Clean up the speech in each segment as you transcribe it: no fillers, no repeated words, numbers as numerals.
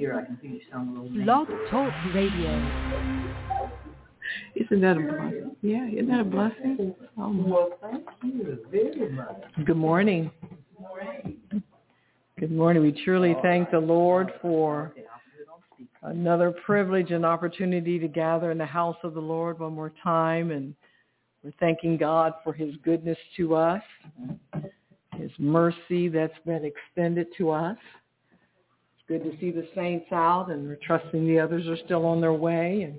here. I can see you sound a little. Blog Talk Radio. Isn't that a blessing? Yeah, isn't that a blessing? Well, thank you very much. Good morning. Good morning. We truly thank the Lord for another privilege and opportunity to gather in the house of the Lord one more time. And we're thanking God for his goodness to us, his mercy that's been extended to us. It's good to see the saints out, and we're trusting the others are still on their way. And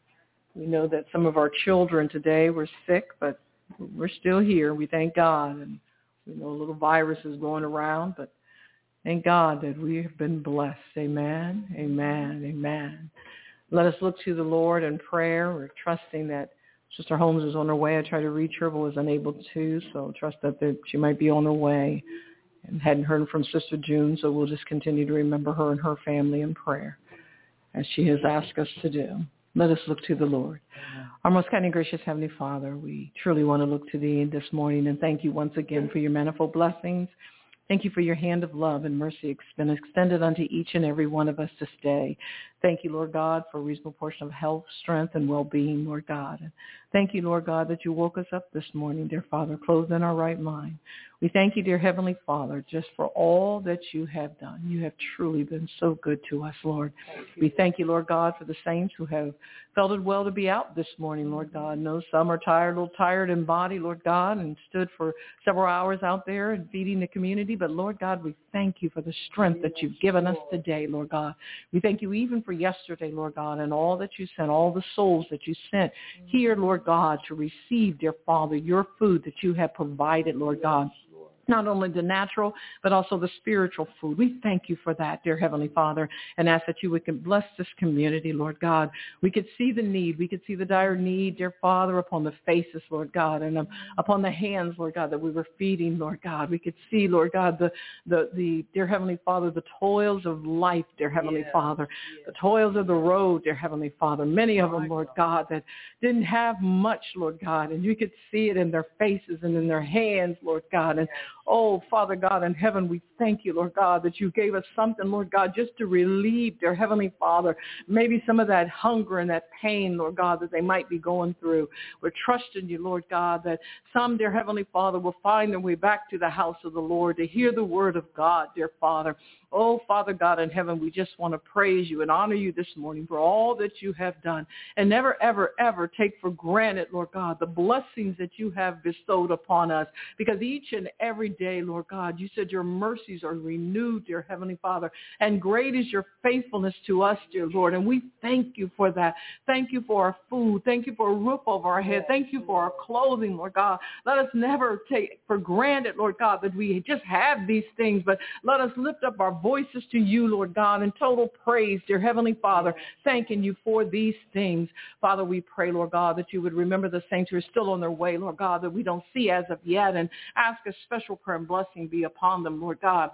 we know that some of our children today were sick, but we're still here. We thank God. And we know a little virus is going around, but thank God that we have been blessed. Amen, amen, amen. Let us look to the Lord in prayer. We're trusting that Sister Holmes is on her way. I tried to reach her but was unable to, so trust that she might be on her way. And hadn't heard from Sister June, so we'll just continue to remember her and her family in prayer as she has asked us to do. Let us look to the Lord. Our most kind and gracious Heavenly Father, we truly want to look to thee this morning and thank you once again for your manifold blessings. Thank you for your hand of love and mercy extended unto each and every one of us this day. Thank you, Lord God, for a reasonable portion of health, strength, and well-being, Lord God. And thank you, Lord God, that you woke us up this morning, dear Father, clothed in our right mind. We thank you, dear Heavenly Father, just for all that you have done. You have truly been so good to us, Lord. We thank you, Lord God, for the saints who have felt it well to be out this morning, Lord God. No, some are tired, a little tired in body, Lord God, and stood for several hours out there and feeding the community. But, Lord God, we thank you for the strength that you've given us today, Lord God. We thank you even for yesterday, Lord God, and all that you sent, all the souls that you sent here, Lord God, to receive, dear Father, your food that you have provided, Lord God. Not only the natural, but also the spiritual food. We thank you for that, dear Heavenly Father, and ask that you would bless this community, Lord God. We could see the need. We could see the dire need, dear Father, upon the faces, Lord God, and upon the hands, Lord God, that we were feeding, Lord God. We could see, Lord God, the dear Heavenly Father, the toils of life, dear Heavenly Father, the toils of the road, dear Heavenly Father. Many of them, Lord God, that didn't have much, Lord God, and you could see it in their faces and in their hands, Lord God. And oh, Father God in heaven, we thank you, Lord God, that you gave us something, Lord God, just to relieve, dear Heavenly Father, maybe some of that hunger and that pain, Lord God, that they might be going through. We're trusting you, Lord God, that some, dear Heavenly Father, will find their way back to the house of the Lord to hear the word of God, dear Father. Oh, Father God in heaven, we just want to praise you and honor you this morning for all that you have done. And never, ever, ever take for granted, Lord God, the blessings that you have bestowed upon us. Because each and every day, Lord God, you said your mercies are renewed, dear Heavenly Father. And great is your faithfulness to us, dear Lord. And we thank you for that. Thank you for our food. Thank you for a roof over our head. Thank you for our clothing, Lord God. Let us never take for granted, Lord God, that we just have these things. But let us lift up our voices to you, Lord God, in total praise, dear Heavenly Father, thanking you for these things. Father, we pray, Lord God, that you would remember the saints who are still on their way, Lord God, that we don't see as of yet, and ask a special prayer and blessing be upon them, Lord God.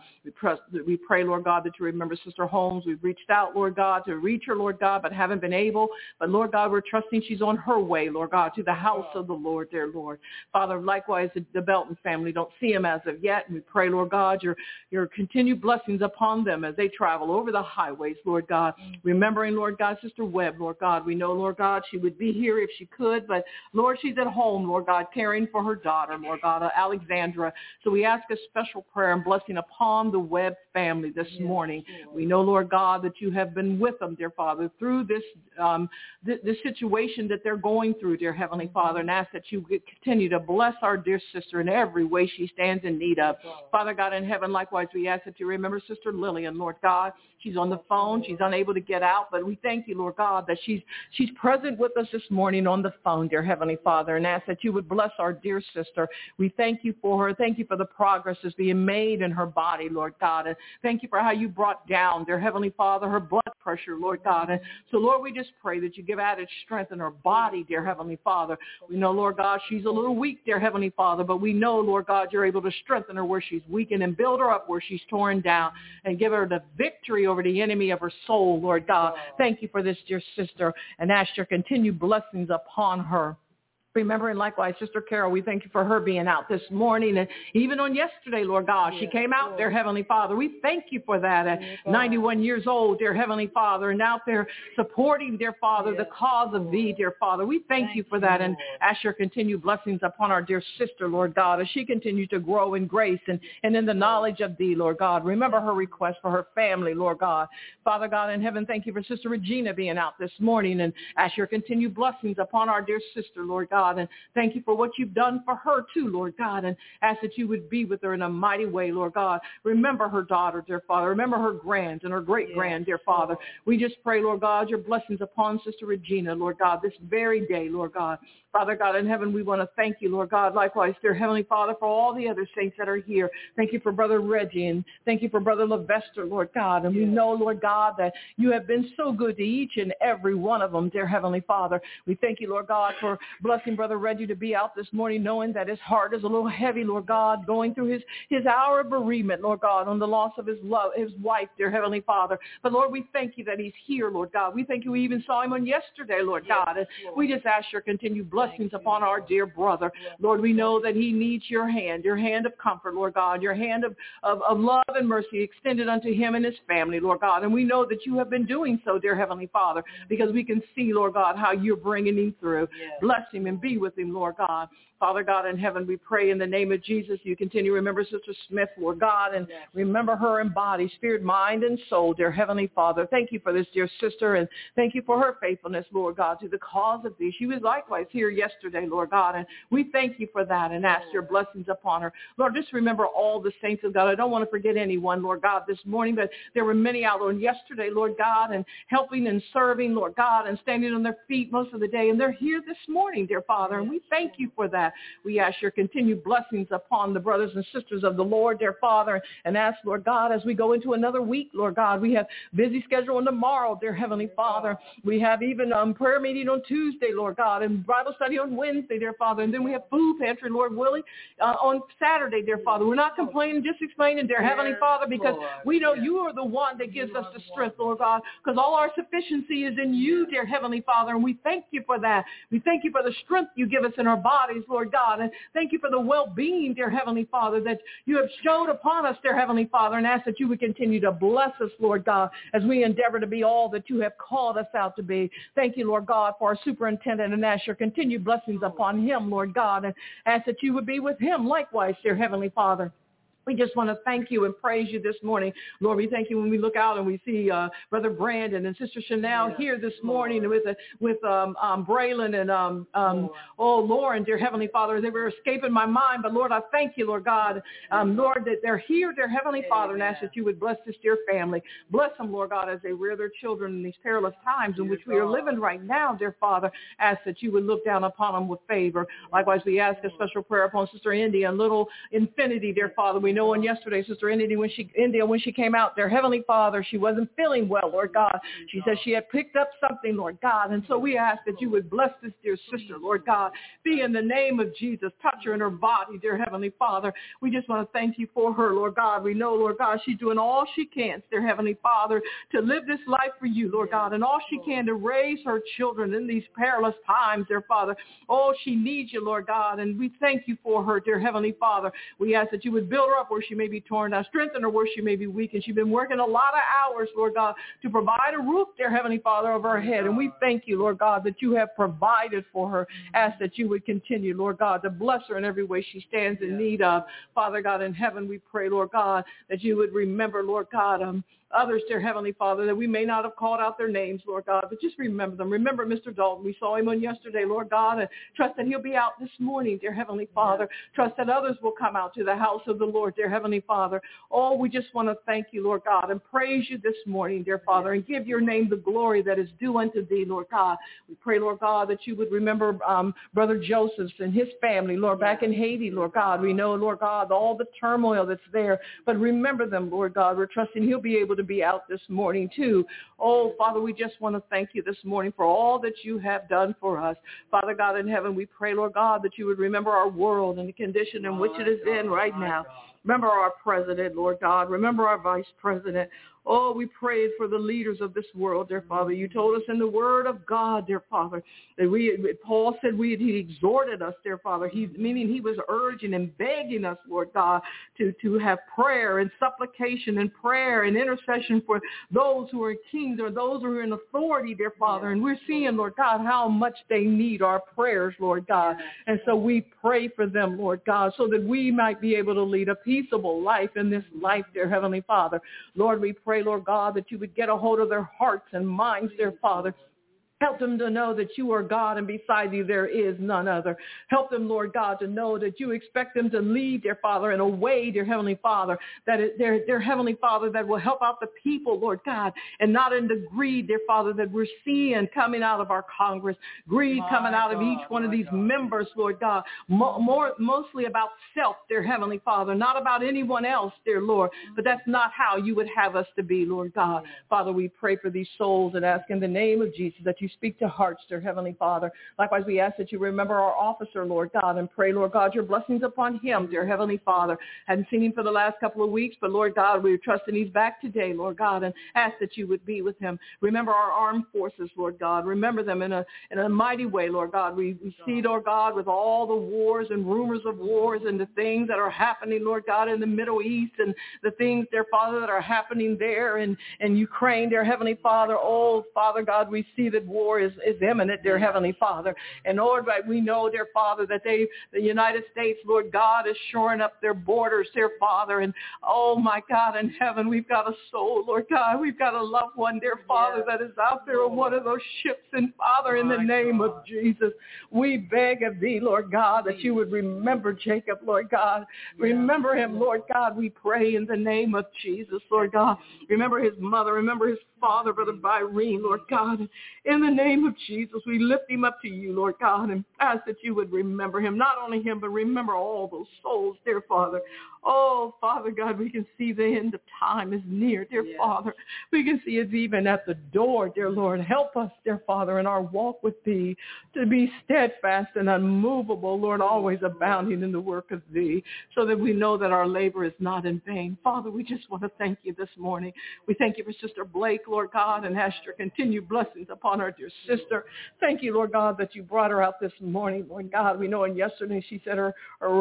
We pray, Lord God, that you remember Sister Holmes. We've reached out, Lord God, to reach her, Lord God, but haven't been able. But, Lord God, we're trusting she's on her way, Lord God, to the house of the Lord, dear Lord. Father, likewise, the Belton family don't see him as of yet, and we pray, Lord God, your continued blessings upon them as they travel over the highways, Lord God. Remembering, Lord God, Sister Webb, Lord God. We know, Lord God, she would be here if she could, but, Lord, she's at home, Lord God, caring for her daughter, Lord God, Alexandra. So we ask a special prayer and blessing upon the Webb family this morning. We know, Lord God, that you have been with them, dear Father, through this situation that they're going through, dear Heavenly Father, and ask that you continue to bless our dear sister in every way she stands in need of. Father God in heaven, likewise, we ask that you remember Sister Lillian, Lord God. She's on the phone. She's unable to get out, but we thank you, Lord God, that she's present with us this morning on the phone, dear Heavenly Father, and ask that you would bless our dear sister. We thank you for her. Thank you for the progress that's being made in her body, Lord God, and thank you for how you brought down, dear Heavenly Father, her blood pressure, Lord God. And so, Lord, we just pray that you give added strength in her body, dear Heavenly Father. We know, Lord God, she's a little weak, dear Heavenly Father, but we know, Lord God, you're able to strengthen her where she's weakened and build her up where she's torn down and give her the victory over the enemy of her soul, Lord God. Thank you for this dear sister, and ask your continued blessings upon her. Remembering likewise, Sister Carol, we thank you for her being out this morning. And even on yesterday, Lord God, she came out, dear Heavenly Father. We thank you for that at 91 years old, dear Heavenly Father, and out there supporting, dear Father, the cause of thee, dear Father. We thank you for that and ask your continued blessings upon our dear sister, Lord God, as she continues to grow in grace and in the knowledge of thee, Lord God. Remember her request for her family, Lord God. Father God in heaven, thank you for Sister Regina being out this morning and ask your continued blessings upon our dear sister, Lord God. And thank you for what you've done for her too, Lord God, and ask that you would be with her in a mighty way, Lord God. Remember her daughter, dear Father. Remember her grands and her great-grand, dear Father. We just pray, Lord God, your blessings upon Sister Regina, Lord God, this very day, Lord God. Father God in heaven, we want to thank you, Lord God, likewise, dear Heavenly Father, for all the other saints that are here. Thank you for Brother Reggie, and thank you for Brother Levester, Lord God. And we know, Lord God, that you have been so good to each and every one of them, dear Heavenly Father. We thank you, Lord God, for blessing Brother Reggie to be out this morning, knowing that his heart is a little heavy, Lord God, going through his hour of bereavement, Lord God, on the loss of his wife, dear Heavenly Father. But Lord, we thank you that he's here, Lord God. We thank you we even saw him on yesterday, Lord God. And we just ask your continued blessings upon our dear brother. Lord, we know that he needs your hand of comfort, Lord God, your hand of love and mercy extended unto him and his family, Lord God. And we know that you have been doing so, dear Heavenly Father, because we can see, Lord God, how you're bringing him through. Bless him and be with him, Lord God. Father God in heaven, we pray in the name of Jesus, you continue to remember Sister Smith, Lord God, and remember her in body, spirit, mind, and soul, dear Heavenly Father. Thank you for this dear sister, and thank you for her faithfulness, Lord God, to the cause of thee. She was likewise here yesterday, Lord God, and we thank you for that and ask your blessings upon her. Lord, just remember all the saints of God. I don't want to forget anyone, Lord God, this morning, but there were many out on yesterday, Lord God, and helping and serving, Lord God, and standing on their feet most of the day, and they're here this morning, dear Father, and we thank you for that. We ask your continued blessings upon the brothers and sisters of the Lord, dear Father, and ask, Lord God, as we go into another week, Lord God, we have busy schedule on tomorrow, dear Heavenly Father. We have even prayer meeting on Tuesday, Lord God, and Bible study on Wednesday, dear Father, and then we have food pantry, Lord willing, on Saturday, dear Father. We're not complaining, just explaining, dear Heavenly Father, because we know you are the one that gives us the strength, Lord God, because all our sufficiency is in you, dear Heavenly Father, and we thank you for that. We thank you for the strength you give us in our bodies, Lord God, and thank you for the well-being, dear Heavenly Father, that you have showed upon us, dear Heavenly Father, and ask that you would continue to bless us, Lord God, as we endeavor to be all that you have called us out to be. Thank you, Lord God, for our superintendent, and ask your continued blessings upon him, Lord God, and ask that you would be with him likewise, dear Heavenly Father. We just want to thank you and praise you this morning. Lord, we thank you when we look out and we see Brother Brandon and Sister Chanel here this morning with Braylon and Lauren, dear Heavenly Father. They were escaping my mind, but Lord, I thank you, Lord God, Lord, that they're here, dear Heavenly Father, and ask that you would bless this dear family. Bless them, Lord God, as they rear their children in these perilous times in which we are living right now, dear Father. Ask that you would look down upon them with favor. Likewise, we ask a special prayer upon Sister India and little Infinity, dear Father. We know on yesterday, Sister India, when she came out there, Heavenly Father, she wasn't feeling well, Lord God. She said she had picked up something, Lord God. And so we ask that you would bless this dear sister, Lord God. Be in the name of Jesus. Touch her in her body, dear Heavenly Father. We just want to thank you for her, Lord God. We know, Lord God, she's doing all she can, dear Heavenly Father, to live this life for you, Lord God, and all she can to raise her children in these perilous times, dear Father. Oh, she needs you, Lord God, and we thank you for her, dear Heavenly Father. We ask that you would build her up where she may be torn down, strengthen her where she may be weak, and she's been working a lot of hours, Lord God, to provide a roof, dear Heavenly Father, over her head, and we thank you, Lord God, that you have provided for her. Ask that you would continue, Lord God, to bless her in every way she stands in need of. Father God in heaven, we pray, Lord God, that you would remember, Lord God, others, dear Heavenly Father, that we may not have called out their names, Lord God, but just remember them. Remember Mr. Dalton. We saw him on yesterday, Lord God, and trust that he'll be out this morning, dear Heavenly Father. Trust that others will come out to the house of the Lord, dear Heavenly Father. Oh, we just want to thank you, Lord God, and praise you this morning, dear Father, and give your name the glory that is due unto thee, Lord God. We pray, Lord God, that you would remember Brother Joseph and his family, Lord, back in Haiti, Lord God. We know, Lord God, all the turmoil that's there, but remember them, Lord God. We're trusting he'll be able to be out this morning too. Oh, Father, we just want to thank you this morning for all that you have done for us. Father God in heaven, we pray, Lord God, that you would remember our world and the condition in which it is in right now. Remember our president, Lord God. Remember our vice president. Oh, we pray for the leaders of this world, dear Father. You told us in the word of God, dear Father, that Paul said he exhorted us, dear Father. Meaning he was urging and begging us, Lord God, to have prayer and supplication and prayer and intercession for those who are in kings or those who are in authority, dear Father. And we're seeing, Lord God, how much they need our prayers, Lord God. And so we pray for them, Lord God, so that we might be able to lead a peaceable life in this life, dear Heavenly Father. Lord, we pray, Lord God, that you would get a hold of their hearts and minds, dear Father. Help them to know that you are God and beside you there is none other. Help them, Lord God, to know that you expect them to lead, dear Father, in a way, dear Heavenly Father, that dear Heavenly Father, that will help out the people, Lord God, and not in the greed, dear Father, that we're seeing coming out of our Congress, greed coming out of each one of these members, Lord God, mostly about self, dear Heavenly Father, not about anyone else, dear Lord, but that's not how you would have us to be, Lord God. Father, we pray for these souls and ask in the name of Jesus that you speak to hearts, dear Heavenly Father. Likewise, we ask that you remember our officer, Lord God, and pray, Lord God, your blessings upon him, dear Heavenly Father. Hadn't seen him for the last couple of weeks, but Lord God, we're trusting he's back today, Lord God, and ask that you would be with him. Remember our armed forces, Lord God. Remember them in a mighty way, Lord God. We see, Lord God, with all the wars and rumors of wars and the things that are happening, Lord God, in the Middle East and the things, dear Father, that are happening there in Ukraine, dear Heavenly Father. Oh, Father God, we see that war is imminent, dear Heavenly Father. And Lord, we know, dear Father, that the United States, Lord God, is shoring up their borders, dear Father. And oh my God, in heaven, we've got a soul, Lord God. We've got a loved one, dear Father, that is out there on one of those ships. And Father, in the name of Jesus, we beg of thee, Lord God, that you would remember Jacob, Lord God. Remember him, Lord God, we pray in the name of Jesus, Lord God. Remember his mother. Remember his father, Brother Byrene, Lord God. In the name of Jesus, we lift him up to you, Lord God, and ask that you would remember him, not only him, but remember all those souls, dear Father. Oh, Father God, we can see the end of time is near, dear Father. We can see it's even at the door, dear Lord. Help us, dear Father, in our walk with thee to be steadfast and unmovable, Lord, always abounding in the work of thee, so that we know that our labor is not in vain. Father, we just want to thank you this morning. We thank you for Sister Blake, Lord God, and ask your continued blessings upon our dear sister. Thank you, Lord God, that you brought her out this morning, Lord God. We know, and yesterday she said her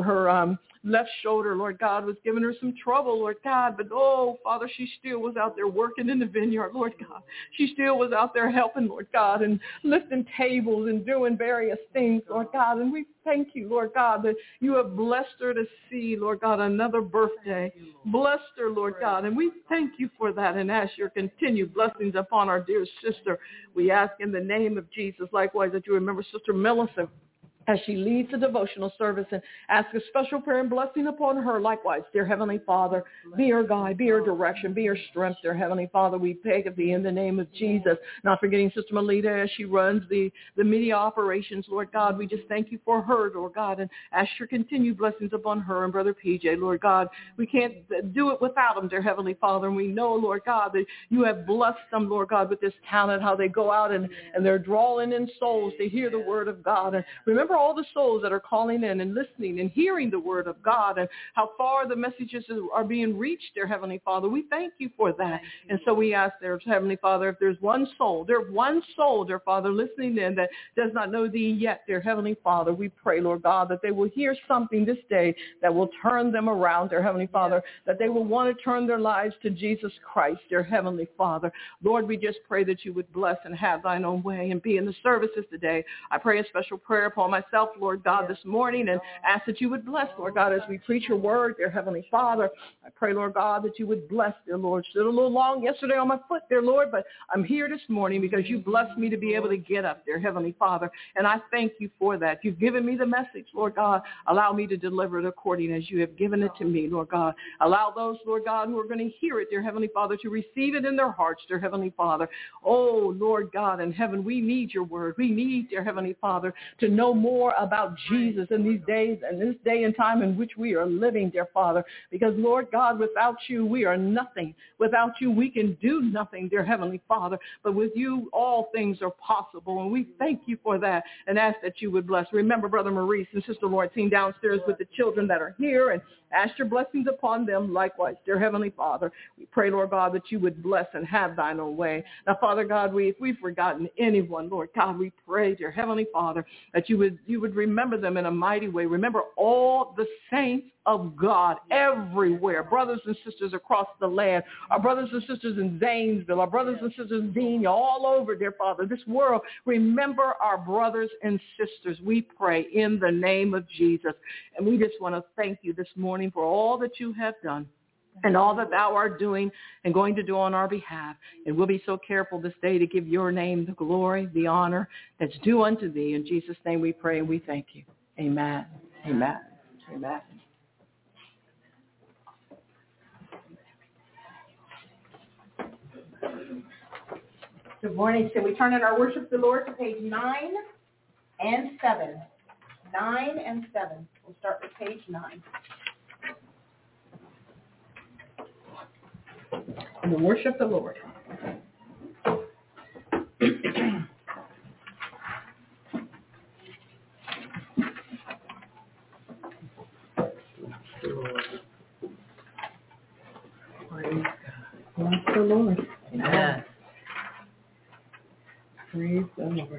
left shoulder, Lord God, was giving her some trouble, Lord God. But, oh, Father, she still was out there working in the vineyard, Lord God. She still was out there helping, Lord God, and lifting tables and doing various things, Lord God. And we thank you, Lord God, that you have blessed her to see, Lord God, another birthday. Blessed her, Lord God. And we thank you for that and ask your continued blessings upon our dear sister. We ask in the name of Jesus, likewise, that you remember Sister Millicent as she leads the devotional service, and ask a special prayer and blessing upon her. Likewise, dear Heavenly Father, be her guide, be her direction, be her strength, dear Heavenly Father. We beg of thee in the name of Jesus. Not forgetting Sister Melita as she runs the media operations, Lord God. We just thank you for her, Lord God, and ask your continued blessings upon her and Brother PJ, Lord God. We can't do it without them, dear Heavenly Father, and we know, Lord God, that you have blessed them, Lord God, with this talent, how they go out and they're drawing in souls to hear the word of God. And remember all the souls that are calling in and listening and hearing the word of God, and how far the messages are being reached, dear Heavenly Father. We thank you for that. And so we ask, dear Heavenly Father, if there's one soul, dear Father, listening in that does not know thee yet, dear Heavenly Father, we pray, Lord God, that they will hear something this day that will turn them around, dear Heavenly Father, that they will want to turn their lives to Jesus Christ, dear Heavenly Father. Lord, we just pray that you would bless and have thine own way and be in the services today. I pray a special prayer upon myself, Lord God, this morning, and ask that you would bless, Lord God, as we preach your word, dear Heavenly Father. I pray, Lord God, that you would bless, dear Lord. Stood a little long yesterday on my foot, dear Lord, but I'm here this morning because you blessed me to be able to get up, dear Heavenly Father, and I thank you for that. You've given me the message, Lord God. Allow me to deliver it according as you have given it to me, Lord God. Allow those, Lord God, who are going to hear it, dear Heavenly Father, to receive it in their hearts, dear Heavenly Father. Oh, Lord God in heaven, we need your word. We need, dear Heavenly Father, to know more about Jesus in these days and this day and time in which we are living, dear Father, because, Lord God, without you, we are nothing. Without you, we can do nothing, dear Heavenly Father, but with you, all things are possible, and we thank you for that and ask that you would bless. Remember Brother Maurice and Sister Laurentine downstairs with the children that are here, and Ask your blessings upon them likewise, dear Heavenly Father. We pray, Lord God, that you would bless and have thine own way. Now, Father God, if we've forgotten anyone, Lord God, we pray, dear Heavenly Father, that you would remember them in a mighty way. Remember all the saints of God everywhere, brothers and sisters across the land, our brothers and sisters in Zanesville, our brothers and sisters in Denia, all over, dear Father, this world. Remember our brothers and sisters, we pray, in the name of Jesus. And we just want to thank you this morning for all that you have done and all that thou art doing and going to do on our behalf. And we'll be so careful this day to give your name the glory, the honor that's due unto thee. In Jesus' name we pray and we thank you. Amen. Amen. Amen. Good morning. Shall we turn in our worship to the Lord to page 9 and 7? 9 and 7. We'll start with page 9. And worship the Lord. Bless the Lord. Amen. Praise the Lord.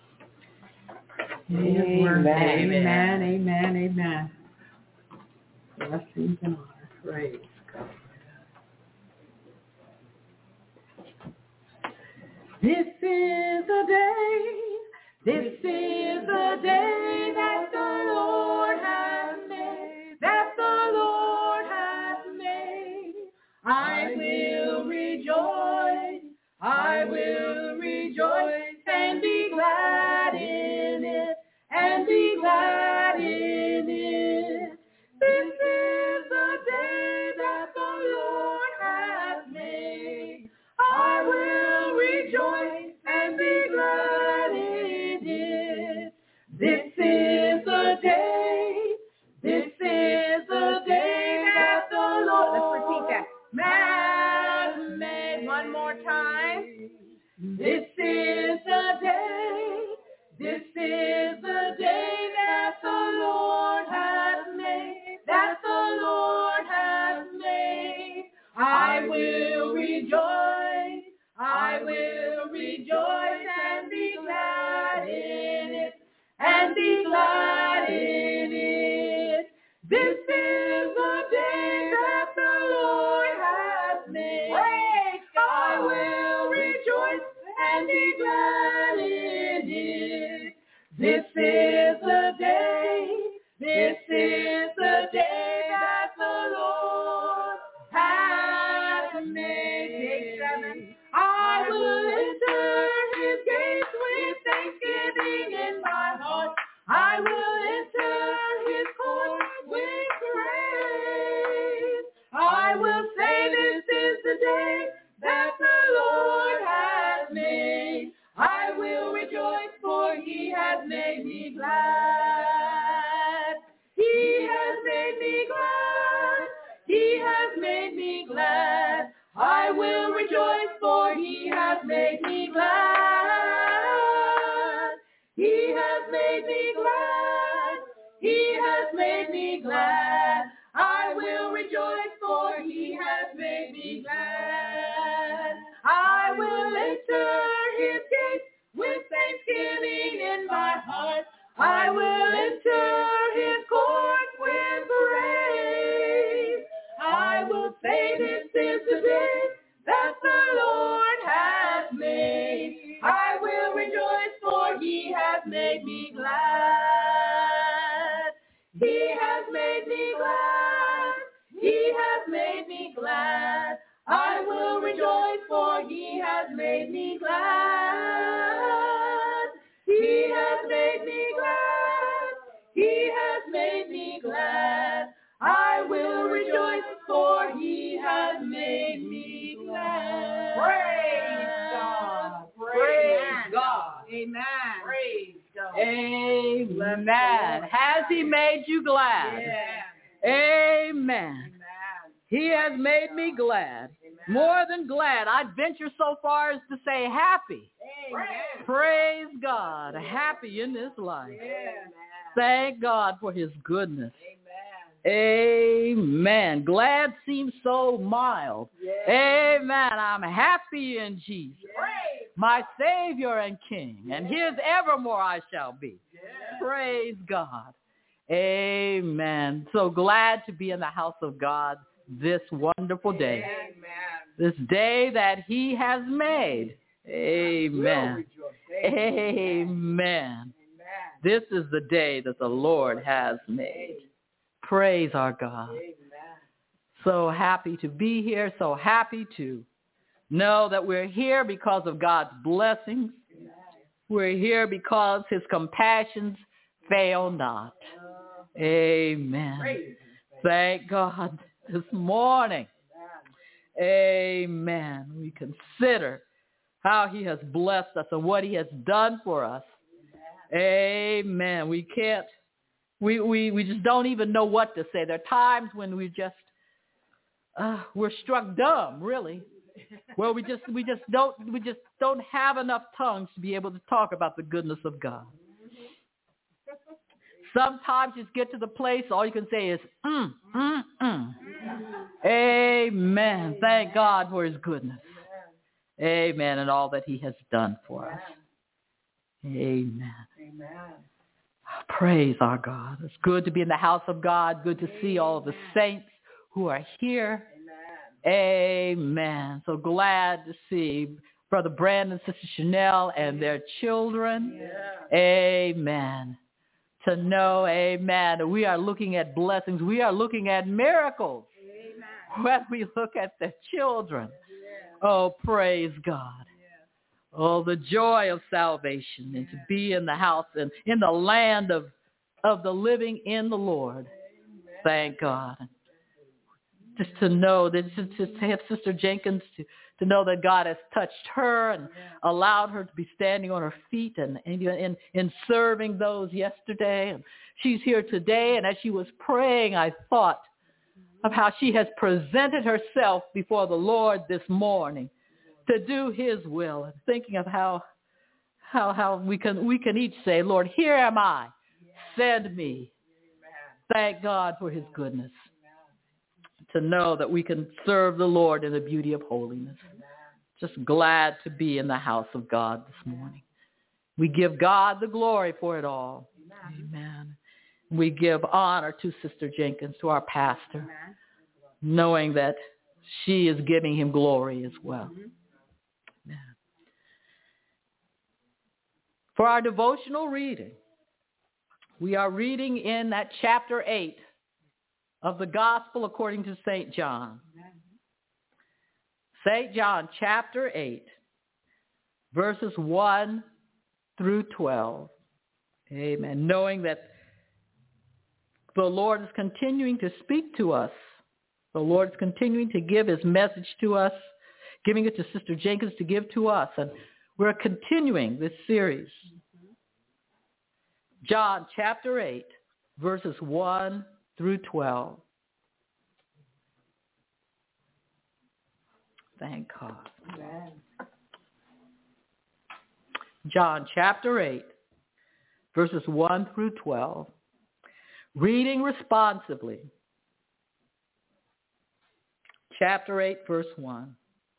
Amen. Amen. Amen. Amen. Blessings and honor. Praise God. This is the day. This is the day that the Lord has made. That the Lord has made. I will rejoice. I will rejoice and be glad in it, and be glad in it. This is the day that the Lord has made. I will rejoice and be glad in it. This is the day. This is the day that the Lord. Let's repeat that. Has made. One more time. This is the day. This is the day that the Lord has made. That the Lord has made. I will rejoice. I will rejoice and be glad in it. And be glad in it. This is the day that the Lord has made. Praise God. I will rejoice and be glad in it. This is the day. This is the day that the Lord has made. Page 7. I will enter his gates with thanksgiving in my heart. I will enter his courts with praise. I will say this is the day that the Lord has made. I will rejoice, for he has made me glad. He has made me glad. He has made me glad. I will rejoice, for he has made me glad. He has made me glad. He has made me glad. I will rejoice, for he has made me glad. I will enter his gates with thanksgiving in my heart. I will enter his courts with praise. I will say this is the day that the Lord has made. I will rejoice, for he has made me glad. He has made me glad. He has made me glad. I will rejoice, for he has made me glad. He has made me glad. He has made me glad. I will rejoice, for he has made me glad. Praise God. Praise God. Amen. Praise God. Amen. Has he made you glad? Yeah. Amen. He has made me glad. Amen. More than glad. I'd venture so far as to say happy. Amen. Praise God. Happy in this life. Amen. Thank God for his goodness. Amen. Glad seems so mild. Yes. Amen. I'm happy in Jesus, Praise. my Savior and King, and his evermore I shall be. Yes. Praise God. Amen. So glad to be in the house of God this wonderful day. Amen. This day that he has made. Amen. Amen. Amen. This is the day that the Lord has made. Praise our God. Amen. So happy to be here. So happy to know that we're here because of God's blessings. We're here because his compassions fail not. Amen. Thank God this morning. Amen. We consider how he has blessed us and what he has done for us. Amen. We just don't even know what to say. There are times when we're struck dumb, really. Well, we just don't have enough tongues to be able to talk about the goodness of God. Sometimes you just get to the place, all you can say is, Amen. Thank God for his goodness. Amen. And all that he has done for us. Amen. Praise our God. It's good to be in the house of God. Good to see all of the saints who are here. Amen. So glad to see Brother Brandon, Sister Chanel, and their children. Amen. To know, amen, we are looking at blessings. We are looking at miracles when we look at the children. Oh, praise God. Oh, the joy of salvation and to be in the house and in the land of the living in the Lord. Thank God. Just to know that, to have Sister Jenkins to know that God has touched her and allowed her to be standing on her feet and in serving those yesterday. And she's here today, and as she was praying, I thought of how she has presented herself before the Lord this morning to do his will, and thinking of how we can each say, Lord, here am I, send me. Thank God for his goodness. To know that we can serve the Lord in the beauty of holiness. Just glad to be in the house of God this morning. We give God the glory for it all. Amen. We give honor to Sister Jenkins, to our pastor, knowing that she is giving him glory as well. Amen. For our devotional reading, we are reading in that chapter 8 of the Gospel according to St. John. St. John chapter 8, verses 1 through 12. Amen. Knowing that the Lord is continuing to speak to us. The Lord is continuing to give his message to us, giving it to Sister Jenkins to give to us. And we're continuing this series. John chapter 8, verses 1 through 12. Thank God. Amen. John chapter 8, verses 1 through 12. Reading responsibly. Chapter 8, verse 1.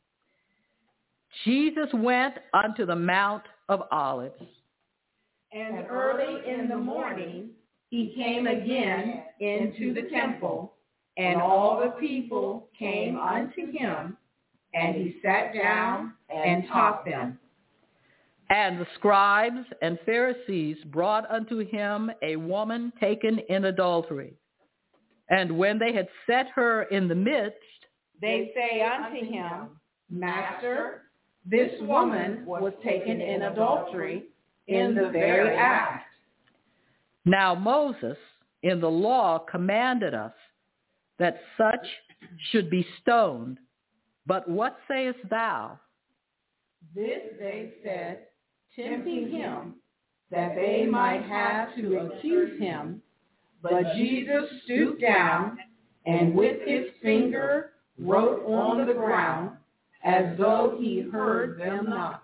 Jesus went unto the Mount of Olives. And early in the morning he came again into the temple, and all the people came unto him, and he sat down and taught them. And the scribes and Pharisees brought unto him a woman taken in adultery. And when they had set her in the midst, they say unto him, Master, this woman was taken in adultery in the very act. Now Moses in the law commanded us that such should be stoned. But what sayest thou? This they said, tempting him, that they might have to accuse him. But Jesus stooped down and with his finger wrote on the ground, as though he heard them not.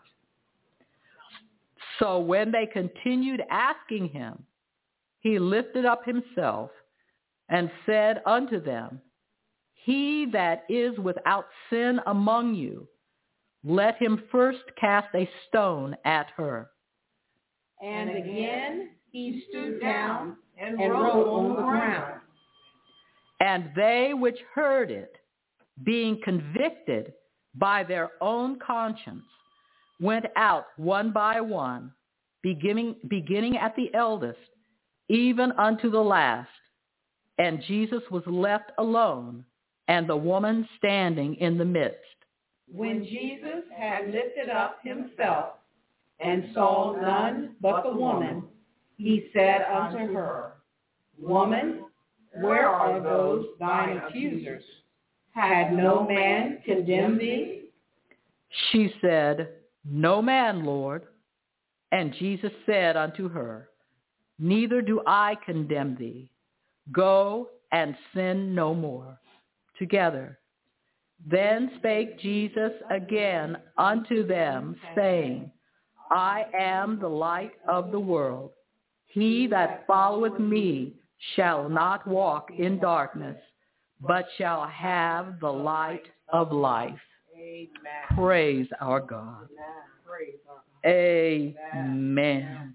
So when they continued asking him, he lifted up himself and said unto them, He that is without sin among you, let him first cast a stone at her. And again he stooped down and wrote on the ground. And they which heard it, being convicted by their own conscience, went out one by one, beginning at the eldest, even unto the last. And Jesus was left alone, and the woman standing in the midst. When Jesus had lifted up himself and saw none but the woman, he said unto her, Woman, where are those thine accusers? Had no man condemned thee? She said, No man, Lord. And Jesus said unto her, Neither do I condemn thee. Go and sin no more. Together. Then spake Jesus again unto them, saying, I am the light of the world. He that followeth me shall not walk in darkness, but shall have the light of life. Amen. Praise our God. Praise our God. Amen.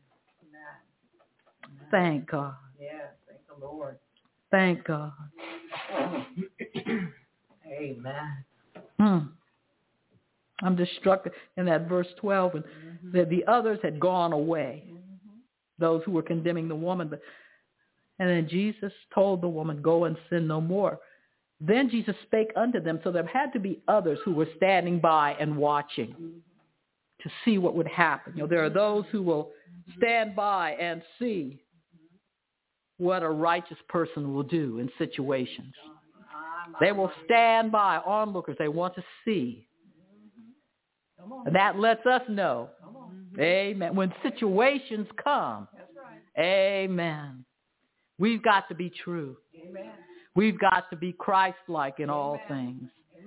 Thank God. Yes, thank the Lord. Thank God. Amen. I'm just struck in that verse 12 when the others had gone away, those who were condemning the woman. And then Jesus told the woman, Go and sin no more. Then Jesus spake unto them. So there had to be others who were standing by and watching to see what would happen. You know, there are those who will stand by and see what a righteous person will do in situations. They will stand by, onlookers. They want to see. And that lets us know, amen, when situations come, amen, we've got to be true. We've got to be Christ-like in all things.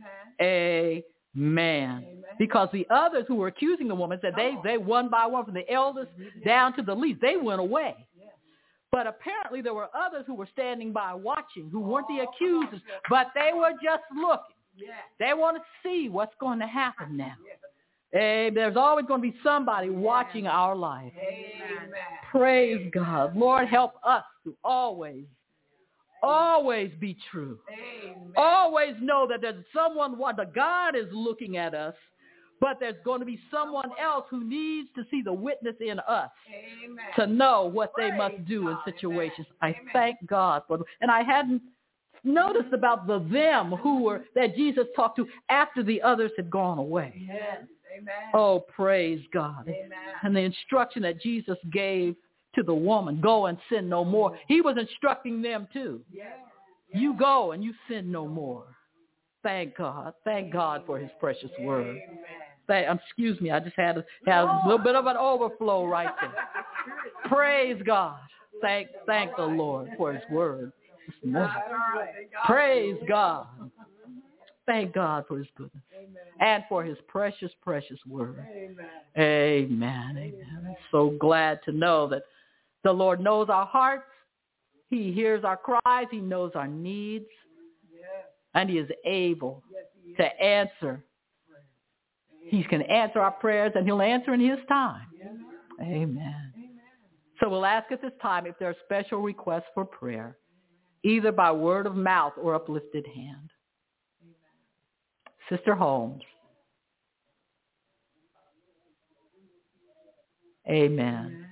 Amen. Because the others who were accusing the woman said they one by one, from the eldest down to the least, they went away. But apparently there were others who were standing by watching, who weren't the accusers, but they were just looking. They want to see what's going to happen now. There's always going to be somebody watching our life. Amen. Praise God. Lord, help us to always be true. Amen. Always know that there's someone, the God is looking at us, but there's going to be someone else who needs to see the witness in us. Amen. To know what they must do in situations. I thank God for them. And I hadn't noticed about the them that Jesus talked to after the others had gone away. Yes. Amen. Oh, praise God. Amen. And the instruction that Jesus gave to the woman, go and sin no more. He was instructing them too. Yes. You go and you sin no more. Thank God. Thank God for his precious word. Excuse me, I just had a little bit of an overflow right there. Praise God. Thank the Lord for his word this morning. Praise God. Thank God for his goodness and for his precious, precious word. Amen. Amen. I'm so glad to know that the Lord knows our hearts. He hears our cries. He knows our needs. And he is able to answer. He can answer our prayers, and he'll answer in his time. Amen. So we'll ask at this time if there are special requests for prayer, either by word of mouth or uplifted hand. Sister Holmes. Amen.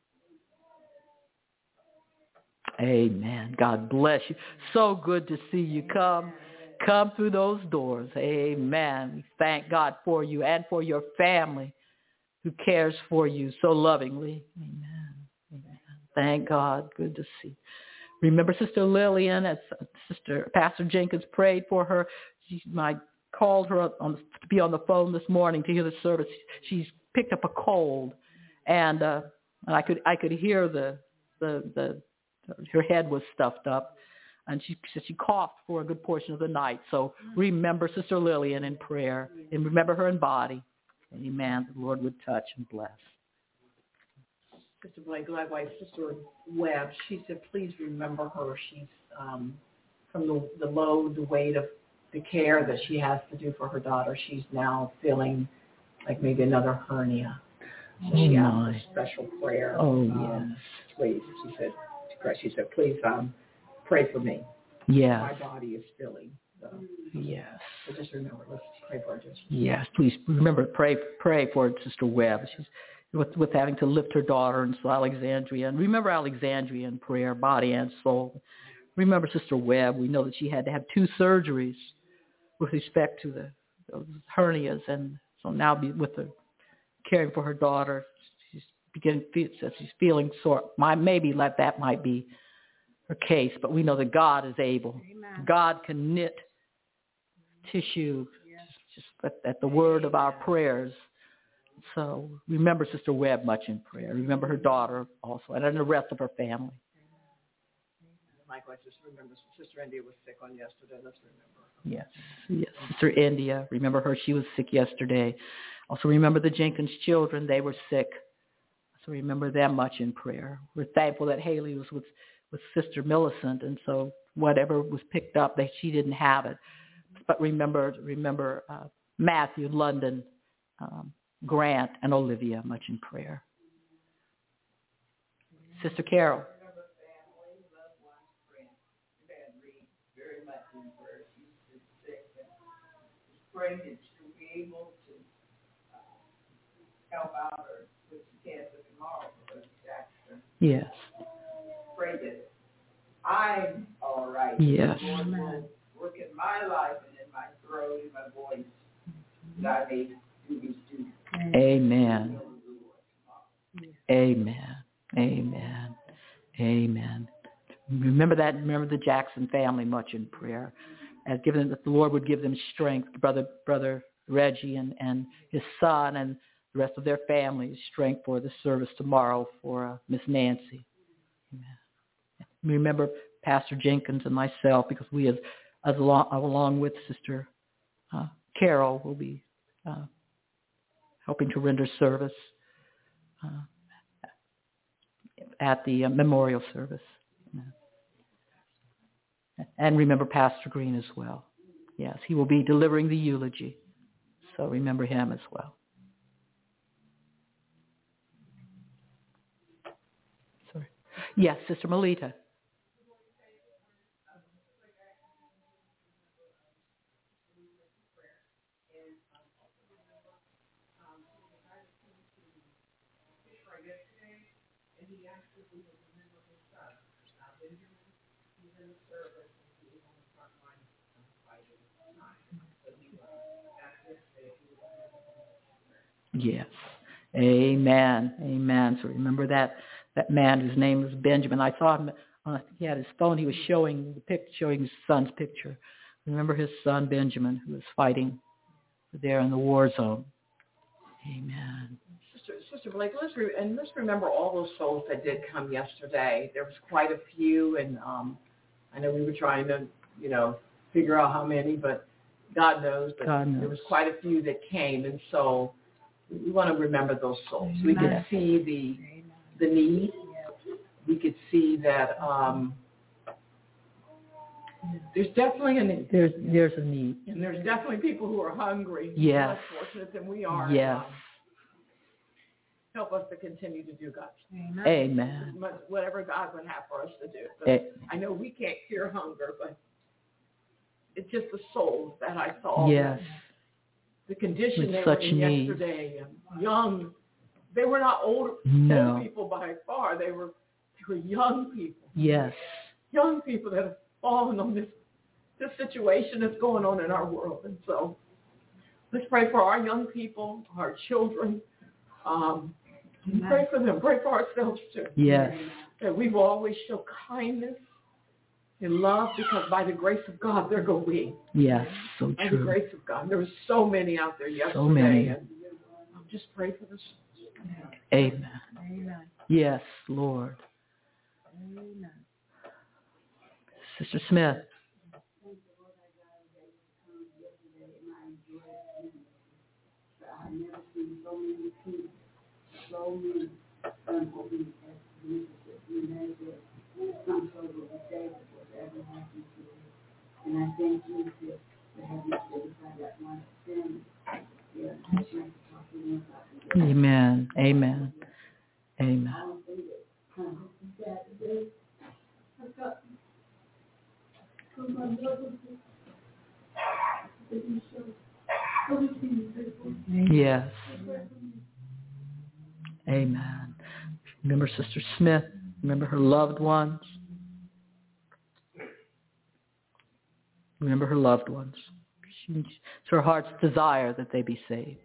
Amen. God bless you. So good to see you come through those doors. Amen. We thank God for you and for your family who cares for you so lovingly. Amen. Amen. Thank God. Good to see. Remember Sister Lillian, as Pastor Jenkins prayed for her. I called her up to be on the phone this morning to hear the service. She's picked up a cold, and I could hear her head was stuffed up, and she said she coughed for a good portion of the night. So remember Sister Lillian in prayer, and remember her in body. Amen. The Lord would touch and bless. Sister Blake, likewise, Sister Webb, she said, please remember her. She's from the load, the weight of the care that she has to do for her daughter. She's now feeling like maybe another hernia. So she asked a special prayer. Oh, yes. Please, she said, please pray for me. Yes. My body is feeling. So. Yes. So just remember, let's pray for her. Yes, please remember, pray for Sister Webb. She's with having to lift her daughter into Alexandria. And remember Alexandria in prayer, body and soul. Remember Sister Webb. We know that she had to have 2 surgeries with respect to those hernias. And so now with the caring for her daughter, she's feeling sore. Maybe that might be her case, but we know that God is able. Amen. God can knit tissue just at the word of our prayers. So remember Sister Webb much in prayer. Remember her daughter also, and the rest of her family. Likewise, just remember Sister India was sick on yesterday. Let's remember her. Yes, Sister India. Remember her. She was sick yesterday. Also remember the Jenkins children. They were sick. So remember them much in prayer. We're thankful that Haley was with Sister Millicent, and so whatever was picked up, she didn't have it. But remember Matthew, London, Grant, and Olivia much in prayer. Sister Carol. Praying that she'll be able to help out her with the cancer tomorrow for Brother Jackson. Yes. Pray that I'm all right. Yes. The Lord will work in my life and in my throat and my voice that I may do His duty. Amen. Amen. Amen. Amen. Remember the Jackson family much in prayer. As given that the Lord would give them strength, Brother Reggie and his son and the rest of their family, strength for the service tomorrow for Miss Nancy. Amen. Remember Pastor Jenkins and myself, because we, along with Sister Carol, will be helping to render service at the memorial service. Amen. And remember Pastor Green as well. Yes, he will be delivering the eulogy. So remember him as well. Sorry. Yes, Sister Melita. Yes. Amen. Amen. So remember that man whose name was Benjamin. I saw him. He had his phone. He was showing his son's picture. Remember his son Benjamin, who was fighting there in the war zone. Amen. Sister Blake, let's remember all those souls that did come yesterday. There was quite a few, and I know we were trying to, figure out how many, but God knows. But there was quite a few that came, and so we want to remember those souls. We could see the need. We could see that there's definitely a need. There's a need. And there's definitely people who are hungry. Yes. Less fortunate than we are. Yes. Help us to continue to do God's will. Amen. Whatever God would have for us to do. But I know we can't cure hunger, but it's just the souls that I saw. Yes. The condition With they such were in need. yesterday, young. They were not old people by far. They were young people. Yes. Young people that have fallen on this situation that's going on in our world. And so let's pray for our young people, our children. Pray for them. Pray for ourselves too. Yes. That we will always show kindness and love, because by the grace of God, there go we. Yes, so by true. The grace of God. There were so many out there yesterday. So many. And just pray for the souls. Amen. Amen. Yes, Lord. Amen. Sister Smith. I've never seen so many people, so many unbelievers. Amen. Amen. Amen. Yes. Amen. Remember Sister Smith. Remember her loved ones. Remember her loved ones. It's her heart's desire that they be saved.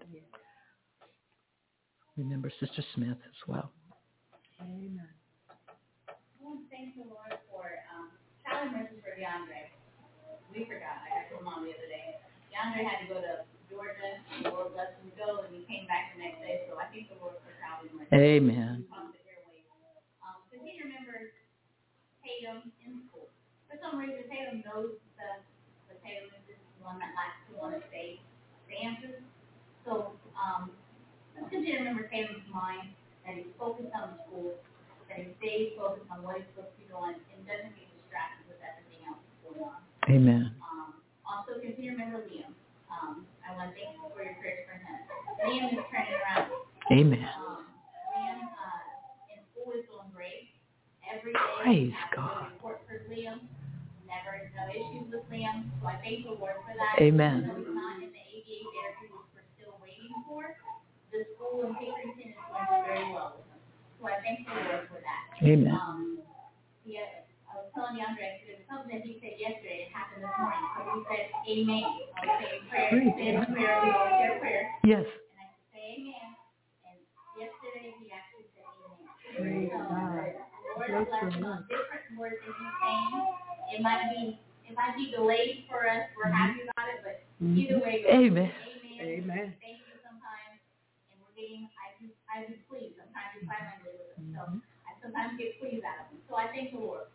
Remember Sister Smith as well. Amen. I want to thank the Lord for traveling mercies for DeAndre. We forgot. I told Mom the other day. DeAndre had to go to Georgia. The Lord blessed him to go, and he came back the next day. So I thank the Lord for traveling mercies. Amen. On the airways. Because he remembers Tatum in school. For some reason, Tatum knows the Tatum is the one that likes to want to say the answers. So let's continue to remember Tatum's mind, that he's focused on the school, that he stays focused on what he's supposed to be doing, and doesn't get distracted with everything else that's going on. Amen. Also, continue to remember Liam. I want to thank you for your prayers for him. Liam is turning around. Amen. Liam in school is doing great. Every day, Praise I have God. a report for Liam. No issues with Liam. So I thank the Lord for that. Amen. Even though he's not in the ABA therapy, which we're still waiting for, the school in Pickerington is going very well with him. So I thank the Lord for that. Amen. I was telling DeAndre, it was something that he said yesterday. It happened this morning. So he said, amen. I was saying prayer. Say a prayer. We always say a prayer. Yes. And I said, say amen. And yesterday he actually said amen. Praise so, God. The Lord is blessing on different words that he's saying. It might be delayed for us. We're happy about it, but either way, Amen. Amen. Thank you sometimes. And we're getting, I do please. I'm trying to do sign language with them. So I sometimes get pleased out of them. So I thank the Lord.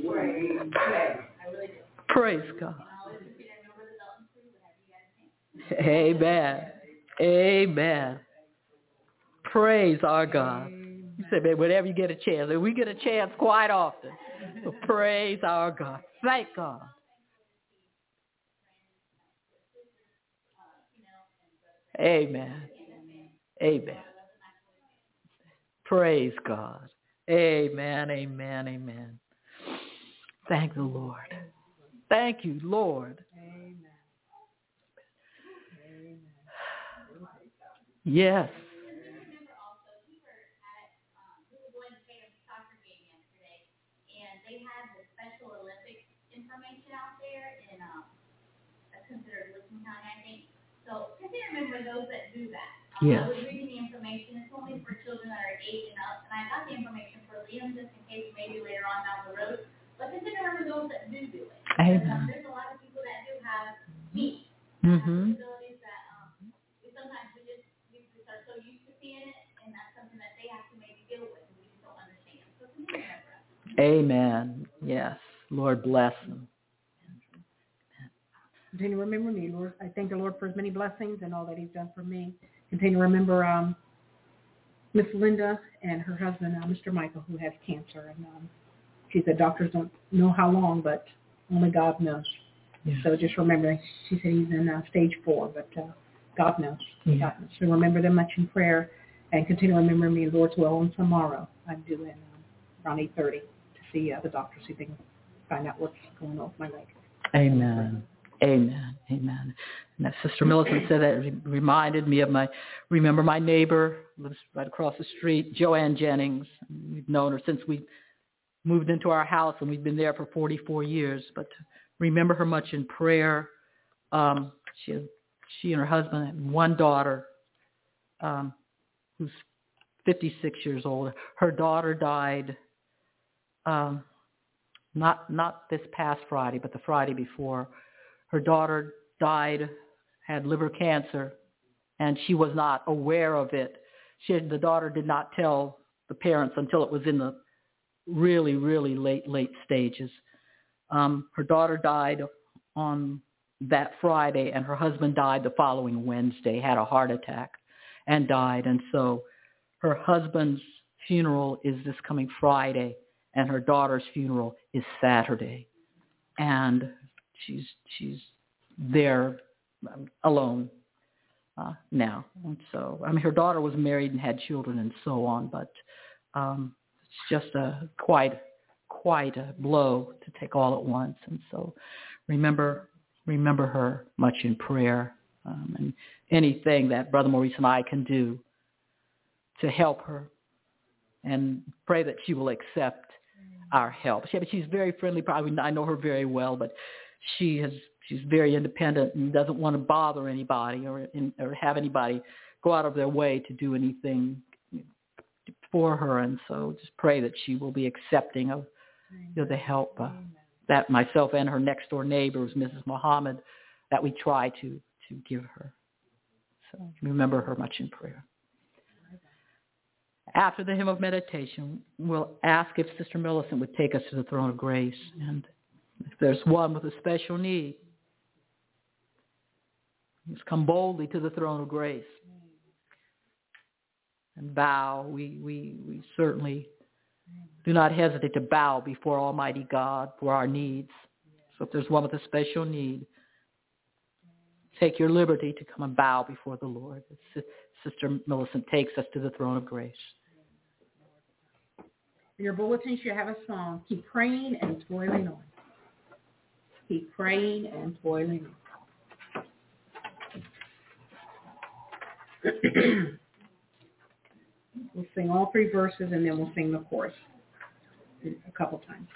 I really do. Praise God. And I always consider remember the Dalton Crew whenever you guys can. Amen. Amen. Praise our God. You said, man, whenever you get a chance, and we get a chance quite often. So praise our God. Thank God. Amen. Amen. Praise God. Amen. Amen. Amen. Thank the Lord. Thank you, Lord. Amen. Yes. Remember also, we were going to Tatum's soccer game yesterday, and they had the Special Olympics information out there in that's considered Lisbon County, I think. So continue to remember those that do that. Yes. I was reading the information. It's only for children that are 8 and up, and I got the information for Liam just in case maybe later on down the road. But continue to remember those that do it. Amen. There's a lot of people that do have needs, Mm-hmm. disabilities that sometimes we are so used to seeing it, and that's something that they have to maybe deal with, and we just don't understand. So continue to remember us. Amen. Yes. Lord bless them. Continue to remember me, Lord. I thank the Lord for his many blessings and all that he's done for me. Continue to remember Miss Linda and her husband, Mr. Michael, who has cancer. And she said doctors don't know how long, but only God knows. Yeah. So just remember, she said he's in stage 4, but God knows. Yeah. God knows. So remember them much in prayer, and continue to remember me, Lord's will, on tomorrow. I'm due in around 8:30 to see the doctor, see if they can find out what's going on with my leg. Amen. Amen. Amen. And as Sister Millicent said, that reminded me of remember my neighbor, lives right across the street, Joanne Jennings. We've known her since we moved into our house, and we've been there for 44 years. But remember her much in prayer. She and her husband had one daughter who's 56 years old. Her daughter died not this past Friday, but the Friday before. Her daughter died, had liver cancer, and she was not aware of it. The daughter did not tell the parents until it was in the really, really late stages. Her daughter died on that Friday, and her husband died the following Wednesday, had a heart attack and died. And so her husband's funeral is this coming Friday, and her daughter's funeral is Saturday. And she's there alone. now. And so, I mean, her daughter was married and had children and so on, but it's just quite a blow to take all at once. And so remember her much in prayer, and anything that Brother Maurice and I can do to help her, and pray that she will accept our help. She's very friendly. Probably I know her very well, but she's very independent and doesn't want to bother anybody or have anybody go out of their way to do anything for her. And so just pray that she will be accepting of the help that myself and her next door neighbors, Mrs. Muhammad, that we try to give her. So remember her much in prayer. After the hymn of meditation, we'll ask if Sister Millicent would take us to the throne of grace. And if there's one with a special need, let's come boldly to the throne of grace and bow. We certainly do not hesitate to bow before Almighty God for our needs. So if there's one with a special need, take your liberty to come and bow before the Lord. Sister Millicent takes us to the throne of grace. In your bulletins, you have a song, Keep Praying and Toiling On. Keep praying and toiling on. We'll sing all three verses, and then we'll sing the chorus a couple times.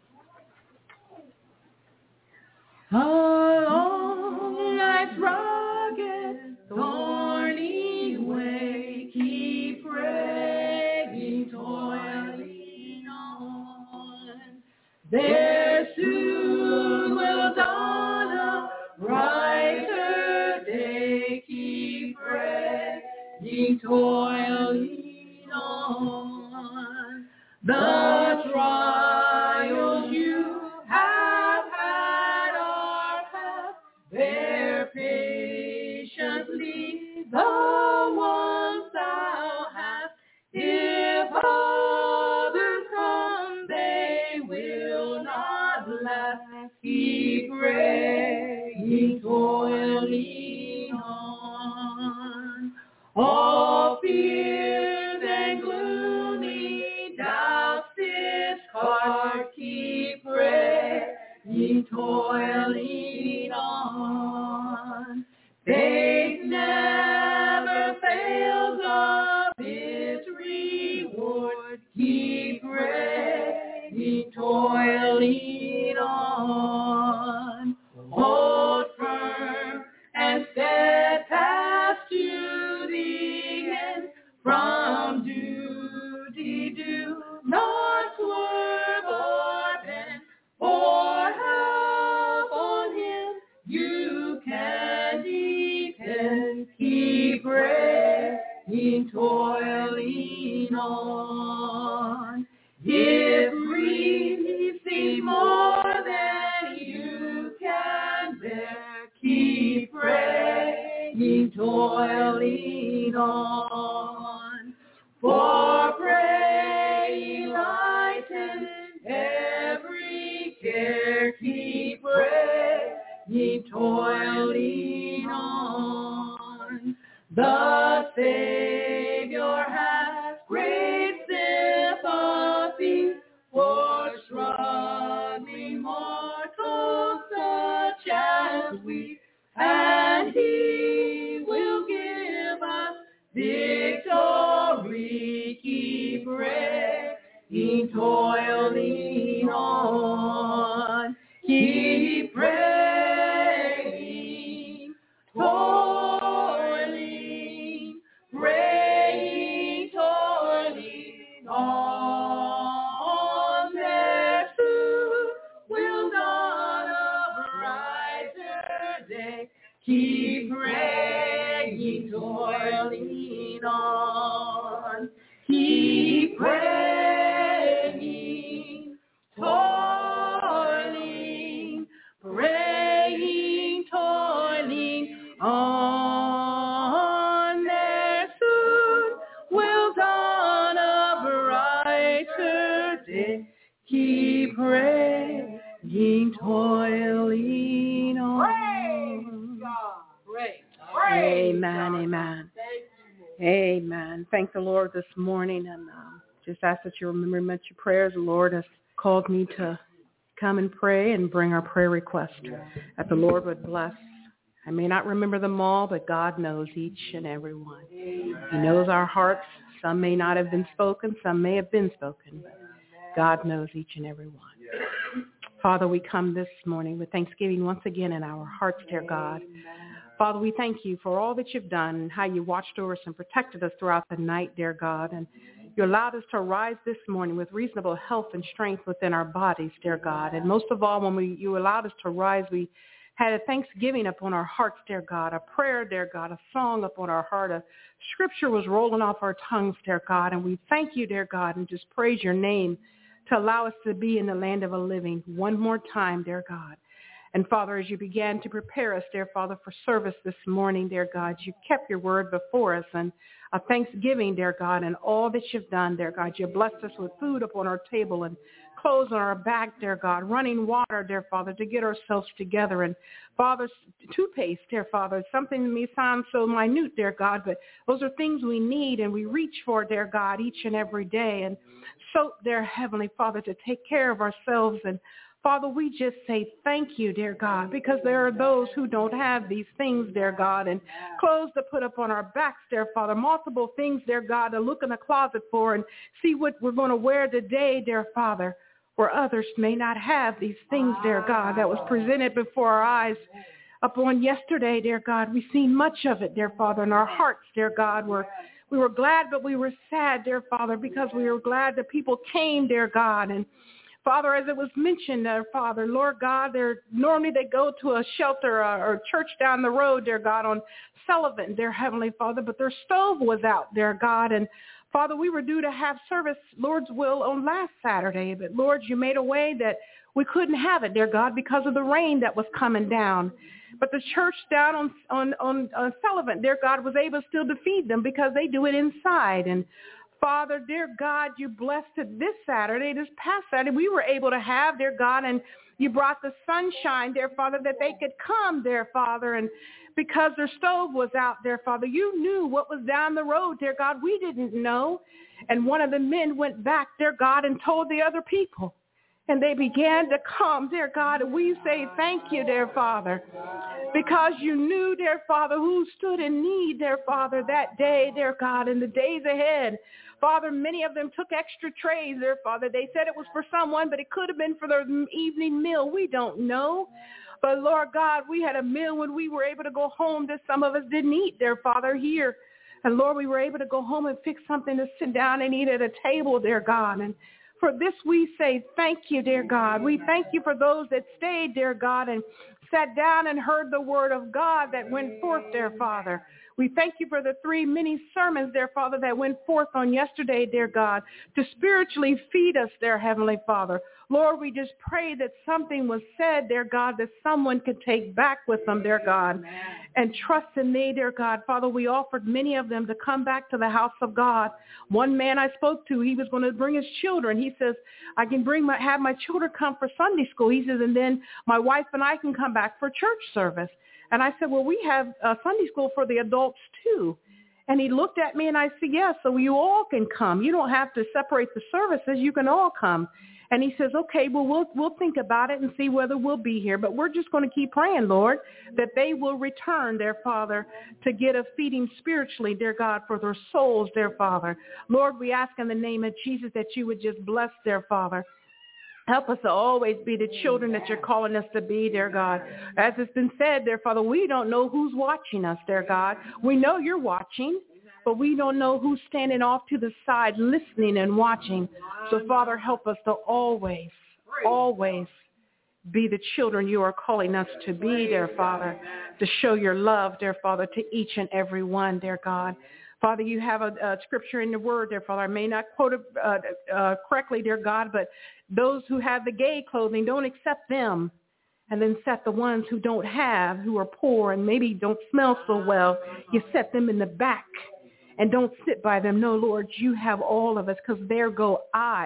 Along life's rugged, thorny way, keep praying, toiling on. There soon will dawn a brighter day, keep praying, toiling on. The trials you have had are past, bear patiently the ones thou hast. If others come, they will not last. Keep praying, toiling on. All fears and gloomy doubts discard, keep praying, toiling on. Faith never fails of its reward, keep praying, toiling on. Hold firm and steadfast to the end, from duty do not swerve or bend, for help on him you can depend. Keep praying, toiling on. If grief seems more than you can bear, keep praying, toiling on. For praying lightens every care, keep praying, toiling on. The Savior has great sympathy for struggling mortals such as we, and he will give us victory. Keep praying, toiling on. Keep praying, toiling, praying, toiling on. There soon will dawn a brighter day. Keep praying, toiling on. Keep praying, toiling, praying, toiling on. There soon will dawn a brighter day. Keep praying, toiling on. Praise God. Praise. Praise Amen, amen. Amen. Thank the Lord this morning, and just ask that you remember your prayers. The Lord has called me to come and pray and bring our prayer request that the Lord would bless. I may not remember them all, but God knows each and every one. He knows our hearts. Some may not have been spoken. Some may have been spoken, but God knows each and every one. Father, we come this morning with thanksgiving once again in our hearts, dear God. Father, we thank you for all that you've done and how you watched over us and protected us throughout the night, dear God. And you allowed us to rise this morning with reasonable health and strength within our bodies, dear God. And most of all, when you allowed us to rise, we had a thanksgiving upon our hearts, dear God, a prayer, dear God, a song upon our heart, a scripture was rolling off our tongues, dear God. And we thank you, dear God, and just praise your name to allow us to be in the land of a living one more time, dear God. And Father, as you began to prepare us, dear Father, for service this morning, dear God, you kept your word before us and a thanksgiving, dear God, and all that you've done, dear God. You blessed us with food upon our table and clothes on our back, dear God, running water, dear Father, to get ourselves together. And Father, toothpaste, dear Father, something that may sound so minute, dear God, but those are things we need and we reach for, dear God, each and every day. And so, dear Heavenly Father, to take care of ourselves. And Father, we just say thank you, dear God, because there are those who don't have these things, dear God, and clothes to put up on our backs, dear Father, multiple things, dear God, to look in the closet for and see what we're going to wear today, dear Father, where others may not have these things, dear God, that was presented before our eyes upon yesterday, dear God. We've seen much of it, dear Father, in our hearts, dear God, where we were glad, but we were sad, dear Father, because we were glad that people came, dear God. And Father, as it was mentioned, Father, Lord God, normally they go to a shelter or church down the road, dear God, on Sullivan, dear Heavenly Father, but their stove was out, dear God. And Father, we were due to have service, Lord's will, on last Saturday, but Lord, you made a way that we couldn't have it, dear God, because of the rain that was coming down. But the church down on Sullivan, dear God, was able still to feed them because they do it inside. And Father, dear God, you blessed it this past Saturday, we were able to have, dear God, and you brought the sunshine, dear Father, that they could come, dear Father, and because their stove was out, dear Father, you knew what was down the road, dear God. We didn't know. And one of the men went back, dear God, and told the other people. And they began to come, dear God, and we say thank you, dear Father, because you knew, dear Father, who stood in need, dear Father, that day, dear God, in the days ahead. Father, many of them took extra trays, dear Father. They said it was for someone, but it could have been for their evening meal. We don't know. But, Lord God, we had a meal when we were able to go home that some of us didn't eat, dear Father, here. And, Lord, we were able to go home and fix something to sit down and eat at a table, dear God. And for this we say thank you, dear God. We thank you for those that stayed, dear God, and sat down and heard the word of God that went forth, dear Father. We thank you for the 3 mini sermons, dear Father, that went forth on yesterday, dear God, to spiritually feed us, dear Heavenly Father. Lord, we just pray that something was said, dear God, that someone could take back with them, dear God, and trust in thee, dear God. Father, we offered many of them to come back to the house of God. One man I spoke to, he was going to bring his children. He says, I can have my children come for Sunday school. He says, and then my wife and I can come back for church service. And I said, well, we have Sunday school for the adults too. And he looked at me and I said, yes, so you all can come. You don't have to separate the services. You can all come. And he says, okay, well, we'll think about it and see whether we'll be here. But we're just going to keep praying, Lord, that they will return, dear Father, to get a feeding spiritually, dear God, for their souls, dear Father. Lord, we ask in the name of Jesus that you would just bless, dear Father. Help us to always be the children that you're calling us to be, dear God. As it's been said, dear Father, we don't know who's watching us, dear God. We know you're watching, but we don't know who's standing off to the side listening and watching. So, Father, help us to always be the children you are calling us to be, dear Father, to show your love, dear Father, to each and every one, dear God. Father, you have a scripture in the word, dear Father. I may not quote it correctly, dear God, but those who have the gay clothing, don't accept them. And then set the ones who don't have, who are poor and maybe don't smell so well, you set them in the back and don't sit by them. No, Lord, you have all of us, because there go I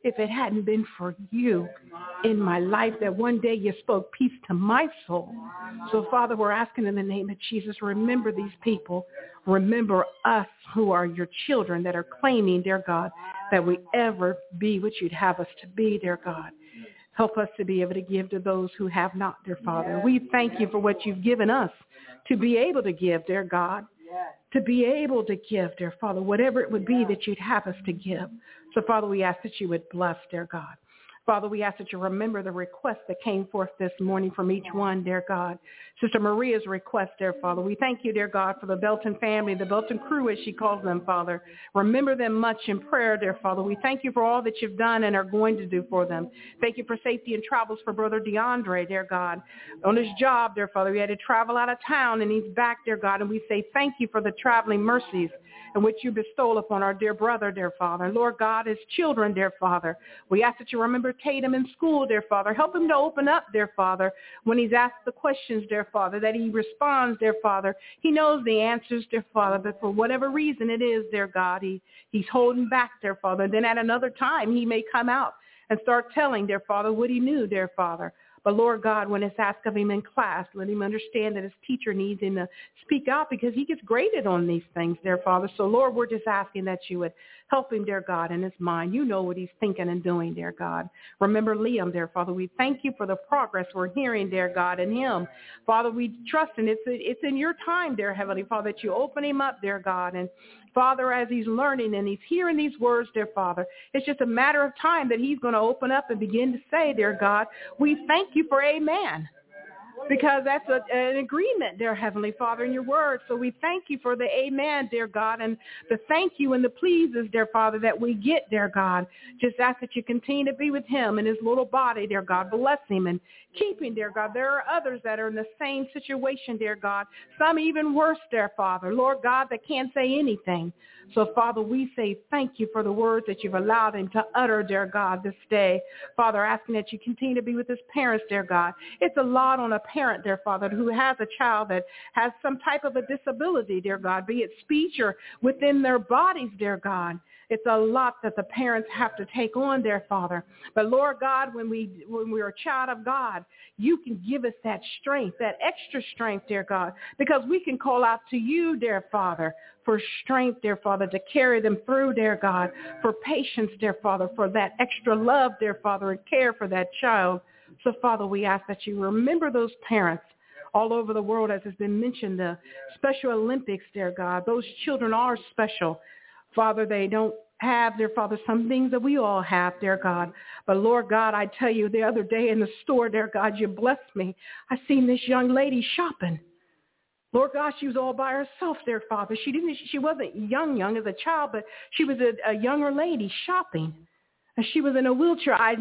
if it hadn't been for you in my life, that one day you spoke peace to my soul. So, Father, we're asking in the name of Jesus, remember these people. Remember us who are your children that are claiming, dear God, that we ever be what you'd have us to be, dear God. Help us to be able to give to those who have not, dear Father. We thank you for what you've given us to be able to give, dear God, to be able to give, dear Father, whatever it would be that you'd have us to give. So, Father, we ask that you would bless, dear God. Father, we ask that you remember the request that came forth this morning from each one, dear God. Sister Maria's request, dear Father. We thank you, dear God, for the Belton family, the Belton crew, as she calls them, Father. Remember them much in prayer, dear Father. We thank you for all that you've done and are going to do for them. Thank you for safety and travels for Brother DeAndre, dear God. On his job, dear Father, he had to travel out of town, and he's back, dear God. And we say thank you for the traveling mercies and which you bestow upon our dear brother, dear Father. Lord God, his children, dear Father. We ask that you remember Tatum in school, dear Father. Help him to open up, dear Father, when he's asked the questions, dear Father, that he responds, dear Father. He knows the answers, dear Father, but for whatever reason it is, dear God, he's holding back, dear Father. And then at another time, he may come out and start telling, dear Father, what he knew, dear Father. But Lord God, when it's asked of him in class, let him understand that his teacher needs him to speak out because he gets graded on these things, dear Father. So Lord, we're just asking that you would help him, dear God, in his mind. You know what he's thinking and doing, dear God. Remember Liam, dear Father. We thank you for the progress we're hearing, dear God, in him. Father, we trust and it's in your time, dear Heavenly Father, that you open him up, dear God. And Father, as he's learning and he's hearing these words, dear Father, it's just a matter of time that he's going to open up and begin to say, dear God, we thank you for amen. Because that's an agreement, dear Heavenly Father, in your word. So we thank you for the amen, dear God, and the thank you and the pleases, dear Father, that we get, dear God. Just ask that you continue to be with him and his little body, dear God. Bless him and keep him, dear God. There are others that are in the same situation, dear God. Some even worse, dear Father. Lord God, that can't say anything. So, Father, we say thank you for the words that you've allowed him to utter, dear God, this day. Father, asking that you continue to be with his parents, dear God. It's a lot on a parent, dear Father, who has a child that has some type of a disability, dear God, be it speech or within their bodies, dear God. It's a lot that the parents have to take on, dear Father. But Lord God, when we're a child of God, you can give us that strength, that extra strength, dear God, because we can call out to you, dear Father, for strength, dear Father, to carry them through, dear God, for patience, dear Father, for that extra love, dear Father, and care for that child. So, Father, we ask that you remember those parents all over the world, as has been mentioned, the Special Olympics, dear God. Those children are special. Father, they don't have, dear Father, some things that we all have, dear God. But Lord God, I tell you, the other day in the store, dear God, you blessed me. I seen this young lady shopping. Lord God, she was all by herself, dear Father. She wasn't young as a child, but she was a younger lady shopping. And she was in a wheelchair. I've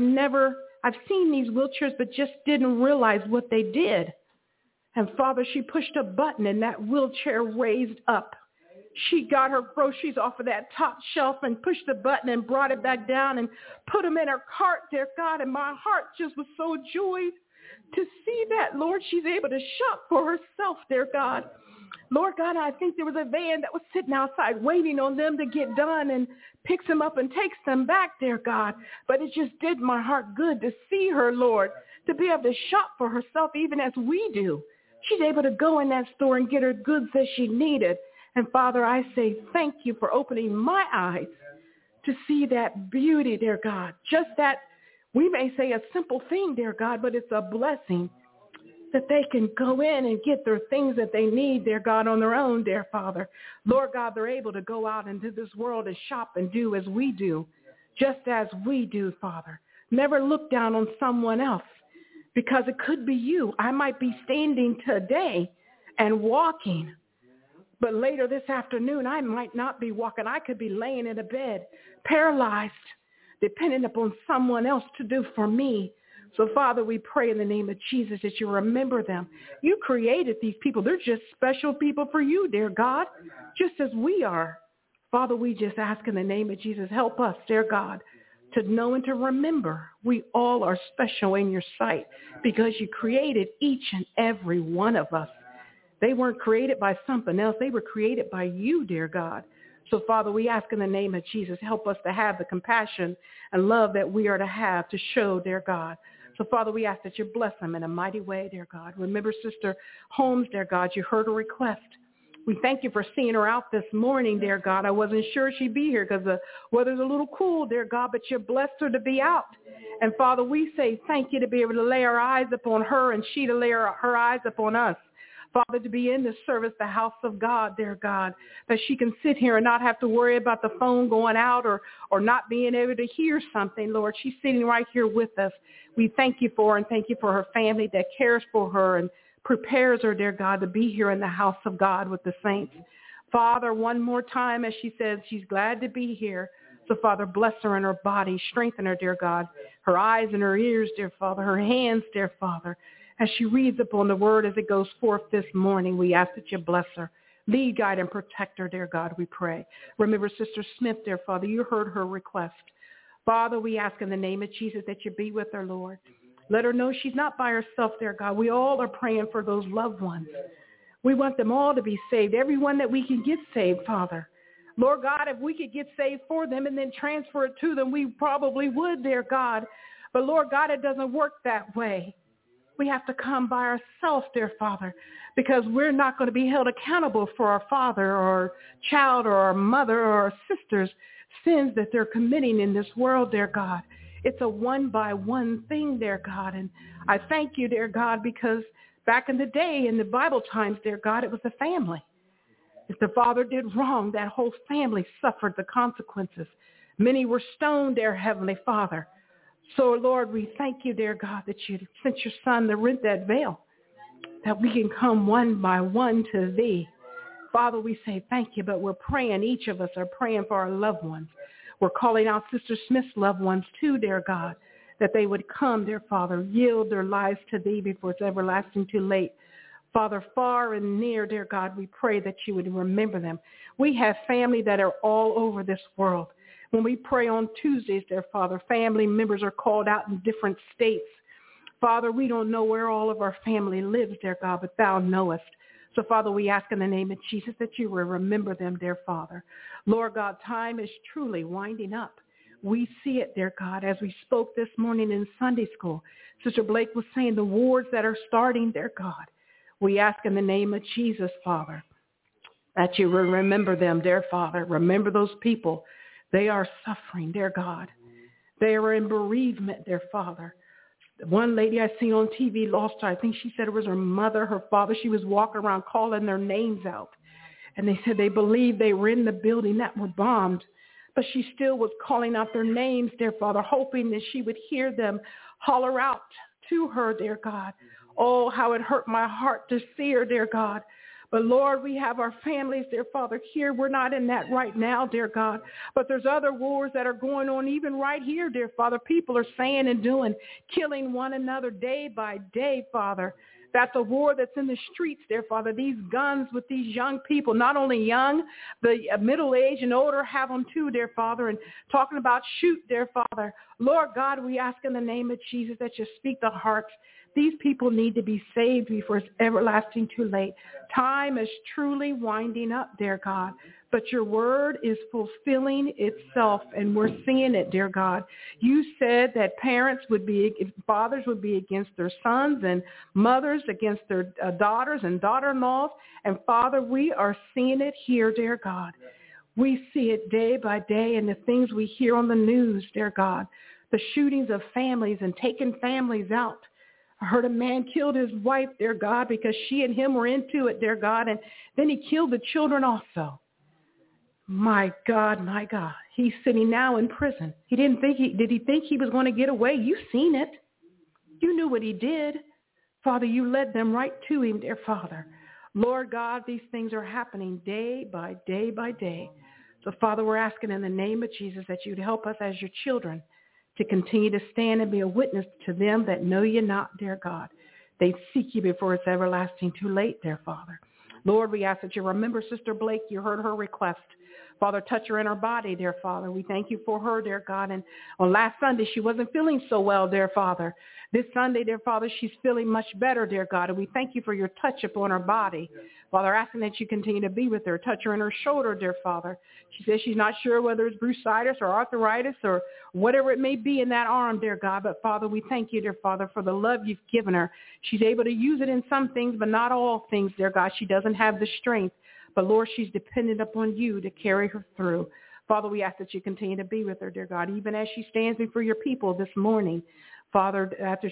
seen these wheelchairs, but just didn't realize what they did. And Father, she pushed a button and that wheelchair raised up. She got her groceries off of that top shelf and pushed the button and brought it back down and put them in her cart, dear God. And my heart just was so joyed to see that, Lord, she's able to shop for herself, dear God. Lord God, I think there was a van that was sitting outside waiting on them to get done and picks them up and takes them back, dear God. But it just did my heart good to see her, Lord, to be able to shop for herself even as we do. She's able to go in that store and get her goods that she needed. And Father, I say thank you for opening my eyes to see that beauty, dear God. Just that, we may say a simple thing, dear God, but it's a blessing that they can go in and get their things that they need, dear God, on their own, dear Father. Lord God, they're able to go out into this world and shop and do as we do, just as we do, Father. Never look down on someone else, because it could be you. I might be standing today and walking, but later this afternoon, I might not be walking. I could be laying in a bed, paralyzed, dependent upon someone else to do for me. So, Father, we pray in the name of Jesus that you remember them. You created these people. They're just special people for you, dear God, just as we are. Father, we just ask in the name of Jesus, help us, dear God, to know and to remember we all are special in your sight because you created each and every one of us. They weren't created by something else. They were created by you, dear God. So, Father, we ask in the name of Jesus, help us to have the compassion and love that we are to have to show, dear God. So, Father, we ask that you bless them in a mighty way, dear God. Remember Sister Holmes, dear God, you heard her request. We thank you for seeing her out this morning, dear God. I wasn't sure she'd be here because the weather's a little cool, dear God, but you blessed her to be out. And, Father, we say thank you to be able to lay our eyes upon her and she to lay her eyes upon us. Father, to be in the service, the house of God, dear God, that she can sit here and not have to worry about the phone going out or not being able to hear something, Lord. She's sitting right here with us. We thank you for her and thank you for her family that cares for her and prepares her, dear God, to be here in the house of God with the saints. Father, one more time, as she says, she's glad to be here. So, Father, bless her in her body, strengthen her, dear God, her eyes and her ears, dear Father, her hands, dear Father. As she reads upon the word as it goes forth this morning, we ask that you bless her. Lead, guide, and protect her, dear God, we pray. Remember Sister Smith, dear Father, you heard her request. Father, we ask in the name of Jesus that you be with her, Lord. Let her know she's not by herself, dear God. We all are praying for those loved ones. We want them all to be saved, everyone that we can get saved, Father. Lord God, if we could get saved for them and then transfer it to them, we probably would, dear God. But Lord God, it doesn't work that way. We have to come by ourselves, dear Father, because we're not going to be held accountable for our father or our child or our mother or our sister's sins that they're committing in this world, dear God. It's a one-by-one thing, dear God. And I thank you, dear God, because back in the day, in the Bible times, dear God, it was the family. If the father did wrong, that whole family suffered the consequences. Many were stoned, dear Heavenly Father. So, Lord, we thank you, dear God, that you sent your son to rent that veil, that we can come one by one to thee. Father, we say thank you, but we're praying, each of us are praying for our loved ones. We're calling out Sister Smith's loved ones too, dear God, that they would come, dear Father, yield their lives to thee before it's everlasting too late. Father, far and near, dear God, we pray that you would remember them. We have family that are all over this world. When we pray on Tuesdays, dear Father, family members are called out in different states. Father, we don't know where all of our family lives, dear God, but thou knowest. So, Father, we ask in the name of Jesus that you will remember them, dear Father. Lord God, time is truly winding up. We see it, dear God, as we spoke this morning in Sunday school. Sister Blake was saying the wars that are starting, dear God. We ask in the name of Jesus, Father, that you will remember them, dear Father. Remember those people. They are suffering, dear God. They are in bereavement, dear Father. One lady I seen on TV lost her. I think she said it was her mother, her father. She was walking around calling their names out. And they said they believed they were in the building that were bombed. But she still was calling out their names, dear Father, hoping that she would hear them holler out to her, dear God. Oh, how it hurt my heart to see her, dear God. But, Lord, we have our families, dear Father, here. We're not in that right now, dear God. But there's other wars that are going on even right here, dear Father. People are saying and doing, killing one another day by day, Father. That's a war that's in the streets, dear Father. These guns with these young people, not only young, the middle-aged and older have them too, dear Father. And talking about shoot, dear Father. Lord God, we ask in the name of Jesus that you speak the hearts. These people need to be saved before it's everlasting too late. Time is truly winding up, dear God. But your word is fulfilling itself, and we're seeing it, dear God. You said that fathers would be against their sons and mothers against their daughters and daughter-in-laws. And, Father, we are seeing it here, dear God. We see it day by day in the things we hear on the news, dear God. The shootings of families and taking families out. I heard a man killed his wife, dear God, because she and him were into it, dear God, and then he killed the children also. My God, he's sitting now in prison. Did he think he was going to get away? You've seen it. You knew what he did. Father, you led them right to him, dear Father. Lord God, these things are happening day by day by day. So, Father, we're asking in the name of Jesus that you'd help us as your children to continue to stand and be a witness to them that know you not, dear God. They seek you before it's everlasting too late, dear Father. Lord, we ask that you remember Sister Blake. You heard her request. Father, touch her in her body, dear Father. We thank you for her, dear God. And on last Sunday, she wasn't feeling so well, dear Father. This Sunday, dear Father, she's feeling much better, dear God. And we thank you for your touch upon her body. Father, asking that you continue to be with her, touch her in her shoulder, dear Father. She says she's not sure whether it's bursitis or arthritis or whatever it may be in that arm, dear God. But, Father, we thank you, dear Father, for the love you've given her. She's able to use it in some things, but not all things, dear God. She doesn't have the strength. But, Lord, she's dependent upon you to carry her through. Father, we ask that you continue to be with her, dear God, even as she stands before your people this morning. Father, after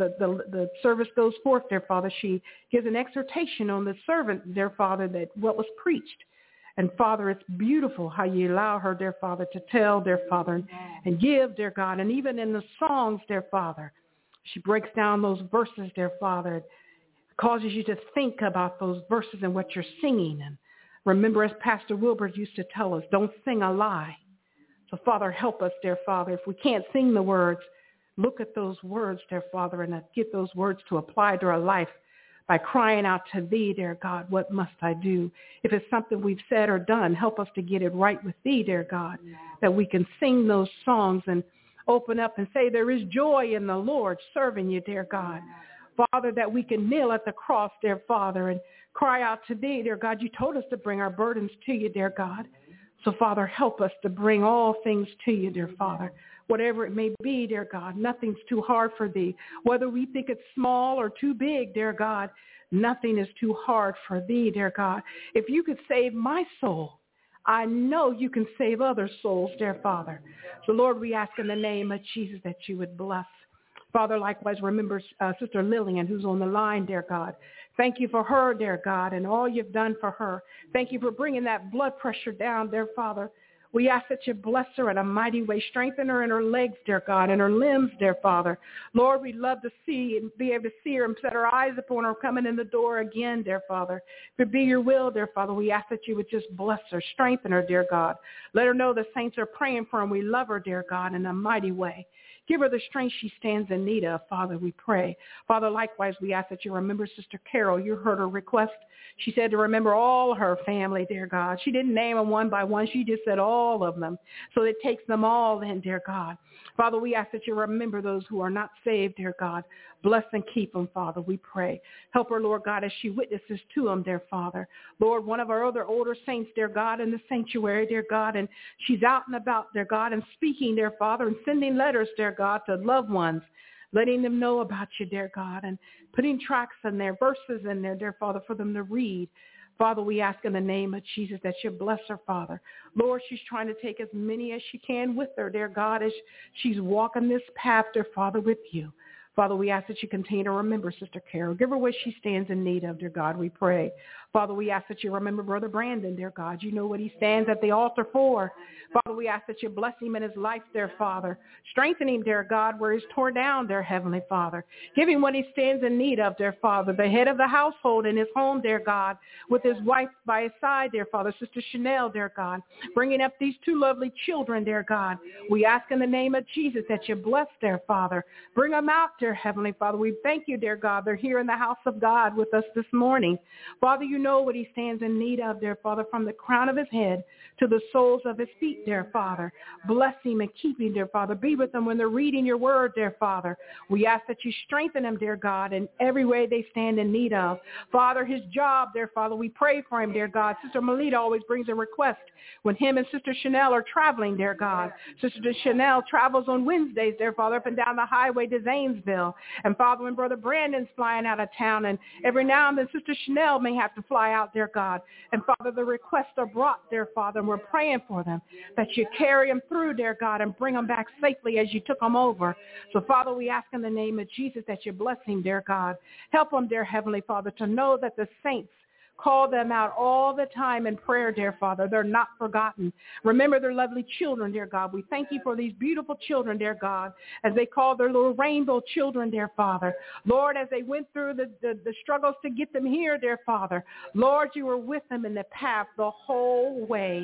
the service goes forth, dear Father, she gives an exhortation on the servant, dear Father, that what was preached. And, Father, it's beautiful how you allow her, dear Father, to tell, dear Father, and give, dear God. And even in the songs, dear Father, she breaks down those verses, dear Father. It causes you to think about those verses and what you're singing. And remember, as Pastor Wilbur used to tell us, don't sing a lie. So, Father, help us, dear Father. If we can't sing the words, look at those words, dear Father, and get those words to apply to our life by crying out to thee, dear God, what must I do? If it's something we've said or done, help us to get it right with thee, dear God, that we can sing those songs and open up and say there is joy in the Lord serving you, dear God. Father, that we can kneel at the cross, dear Father, and cry out to thee, dear God. You told us to bring our burdens to you, dear God. So, Father, help us to bring all things to you, dear Father. Whatever it may be, dear God, nothing's too hard for thee. Whether we think it's small or too big, dear God, nothing is too hard for thee, dear God. If you could save my soul, I know you can save other souls, dear Father. So, Lord, we ask in the name of Jesus that you would bless. Father, likewise, remember Sister Lillian, who's on the line, dear God. Thank you for her, dear God, and all you've done for her. Thank you for bringing that blood pressure down, dear Father. We ask that you bless her in a mighty way. Strengthen her in her legs, dear God, and her limbs, dear Father. Lord, we'd love to see and be able to see her and set our eyes upon her coming in the door again, dear Father. If it be your will, dear Father, we ask that you would just bless her, strengthen her, dear God. Let her know the saints are praying for her, and we love her, dear God, in a mighty way. Give her the strength she stands in need of, Father, we pray. Father, likewise, we ask that you remember Sister Carol. You heard her request. She said to remember all her family, dear God. She didn't name them one by one. She just said all of them. So it takes them all in, dear God. Father, we ask that you remember those who are not saved, dear God. Bless and keep them, Father, we pray. Help her, Lord God, as she witnesses to them, dear Father. Lord, one of our other older saints, dear God, in the sanctuary, dear God, and she's out and about, dear God, and speaking, dear Father, and sending letters, dear God, to loved ones, letting them know about you, dear God, and putting tracts in there, verses in there, dear Father, for them to read. Father, we ask in the name of Jesus that you bless her, Father. Lord, she's trying to take as many as she can with her, dear God, as she's walking this path, dear Father, with you. Father, we ask that you continue to remember Sister Carol. Give her what she stands in need of, dear God, we pray. Father, we ask that you remember Brother Brandon, dear God. You know what he stands at the altar for. Father, we ask that you bless him in his life, dear Father. Strengthen him, dear God, where he's torn down, dear Heavenly Father. Give him what he stands in need of, dear Father. The head of the household in his home, dear God, with his wife by his side, dear Father, Sister Chanel, dear God, bringing up these two lovely children, dear God. We ask in the name of Jesus that you bless, dear Father. Bring them out, dear Heavenly Father. We thank you, dear God. They're here in the house of God with us this morning. Father, you know what he stands in need of, dear Father, from the crown of his head to the soles of his feet, dear Father. Bless him and keep him, dear Father. Be with them when they're reading your word, dear Father. We ask that you strengthen them, dear God, in every way they stand in need of. Father, his job, dear Father, we pray for him, dear God. Sister Melita always brings a request when him and Sister Chanel are traveling, dear God. Sister Chanel travels on Wednesdays, dear Father, up and down the highway to Zanesville. And Father, when Brother Brandon's flying out of town, and every now and then Sister Chanel may have to fly out, dear God. And Father, the requests are brought, dear Father, and we're praying for them, that you carry them through, dear God, and bring them back safely as you took them over. So Father, we ask in the name of Jesus that you bless him, dear God. Help them, dear Heavenly Father, to know that the saints call them out all the time in prayer, dear Father. They're not forgotten. Remember their lovely children, dear God. We thank you for these beautiful children, dear God, as they call their little rainbow children, dear Father. Lord, as they went through the struggles to get them here, dear Father, Lord, you were with them in the path the whole way.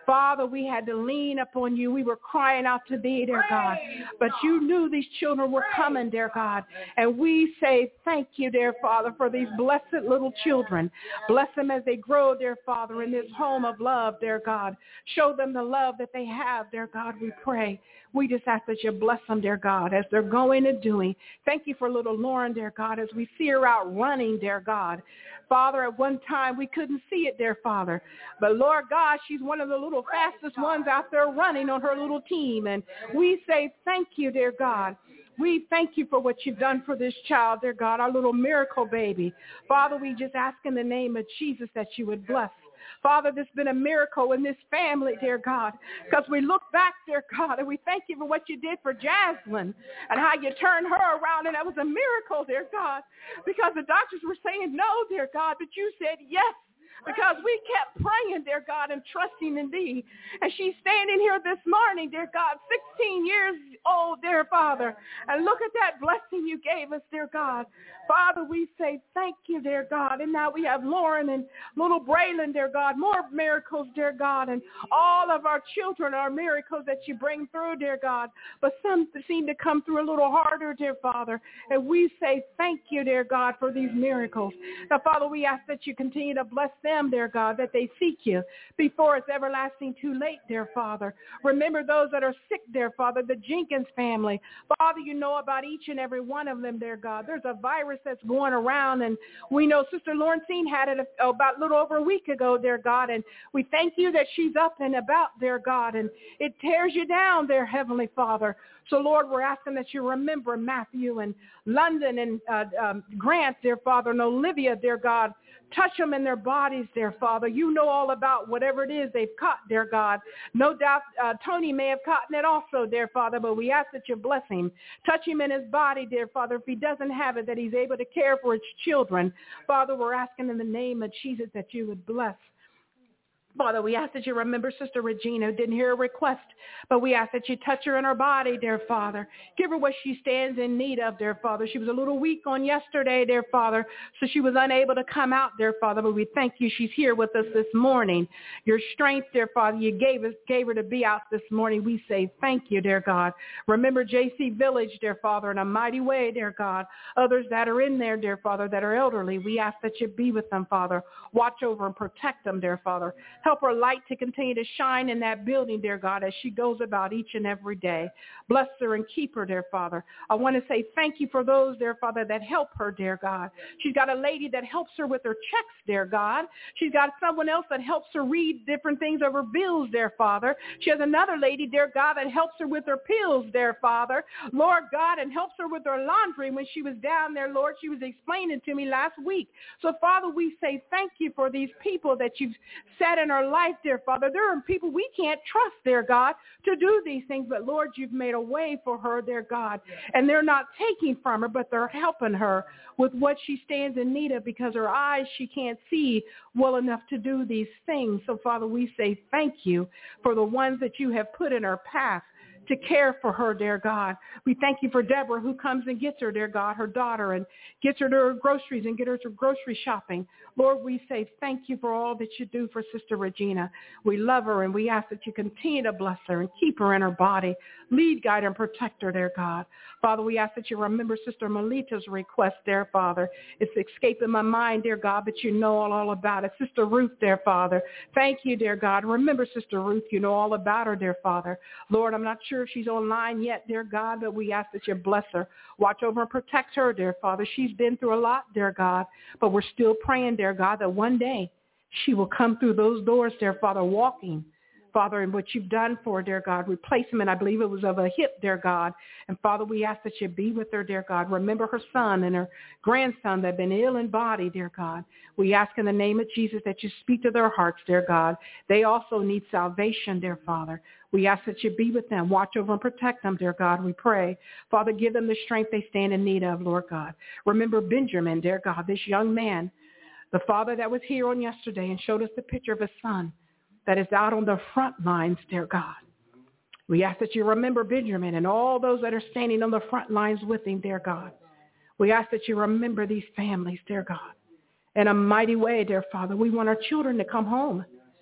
Father, we had to lean upon you. We were crying out to thee, dear God. But you knew these children were coming, dear God. And we say thank you, dear Father, for these blessed little children. Bless them as they grow, dear Father, in this home of love, dear God. Show them the love that they have, dear God, we pray. We just ask that you bless them, dear God, as they're going and doing. Thank you for little Lauren, dear God, as we see her out running, dear God. Father, at one time we couldn't see it, dear Father. But Lord God, she's one of the little fastest ones out there running on her little team. And we say thank you, dear God. We thank you for what you've done for this child, dear God, our little miracle baby. Father, we just ask in the name of Jesus that you would bless. Father, there's been a miracle in this family, dear God, because we look back, dear God, and we thank you for what you did for Jaslyn and how you turned her around, and that was a miracle, dear God, because the doctors were saying no, dear God, but you said yes. Because we kept praying, dear God, and trusting in thee. And she's standing here this morning, dear God, 16 years old, dear Father. And look at that blessing you gave us, dear God. Father, we say thank you, dear God. And now we have Lauren and little Braylon, dear God, more miracles, dear God. And all of our children are miracles that you bring through, dear God. But some seem to come through a little harder, dear Father. And we say thank you, dear God, for these miracles. Now, Father, we ask that you continue to bless them, dear God, that they seek you before it's everlasting too late, dear Father. Remember those that are sick, dear Father, the Jenkins family. Father, you know about each and every one of them, dear God. There's a virus that's going around, and we know Sister Lawrencine had it about a little over a week ago, dear God, and we thank you that she's up and about, dear God, and it tears you down, dear Heavenly Father. So, Lord, we're asking that you remember Matthew and London and Grant, dear Father, and Olivia, dear God. Touch them in their bodies, dear Father. You know all about whatever it is they've caught, dear God. No doubt Tony may have caught it also, dear Father, but we ask that you bless him. Touch him in his body, dear Father. If he doesn't have it, that he's able to care for his children. Father, we're asking in the name of Jesus that you would bless. Father, we ask that you remember Sister Regina, who didn't hear a request, but we ask that you touch her in her body, dear Father. Give her what she stands in need of, dear Father. She was a little weak on yesterday, dear Father, so she was unable to come out, dear Father, but we thank you she's here with us this morning. Your strength, dear Father, you gave her to be out this morning. We say thank you, dear God. Remember JC Village, dear Father, in a mighty way, dear God. Others that are in there, dear Father, that are elderly, we ask that you be with them, Father. Watch over and protect them, dear Father. Help her light to continue to shine in that building, dear God, as she goes about each and every day. Bless her and keep her, dear Father. I want to say thank you for those, dear Father, that help her, dear God. She's got a lady that helps her with her checks, dear God. She's got someone else that helps her read different things of her bills, dear Father. She has another lady, dear God, that helps her with her pills, dear Father. Lord God, and helps her with her laundry when she was down there, Lord. She was explaining to me last week. So, Father, we say thank you for these people that you've set in our life, dear Father. There are people we can't trust, dear God, to do these things, but Lord, you've made a way for her, dear God, and they're not taking from her, but they're helping her with what she stands in need of, because her eyes, she can't see well enough to do these things. So, Father, we say thank you for the ones that you have put in her path to care for her, dear God. We thank you for Deborah, who comes and gets her, dear God, her daughter, and gets her to her groceries and get her to grocery shopping. Lord, we say thank you for all that you do for Sister Regina. We love her, and we ask that you continue to bless her and keep her in her body. Lead, guide, and protect her, dear God. Father, we ask that you remember Sister Melita's request, dear Father. It's escaping my mind, dear God, but you know all about it. Sister Ruth, dear Father. Thank you, dear God. Remember Sister Ruth. You know all about her, dear Father. Lord, I'm not sure if she's online yet, dear God, but we ask that you bless her. Watch over and protect her, dear Father. She's been through a lot, dear God, but we're still praying, dear God, that one day she will come through those doors, dear Father, walking, Father, and what you've done for her, dear God. Replacement, I believe it was of a hip, dear God. And Father, we ask that you be with her, dear God. Remember her son and her grandson that have been ill in body, dear God. We ask in the name of Jesus that you speak to their hearts, dear God. They also need salvation, dear Father. We ask that you be with them. Watch over and protect them, dear God, we pray. Father, give them the strength they stand in need of, Lord God. Remember Benjamin, dear God, this young man, the father that was here on yesterday and showed us the picture of his son that is out on the front lines, dear God. We ask that you remember Benjamin and all those that are standing on the front lines with him, dear God. We ask that you remember these families, dear God, in a mighty way, dear Father. We want our children to come home.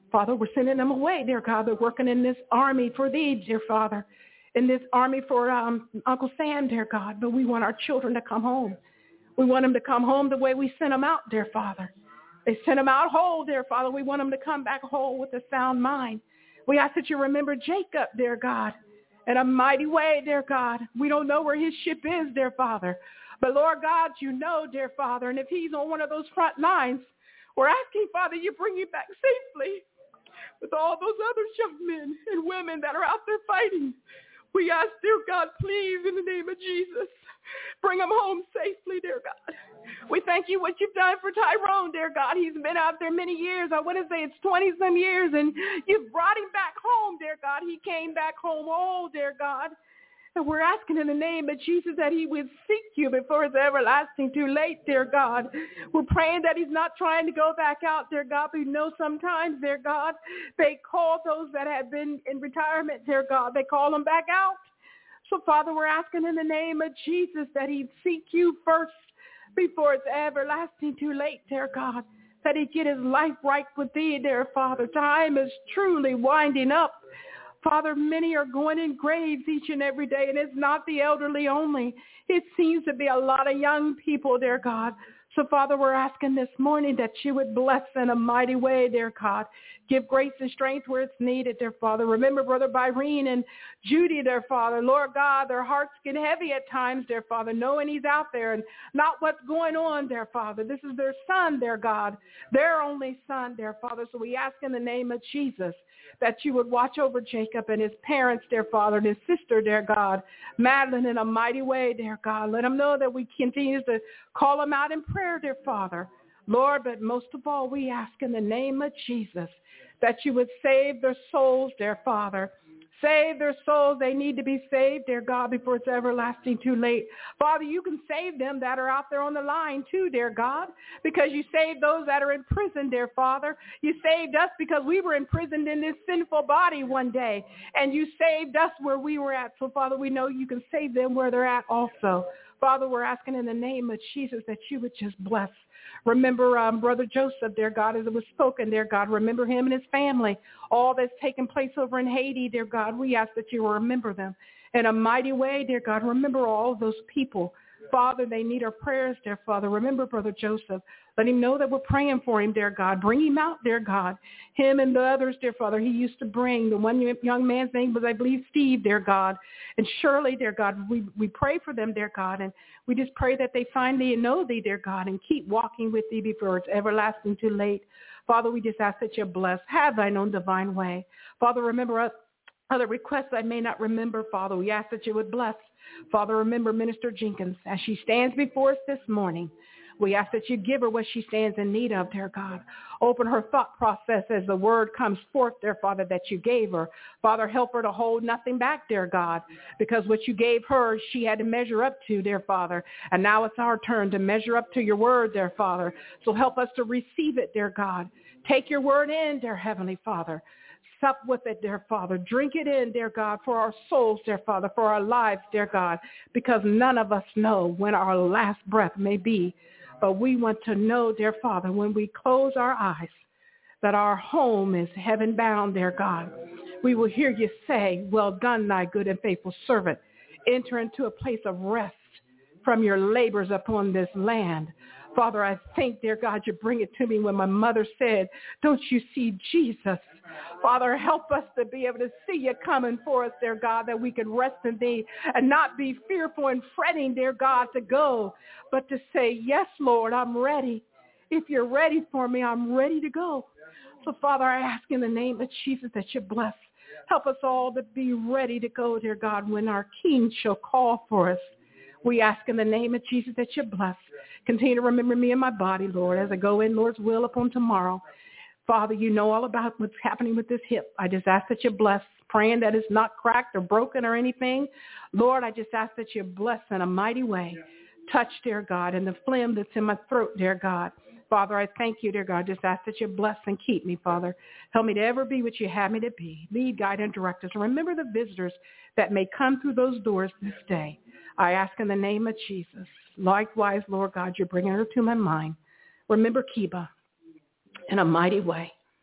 Father, we're sending them away, dear God. They're working in this army for thee, dear Father, in this army for Uncle Sam, dear God. But we want our children to come home. We want them to come home the way we sent them out, dear Father. They sent them out whole, dear Father. We want them to come back whole with a sound mind. We ask that you remember Jacob, dear God, in a mighty way, dear God. We don't know where his ship is, dear Father. But, Lord God, you know, dear Father, and if he's on one of those front lines, we're asking, Father, you bring him back safely with all those other young men and women that are out there fighting. We ask, dear God, please, in the name of Jesus, bring him home safely, dear God. We thank you what you've done for Tyrone, dear God. He's been out there many years. I want to say it's 20-some years, and you've brought him back home, dear God. He came back home whole, dear God. And we're asking in the name of Jesus that he would seek you before it's everlasting too late, dear God. We're praying that he's not trying to go back out, dear God. We know sometimes, dear God, they call those that have been in retirement, dear God, they call them back out. So, Father, we're asking in the name of Jesus that he'd seek you first before it's everlasting too late, dear God, that he'd get his life right with thee, dear Father. Time is truly winding up. Father, many are going in graves each and every day, and it's not the elderly only. It seems to be a lot of young people, dear God. So, Father, we're asking this morning that you would bless in a mighty way, dear God. Give grace and strength where it's needed, dear Father. Remember Brother Byrene and Judy, dear Father. Lord God, their hearts get heavy at times, dear Father, knowing he's out there and not what's going on, dear Father. This is their son, dear God, their only son, dear Father. So we ask in the name of Jesus that you would watch over Jacob and his parents, dear Father, and his sister, dear God, Madeline, in a mighty way, dear God. Let them know that we continue to call them out in prayer, dear Father. Lord, but most of all, we ask in the name of Jesus that you would save their souls, dear Father. Save their souls. They need to be saved, dear God, before it's everlasting too late. Father, you can save them that are out there on the line too, dear God, because you saved those that are in prison, dear Father. You saved us because we were imprisoned in this sinful body one day, and you saved us where we were at. So, Father, we know you can save them where they're at also. Father, we're asking in the name of Jesus that you would just bless. Remember Brother Joseph, dear God, as it was spoken, dear God. Remember him and his family, all that's taken place over in Haiti, dear God. We ask that you will remember them in a mighty way, dear God. Remember all of those people. Father, they need our prayers, dear Father. Remember Brother Joseph. Let him know that we're praying for him, dear God. Bring him out, dear God. Him and the others, dear Father, he used to bring. The one young man's name was, I believe, Steve, dear God. And Shirley, dear God, we pray for them, dear God. And we just pray that they find thee and know thee, dear God, and keep walking with thee before it's everlasting too late. Father, we just ask that you bless. Have thine own divine way. Father, remember us. Other requests I may not remember, Father, we ask that you would bless. Father, remember Minister Jenkins as she stands before us this morning. We ask that you give her what she stands in need of, dear God. Open her thought process as the word comes forth, dear Father, that you gave her. Father, help her to hold nothing back, dear God, because what you gave her, she had to measure up to, dear Father. And now it's our turn to measure up to your word, dear Father. So help us to receive it, dear God. Take your word in, dear Heavenly Father. Sup with it, dear Father. Drink it in, dear God, for our souls, dear Father, for our lives, dear God, because none of us know when our last breath may be. But we want to know, dear Father, when we close our eyes, that our home is heaven bound, dear God. We will hear you say, well done, thy good and faithful servant. Enter into a place of rest from your labors upon this land. Father, I think, dear God, you bring it to me when my mother said, don't you see Jesus? Father, help us to be able to see you coming for us, dear God, that we can rest in thee and not be fearful and fretting, dear God, to go, but to say, yes, Lord, I'm ready. If you're ready for me, I'm ready to go. So, Father, I ask in the name of Jesus that you bless. Help us all to be ready to go, dear God, when our King shall call for us. We ask in the name of Jesus that you bless. Continue to remember me and my body, Lord, as I go in Lord's will upon tomorrow. Father, you know all about what's happening with this hip. I just ask that you bless, praying that it's not cracked or broken or anything. Lord, I just ask that you bless in a mighty way. Touch, dear God, and the phlegm that's in my throat, dear God. Father, I thank you, dear God. Just ask that you bless and keep me, Father. Help me to ever be what you have me to be. Lead, guide, and direct us. Remember the visitors that may come through those doors this day. I ask in the name of Jesus. Likewise, Lord God, you're bringing her to my mind. Remember Kiba in a mighty way.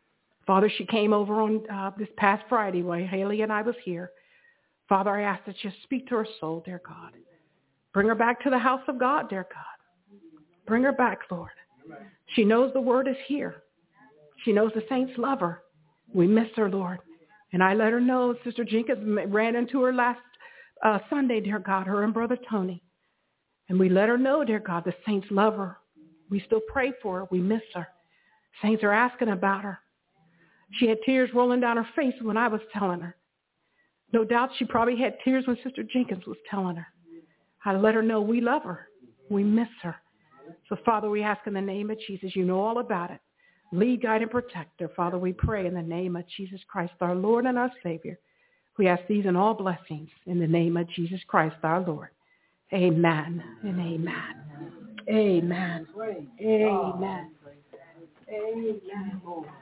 Father, she came over on this past Friday while Haley and I was here. Father, I ask that you speak to her soul, dear God. Bring her back to the house of God, dear God. Bring her back, Lord. She knows the word is here. She knows the saints love her. We miss her, Lord. And I let her know Sister Jenkins ran into her last Sunday, dear God, her and Brother Tony. And we let her know, dear God, the saints love her. We still pray for her. We miss her. Saints are asking about her. She had tears rolling down her face when I was telling her. No doubt she probably had tears when Sister Jenkins was telling her. I let her know we love her. We miss her. So, Father, we ask in the name of Jesus. You know all about it. Lead, guide, and protect her. Father, we pray in the name of Jesus Christ, our Lord and our Savior. We ask these and all blessings in the name of Jesus Christ, our Lord. Amen and amen. Amen. Amen. Amen.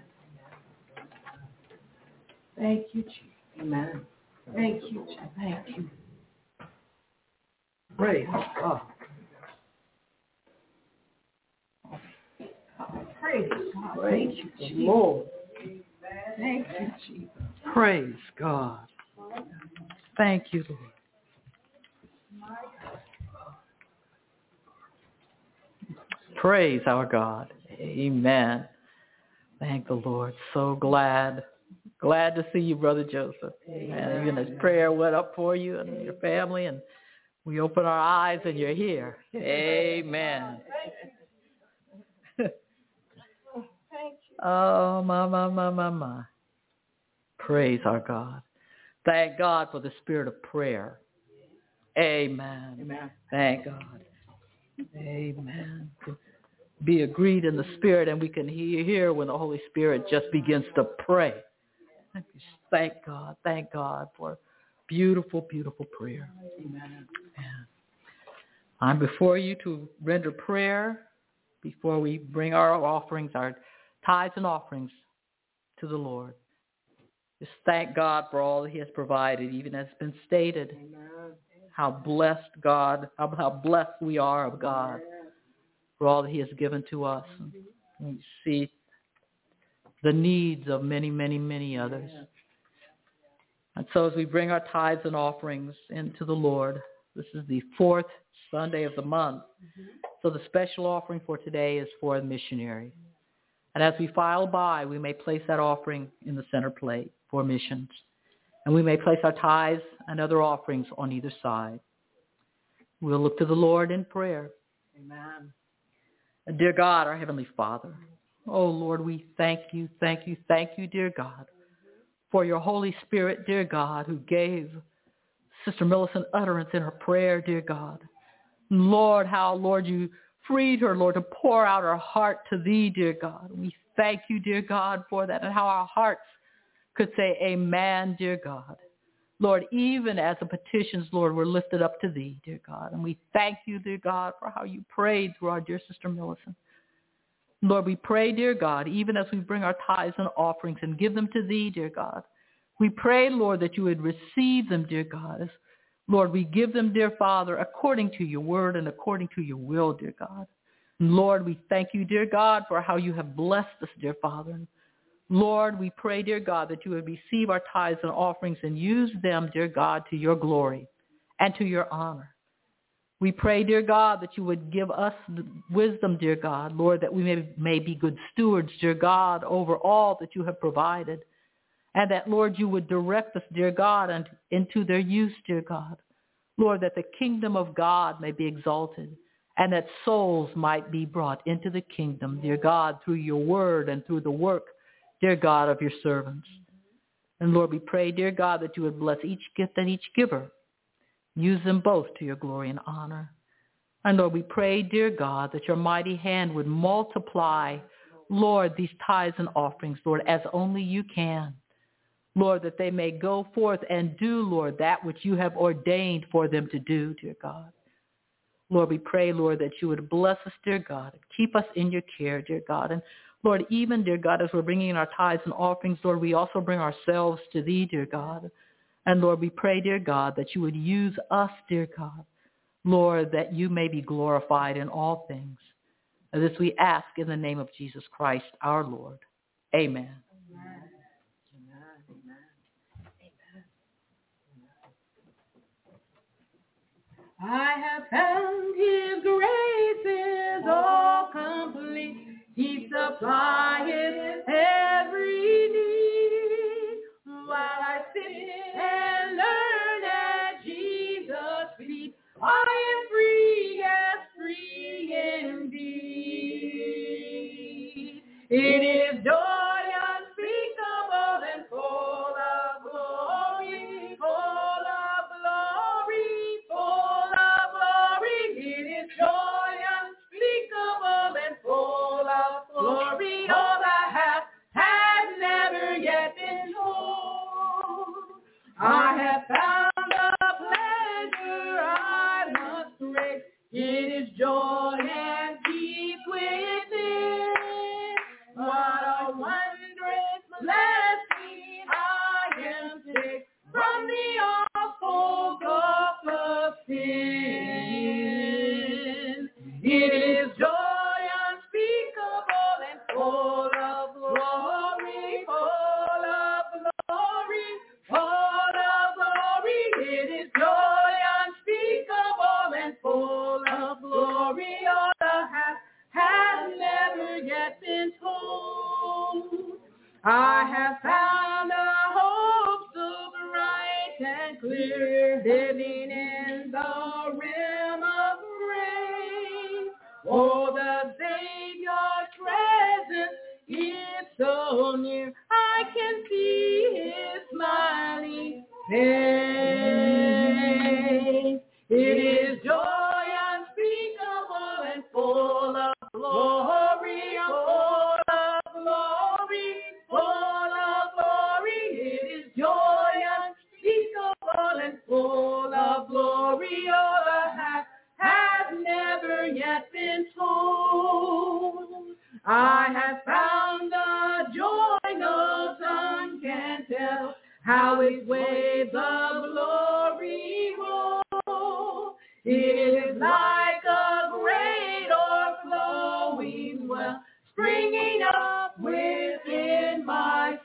Thank you, Jesus. Amen. Thank you, Jesus. Thank you. Praise God. Praise God. Praise the Lord. Thank you, Jesus. Praise God. Thank you, Lord. Praise our God. Amen. Thank the Lord. So glad to see you, Brother Joseph. Amen. Even as prayer went up for you and your family, and we open our eyes and you're here. Amen. Oh, my. Praise our God. Thank God for the spirit of prayer. Amen. Amen. Thank God. Amen. Be agreed in the spirit, and we can hear when the Holy Spirit just begins to pray. Thank God for beautiful, beautiful prayer. Amen. I'm before you to render prayer before we bring our offerings, our tithes and offerings to the Lord. Just thank God for all that he has provided, even as has been stated. Amen. How blessed God, how blessed we are of God for all that he has given to us. And we see the needs of many, many, many others. And so as we bring our tithes and offerings into the Lord, this is the fourth Sunday of the month. So the special offering for today is for a missionary. And as we file by, we may place that offering in the center plate for missions. And we may place our tithes and other offerings on either side. We'll look to the Lord in prayer. Amen. And dear God, our Heavenly Father, oh Lord, we thank you, dear God, for your Holy Spirit, dear God, who gave Sister Millicent utterance in her prayer, dear God. Lord, how, Lord, you freed her, Lord, to pour out her heart to thee, dear God. We thank you, dear God, for that, and how our hearts could say amen, dear God. Lord, even as the petitions, Lord, were lifted up to thee, dear God. And we thank you, dear God, for how you prayed through our dear Sister Millicent. Lord, we pray, dear God, even as we bring our tithes and offerings and give them to thee, dear God. We pray, Lord, that you would receive them, dear God. As, Lord, we give them, dear Father, according to your word and according to your will, dear God. And Lord, we thank you, dear God, for how you have blessed us, dear Father. Lord, we pray, dear God, that you would receive our tithes and offerings and use them, dear God, to your glory and to your honor. We pray, dear God, that you would give us wisdom, dear God, Lord, that we may be good stewards, dear God, over all that you have provided. And that, Lord, you would direct us, dear God, and into their use, dear God. Lord, that the kingdom of God may be exalted and that souls might be brought into the kingdom, dear God, through your word and through the work, dear God, of your servants. And Lord, we pray, dear God, that you would bless each gift and each giver. Use them both to your glory and honor. And Lord, we pray, dear God, that your mighty hand would multiply, Lord, these tithes and offerings, Lord, as only you can. Lord, that they may go forth and do, Lord, that which you have ordained for them to do, dear God. Lord, we pray, Lord, that you would bless us, dear God, and keep us in your care, dear God. And Lord, even, dear God, as we're bringing in our tithes and offerings, Lord, we also bring ourselves to thee, dear God. And Lord, we pray, dear God, that you would use us, dear God, Lord, that you may be glorified in all things. And this we ask in the name of Jesus Christ, our Lord. Amen. Amen. I have found his grace is all complete. He supplies every need. While I sit and learn at Jesus' feet, I am free, yes, free indeed. It is joy unspeakable and full of glory, full of glory, full of glory. It is joy unspeakable and full of glory. All I have has never yet been told. I have found a pleasure I must rate. It is joy and peace within. What a wondrous blessing I am saved from the awful gulf of sin. It is joy unspeakable and full of glory, full of glory, full of glory. It is joy unspeakable and full of glory. All the has never yet been told. I have found a hope so bright and clear, living in the realm of grace. Oh, the Savior's presence is so near, I can see his smiling face. It is joy unspeakable and full of glory, full of glory, full of glory. It is joy unspeakable and full of glory. All I have never yet been told. I have found the joy no tongue can tell, how its waves of glory roll. It is like a great overflowing well, springing up within my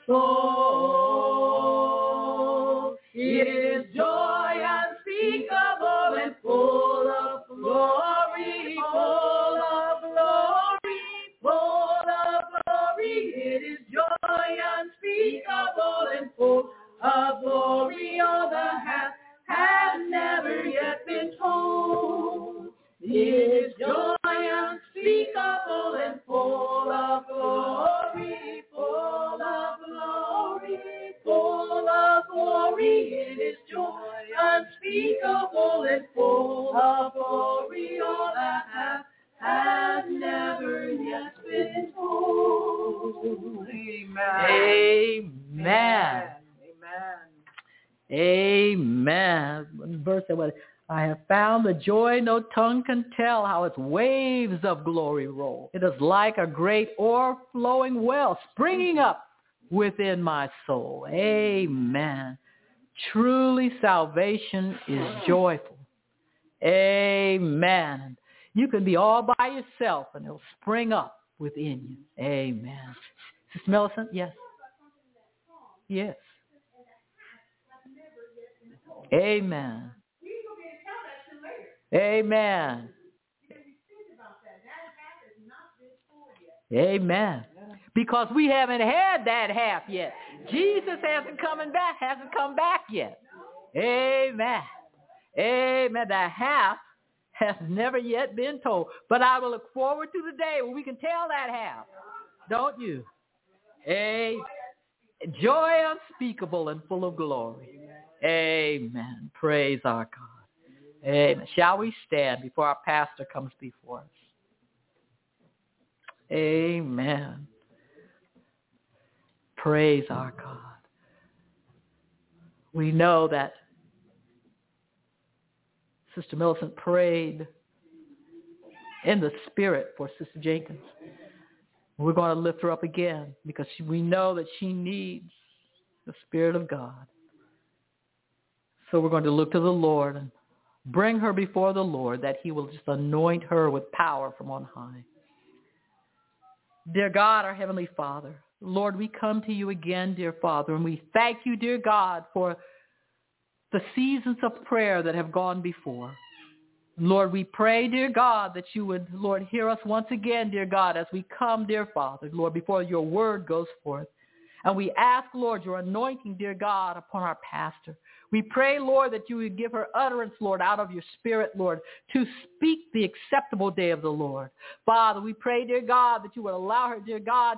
soul. It is joy unspeakable and full of glory, full of glory, full of glory. It is joy unspeakable and full of glory. All the has never yet been told. It is joy unspeakable and full of glory, full of glory, full of glory. It is joy unspeakable and full of glory. All I have never yet been told. Amen. Amen. Amen. Verse that was, I have found the joy no tongue can tell, how its waves of glory roll. It is like a great o'erflowing well springing up within my soul. Amen. Truly salvation is joyful. Amen. You can be all by yourself and it'll spring up within you. Amen. Sister Millicent? Yes. Yes. Amen. Amen. Amen. Because we haven't had that half yet. Jesus hasn't come back yet. Amen. Amen. The half has never yet been told. But I will look forward to the day when we can tell that half. Don't you? Joy unspeakable and full of glory. Amen. Praise our God. Amen. Shall we stand before our pastor comes before us? Amen. Praise our God. We know that Sister Millicent prayed in the Spirit for Sister Jenkins. We're going to lift her up again because we know that she needs the Spirit of God. So we're going to look to the Lord and bring her before the Lord that he will just anoint her with power from on high. Dear God, our Heavenly Father, Lord, we come to you again, dear Father, and we thank you, dear God, for the seasons of prayer that have gone before. Lord, we pray, dear God, that you would, Lord, hear us once again, dear God, as we come, dear Father, Lord, before your word goes forth. And we ask, Lord, your anointing, dear God, upon our pastor. We pray, Lord, that you would give her utterance, Lord, out of your spirit, Lord, to speak the acceptable day of the Lord. Father, we pray, dear God, that you would allow her, dear God,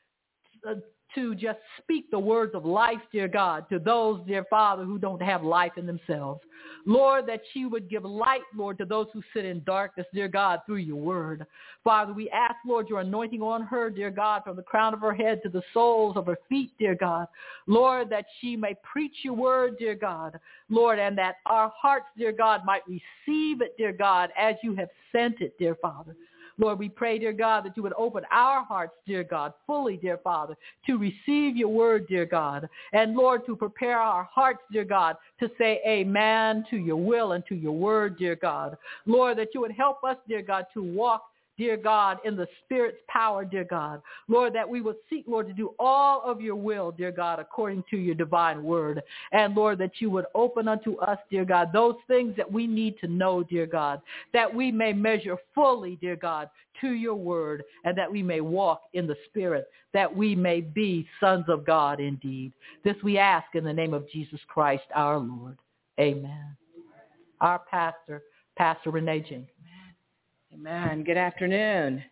to just speak the words of life, dear God, to those, dear Father, who don't have life in themselves. Lord, that she would give light, Lord, to those who sit in darkness, dear God, through your word. Father, we ask, Lord, your anointing on her, dear God, from the crown of her head to the soles of her feet, dear God. Lord, that she may preach your word, dear God. Lord, and that our hearts, dear God, might receive it, dear God, as you have sent it, dear Father. Lord, we pray, dear God, that you would open our hearts, dear God, fully, dear Father, to receive your word, dear God. And, Lord, to prepare our hearts, dear God, to say amen to your will and to your word, dear God. Lord, that you would help us, dear God, to walk, dear God, in the Spirit's power, dear God. Lord, that we would seek, Lord, to do all of your will, dear God, according to your divine word. And, Lord, that you would open unto us, dear God, those things that we need to know, dear God, that we may measure fully, dear God, to your word, and that we may walk in the Spirit, that we may be sons of God indeed. This we ask in the name of Jesus Christ, our Lord. Amen. Our pastor, Pastor Renee Jenkins. Amen. Good afternoon.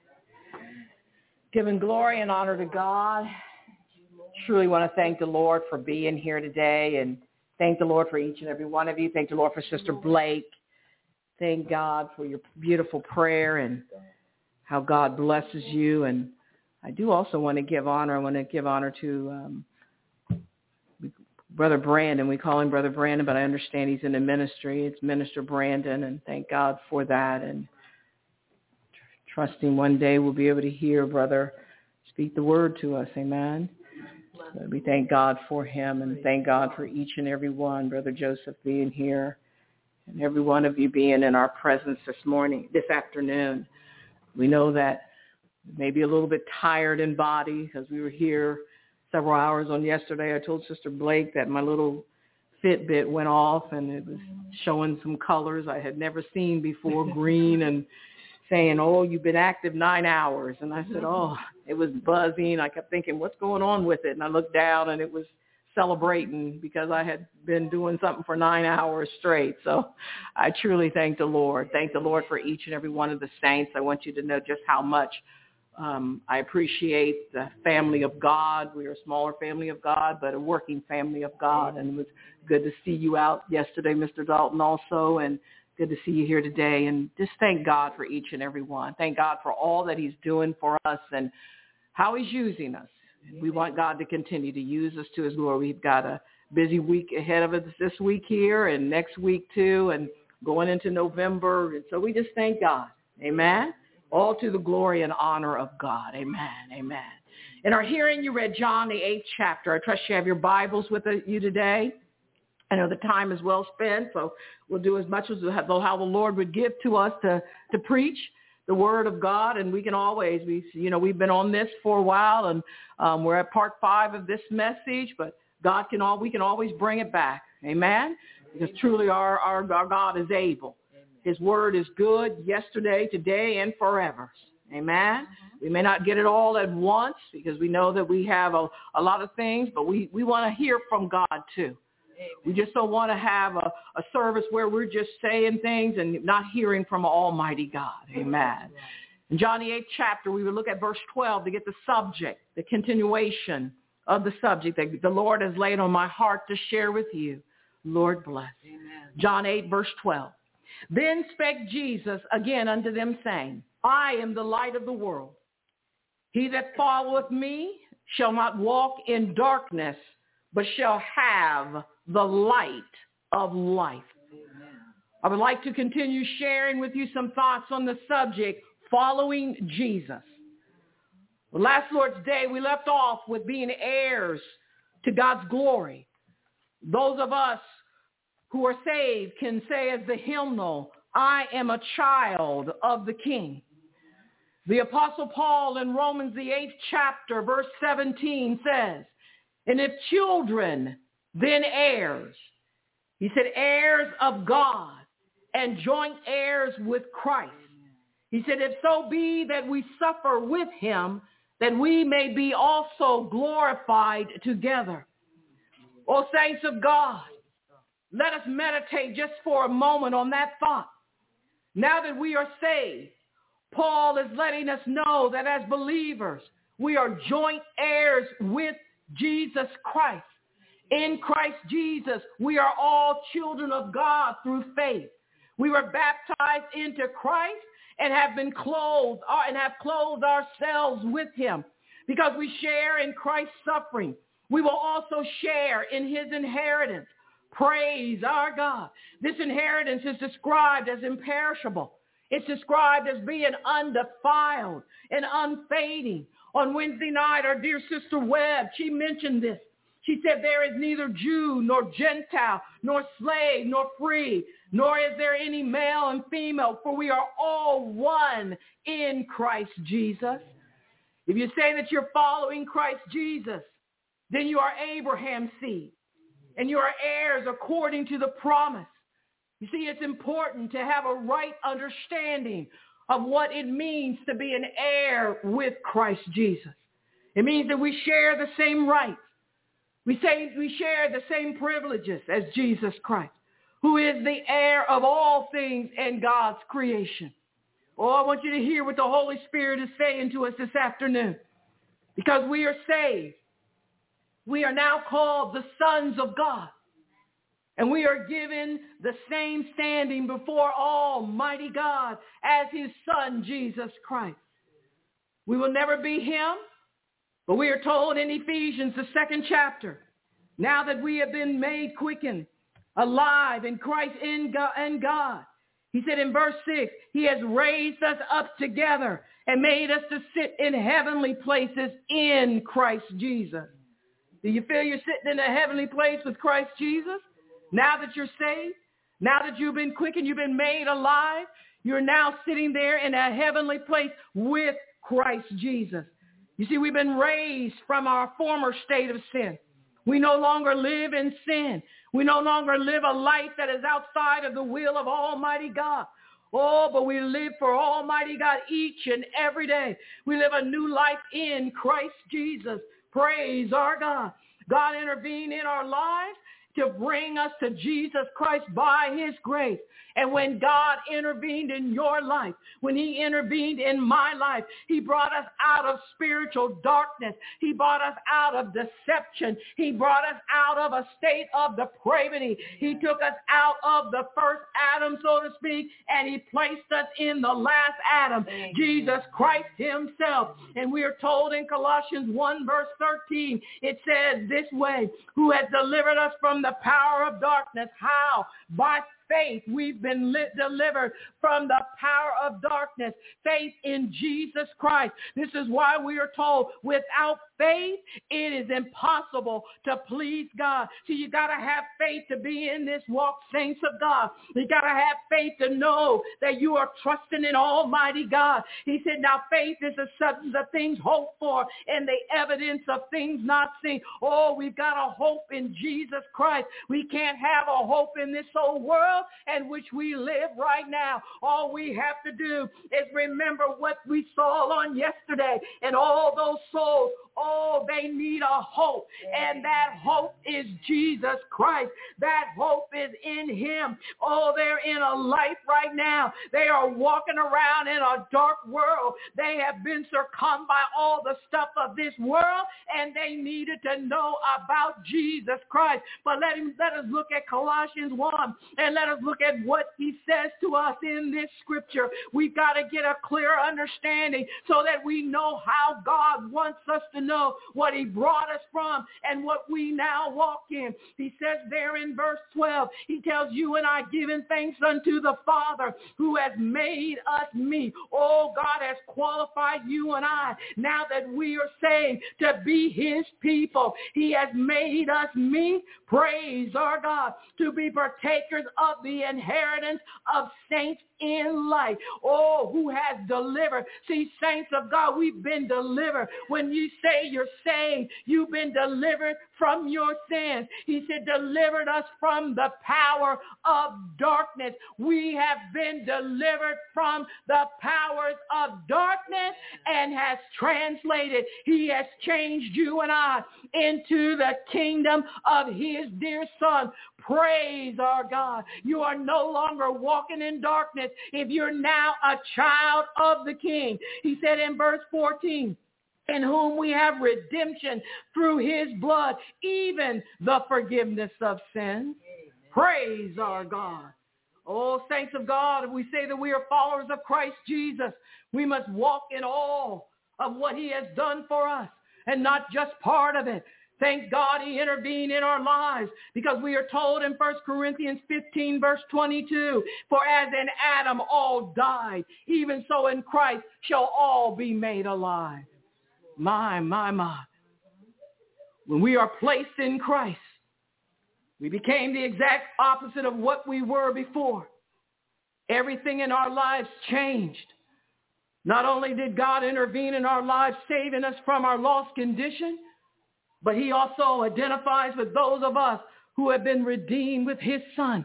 Giving glory and honor to God. Truly want to thank the Lord for being here today, and thank the Lord for each and every one of you. Thank the Lord for Sister Blake. Thank God for your beautiful prayer and how God blesses you. And I do also want to give honor. I want to give honor to Brother Brandon. We call him Brother Brandon, but I understand he's in the ministry. It's Minister Brandon, and thank God for that. And trusting one day we'll be able to hear Brother speak the word to us. Amen. So we thank God for him, and thank God for each and every one, Brother Joseph being here, and every one of you being in our presence this afternoon. We know that maybe a little bit tired in body because we were here several hours on yesterday. I told Sister Blake that my little Fitbit went off, and it was showing some colors I had never seen before, green, and saying, oh, you've been active 9 hours. And I said, oh, it was buzzing. I kept thinking, what's going on with it? And I looked down, and it was celebrating because I had been doing something for 9 hours straight. So I truly thank the Lord. Thank the Lord for each and every one of the saints. I want you to know just how much I appreciate the family of God. We are a smaller family of God, but a working family of God. And it was good to see you out yesterday, Mr. Dalton, also, and good to see you here today. And just thank God for each and every one. Thank God for all that he's doing for us and how he's using us. And we want God to continue to use us to his glory. We've got a busy week ahead of us this week here and next week too, and going into November. And so we just thank God. Amen. All to the glory and honor of God. Amen. Amen. In our hearing, you read John, the 8th chapter. I trust you have your Bibles with you today. I know the time is well spent, so we'll do as much as how the Lord would give to us to preach the word of God. And we can always, we've been on this for a while, and we're at part 5 of this message, but we can always bring it back. Amen. Because truly our God is able. His word is good yesterday, today, and forever. Amen. We may not get it all at once because we know that we have a lot of things, but we want to hear from God too. We just don't want to have a service where we're just saying things and not hearing from Almighty God. Amen. In John the 8th chapter, we will look at verse 12 to get the subject, the continuation of the subject that the Lord has laid on my heart to share with you. Lord bless. Amen. John 8, verse 12. Then spake Jesus again unto them, saying, I am the light of the world. He that followeth me shall not walk in darkness, but shall have the light of life. Amen. I would like to continue sharing with you some thoughts on the subject, following Jesus. Last Lord's Day, we left off with being heirs to God's glory. Those of us who are saved can say as the hymnal, I am a child of the King. The Apostle Paul in Romans the 8th chapter, verse 17 says, and if children, then heirs. He said heirs of God and joint heirs with Christ. He said, if so be that we suffer with him, that we may be also glorified together. O saints of God, let us meditate just for a moment on that thought. Now that we are saved, Paul is letting us know that as believers, we are joint heirs with Jesus Christ. In Christ Jesus, we are all children of God through faith. We were baptized into Christ and have been clothed and have clothed ourselves with him. Because we share in Christ's suffering, we will also share in his inheritance. Praise our God. This inheritance is described as imperishable. It's described as being undefiled and unfading. On Wednesday night, our dear sister Webb, she mentioned this. She said, there is neither Jew nor Gentile, nor slave nor free, nor is there any male and female, for we are all one in Christ Jesus. If you say that you're following Christ Jesus, then you are Abraham's seed, and you are heirs according to the promise. You see, it's important to have a right understanding of what it means to be an heir with Christ Jesus. It means that we share the same rights. We share the same privileges as Jesus Christ, who is the heir of all things in God's creation. Oh, I want you to hear what the Holy Spirit is saying to us this afternoon. Because we are saved, we are now called the sons of God. And we are given the same standing before Almighty God as his Son, Jesus Christ. We will never be him, but we are told in Ephesians, the 2nd chapter, now that we have been made quickened, alive in Christ in God. He said in verse 6, he has raised us up together and made us to sit in heavenly places in Christ Jesus. Do you feel you're sitting in a heavenly place with Christ Jesus? Now that you're saved, now that you've been quickened, you've been made alive, you're now sitting there in a heavenly place with Christ Jesus. You see, we've been raised from our former state of sin. We no longer live in sin. We no longer live a life that is outside of the will of Almighty God. Oh, but we live for Almighty God each and every day. We live a new life in Christ Jesus. Praise our God. God intervened in our lives to bring us to Jesus Christ by his grace. And when God intervened in your life, when he intervened in my life, he brought us out of spiritual darkness. He brought us out of deception. He brought us out of a state of depravity. He took us out of the first Adam, so to speak, and he placed us in the last Adam, Jesus Christ himself. And we are told in Colossians 1 verse 13, it says this way, who has delivered us from the power of darkness. How? By faith, we've been delivered from the power of darkness. Faith in Jesus Christ. This is why we are told without faith, it is impossible to please God. See, you got to have faith to be in this walk, saints of God. You got to have faith to know that you are trusting in Almighty God. He said, now faith is the substance of things hoped for and the evidence of things not seen. Oh, we've got a hope in Jesus Christ. We can't have a hope in this old world in which we live right now. All we have to do is remember what we saw on yesterday, and all those souls, oh, they need a hope, and that hope is Jesus Christ. That hope is in him. Oh, they're in a life right now. They are walking around in a dark world. They have been succumbed by all the stuff of this world, and they needed to know about Jesus Christ. But let us look at Colossians 1, and let us look at what he says to us in this scripture. We've got to get a clear understanding so that we know how God wants us to know what he brought us from and what we now walk in. He says there in verse 12, he tells you and I, giving thanks unto the Father who has made us meet. Oh, God has qualified you and I, now that we are saved, to be his people. He has made us meet, praise our God, to be partakers of the inheritance of saints in light. Oh, who has delivered. See, saints of God, we've been delivered. When you say Today you're saved. You've been delivered from your sins. He said, delivered us from the power of darkness. We have been delivered from the powers of darkness and has translated. He has changed you and I into the kingdom of his dear Son. Praise our God. You are no longer walking in darkness if you're now a child of the King. He said in verse 14, in whom we have redemption through his blood, even the forgiveness of sins. Praise our God. Oh, saints of God, if we say that we are followers of Christ Jesus, we must walk in all of what he has done for us and not just part of it. Thank God he intervened in our lives, because we are told in 1 Corinthians 15, verse 22, for as in Adam all died, even so in Christ shall all be made alive. My. When we are placed in Christ, we became the exact opposite of what we were before. Everything in our lives changed. Not only did God intervene in our lives, saving us from our lost condition, but he also identifies with those of us who have been redeemed with his Son.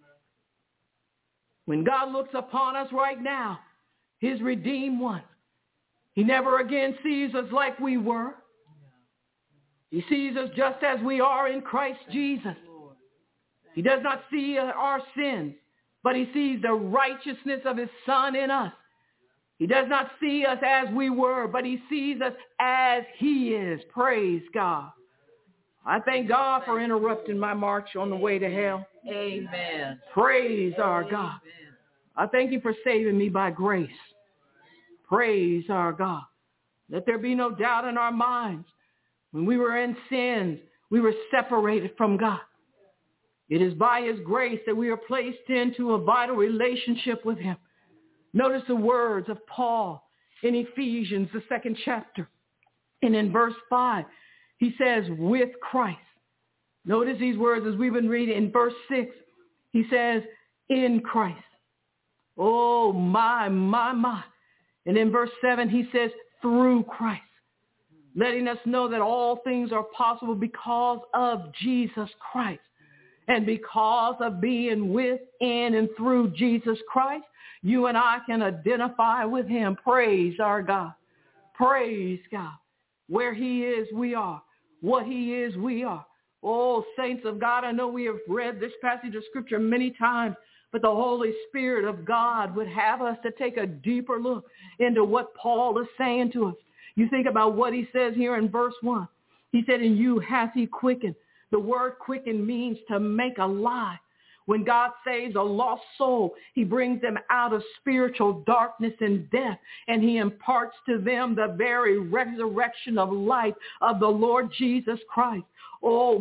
When God looks upon us right now, his redeemed ones, he never again sees us like we were. He sees us just as we are in Christ Jesus. He does not see our sins, but he sees the righteousness of his Son in us. He does not see us as we were, but he sees us as he is. Praise God. I thank God for interrupting my march on the way to hell. Amen. Praise our God. I thank you for saving me by grace. Praise our God. Let there be no doubt in our minds. When we were in sins, we were separated from God. It is by his grace that we are placed into a vital relationship with him. Notice the words of Paul in Ephesians, the 2nd chapter. And in verse 5, he says, with Christ. Notice these words as we've been reading. In verse 6, he says, in Christ. Oh, my. And in verse 7, he says, through Christ. Letting us know that all things are possible because of Jesus Christ. And because of being with, in, and through Jesus Christ, you and I can identify with him. Praise our God. Praise God. Where he is, we are. What he is, we are. Oh, saints of God, I know we have read this passage of scripture many times, but the Holy Spirit of God would have us to take a deeper look into what Paul is saying to us. You think about what he says here in verse 1. He said, in you hath he quickened. The word quicken means to make alive. When God saves a lost soul, he brings them out of spiritual darkness and death, and he imparts to them the very resurrection of life of the Lord Jesus Christ. Oh,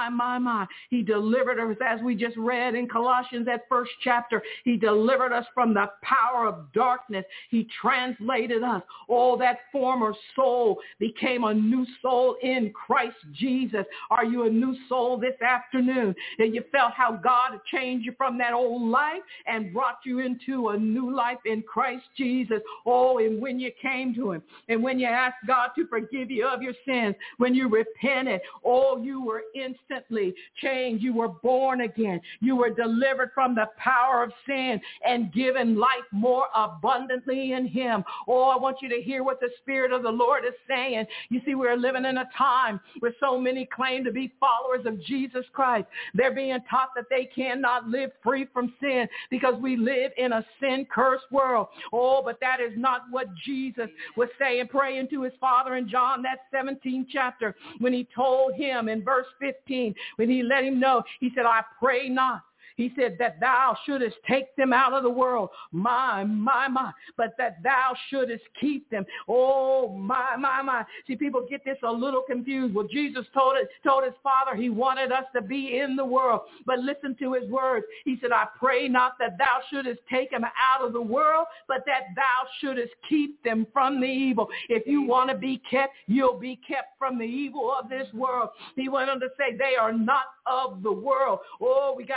my. He delivered us, as we just read in Colossians, that 1st chapter. He delivered us from the power of darkness. He translated us. Oh, that former soul became a new soul in Christ Jesus. Are you a new soul this afternoon? And you felt how God had changed you from that old life and brought you into a new life in Christ Jesus. Oh, and when you came to him, and when you asked God to forgive you of your sins, when you repented, oh, you were instantly changed. You were born again. You were delivered from the power of sin and given life more abundantly in him. Oh, I want you to hear what the Spirit of the Lord is saying. You see, we're living in a time where so many claim to be followers of Jesus Christ. They're being taught that they cannot live free from sin because we live in a sin-cursed world. Oh, but that is not what Jesus was saying, praying to his Father in John, that 17th chapter, when he told him in verse 15, when he let him know, he said, I pray not. He said that thou shouldest take them out of the world, my, but that thou shouldest keep them. Oh, my. See, people get this a little confused. Well, Jesus told his Father he wanted us to be in the world, but listen to his words. He said, I pray not that thou shouldest take them out of the world, but that thou shouldest keep them from the evil. If you want to be kept, you'll be kept from the evil of this world. He went on to say they are not of the world. Oh, we got to get all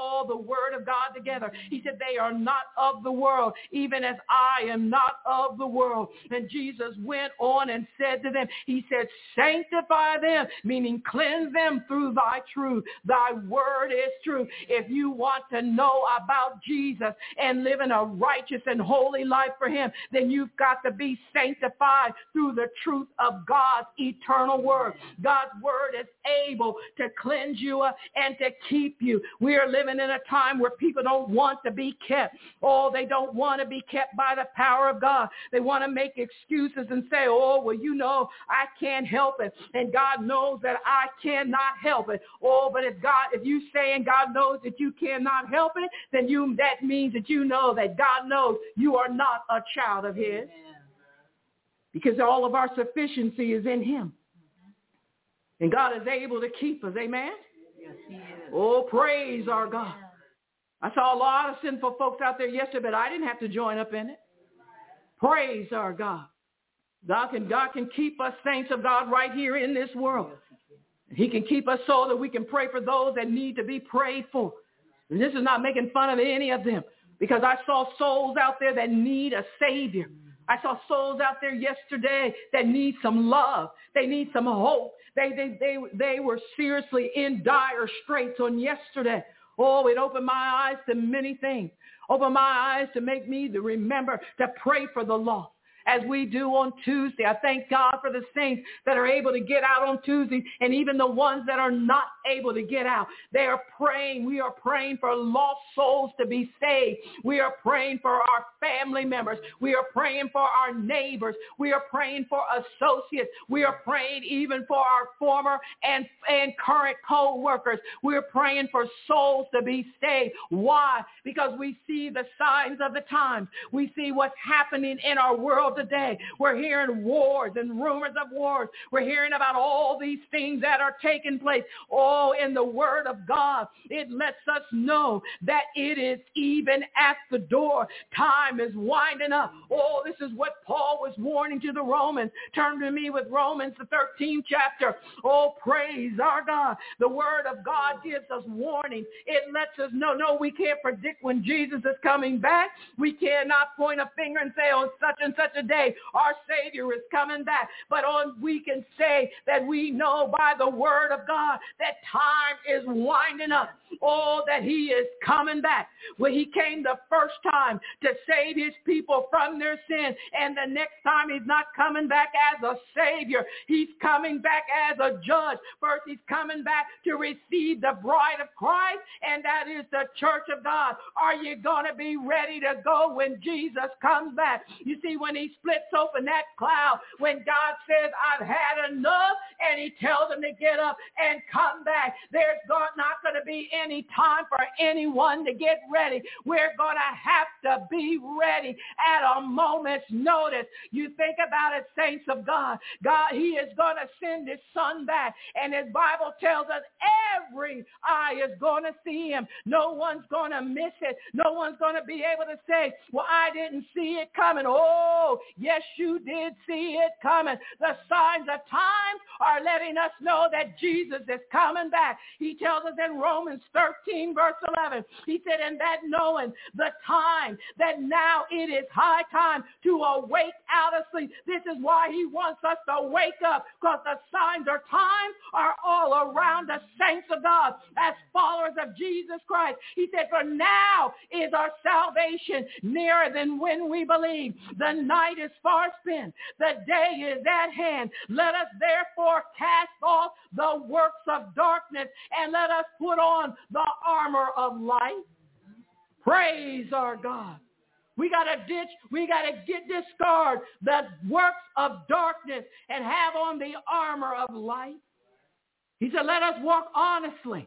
all the word of God together. He said, they are not of the world, even as I am not of the world. And Jesus went on and said to them, he said, sanctify them, meaning cleanse them through thy truth. Thy word is true. If you want to know about Jesus and living a righteous and holy life for him, then you've got to be sanctified through the truth of God's eternal word. God's word is able to cleanse you and to keep you. We are living in a time where people don't want to be kept. Oh, they don't want to be kept by the power of God. They want to make excuses and say, oh, well, you know, I can't help it. And God knows that I cannot help it. Oh, but if you say and God knows that you cannot help it, then that means that you know that God knows you are not a child of his. Because all of our sufficiency is in him. And God is able to keep us. Amen? Yes, he is. Oh, praise our God. I saw a lot of sinful folks out there yesterday, but I didn't have to join up in it. Praise our God. God can keep us, saints of God, right here in this world. He can keep us so that we can pray for those that need to be prayed for. And this is not making fun of any of them, because I saw souls out there that need a Savior. I saw souls out there yesterday that need some love. They need some hope. They were seriously in dire straits on yesterday. Oh, it opened my eyes to many things. Opened my eyes to make me to remember to pray for the lost. As we do on Tuesday. I thank God for the saints that are able to get out on Tuesday, and even the ones that are not able to get out. They are praying. We are praying for lost souls to be saved. We are praying for our family members. We are praying for our neighbors. We are praying for associates. We are praying even for our former and current co-workers. We are praying for souls to be saved. Why? Because we see the signs of the times. We see what's happening in our world today. We're hearing wars and rumors of wars. We're hearing about all these things that are taking place. Oh, in the word of God, it lets us know that it is even at the door. Time is winding up. Oh, this is what Paul was warning to the Romans. Turn to me with Romans, the 13th chapter. Oh, praise our God. The word of God gives us warning. It lets us know, no, we can't predict when Jesus is coming back. We cannot point a finger and say, oh, such and such a day our Savior is coming back. But we can say that we know by the word of God that time is winding up. Oh, that he is coming back. When he came the first time to save his people from their sin, and the next time he's not coming back as a Savior. He's coming back as a judge. First, he's coming back to receive the bride of Christ, and that is the church of God. Are you going to be ready to go when Jesus comes back? You see, when he splits open that cloud, when God says, I've had enough, and he tells them to get up and come back, there's not going to be any time for anyone to get ready. We're going to have to be ready at a moment's notice. You think about it, saints of God. God, he is going to send his son back, and his Bible tells us every eye is going to see him. No one's going to miss it. No one's going to be able to say, well, I didn't see it coming. Oh, yes, you did see it coming. The signs of times are letting us know that Jesus is coming back. He tells us in Romans 13, verse 11, he said, and that knowing the time, that now it is high time to awake out of sleep. This is why he wants us to wake up, because the signs or times are all around the saints of God as followers of Jesus Christ. He said, for now is our salvation nearer than when we believe. The night is far spent. The day is at hand. Let us therefore cast off the works of darkness and let us put on the armor of light. Praise our God. We got to discard the works of darkness and have on the armor of light. He said, let us walk honestly.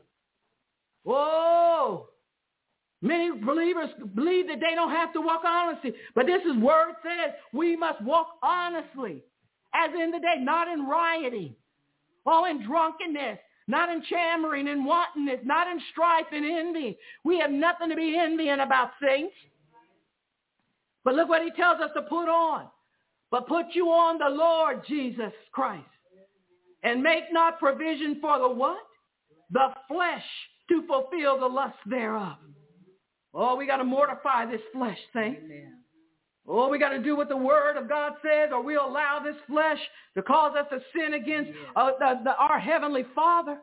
Oh, many believers believe that they don't have to walk honestly. But this is word says we must walk honestly, as in the day, not in rioting, or in drunkenness, not in chammering and wantonness, not in strife and envy. We have nothing to be envying about, saints. But look what he tells us to put on. But put you on the Lord Jesus Christ. And make not provision for the what? The flesh to fulfill the lust thereof. Oh, we got to mortify this flesh, saints. Amen. Oh, we got to do what the Word of God says, or we'll allow this flesh to cause us to sin against our Heavenly Father.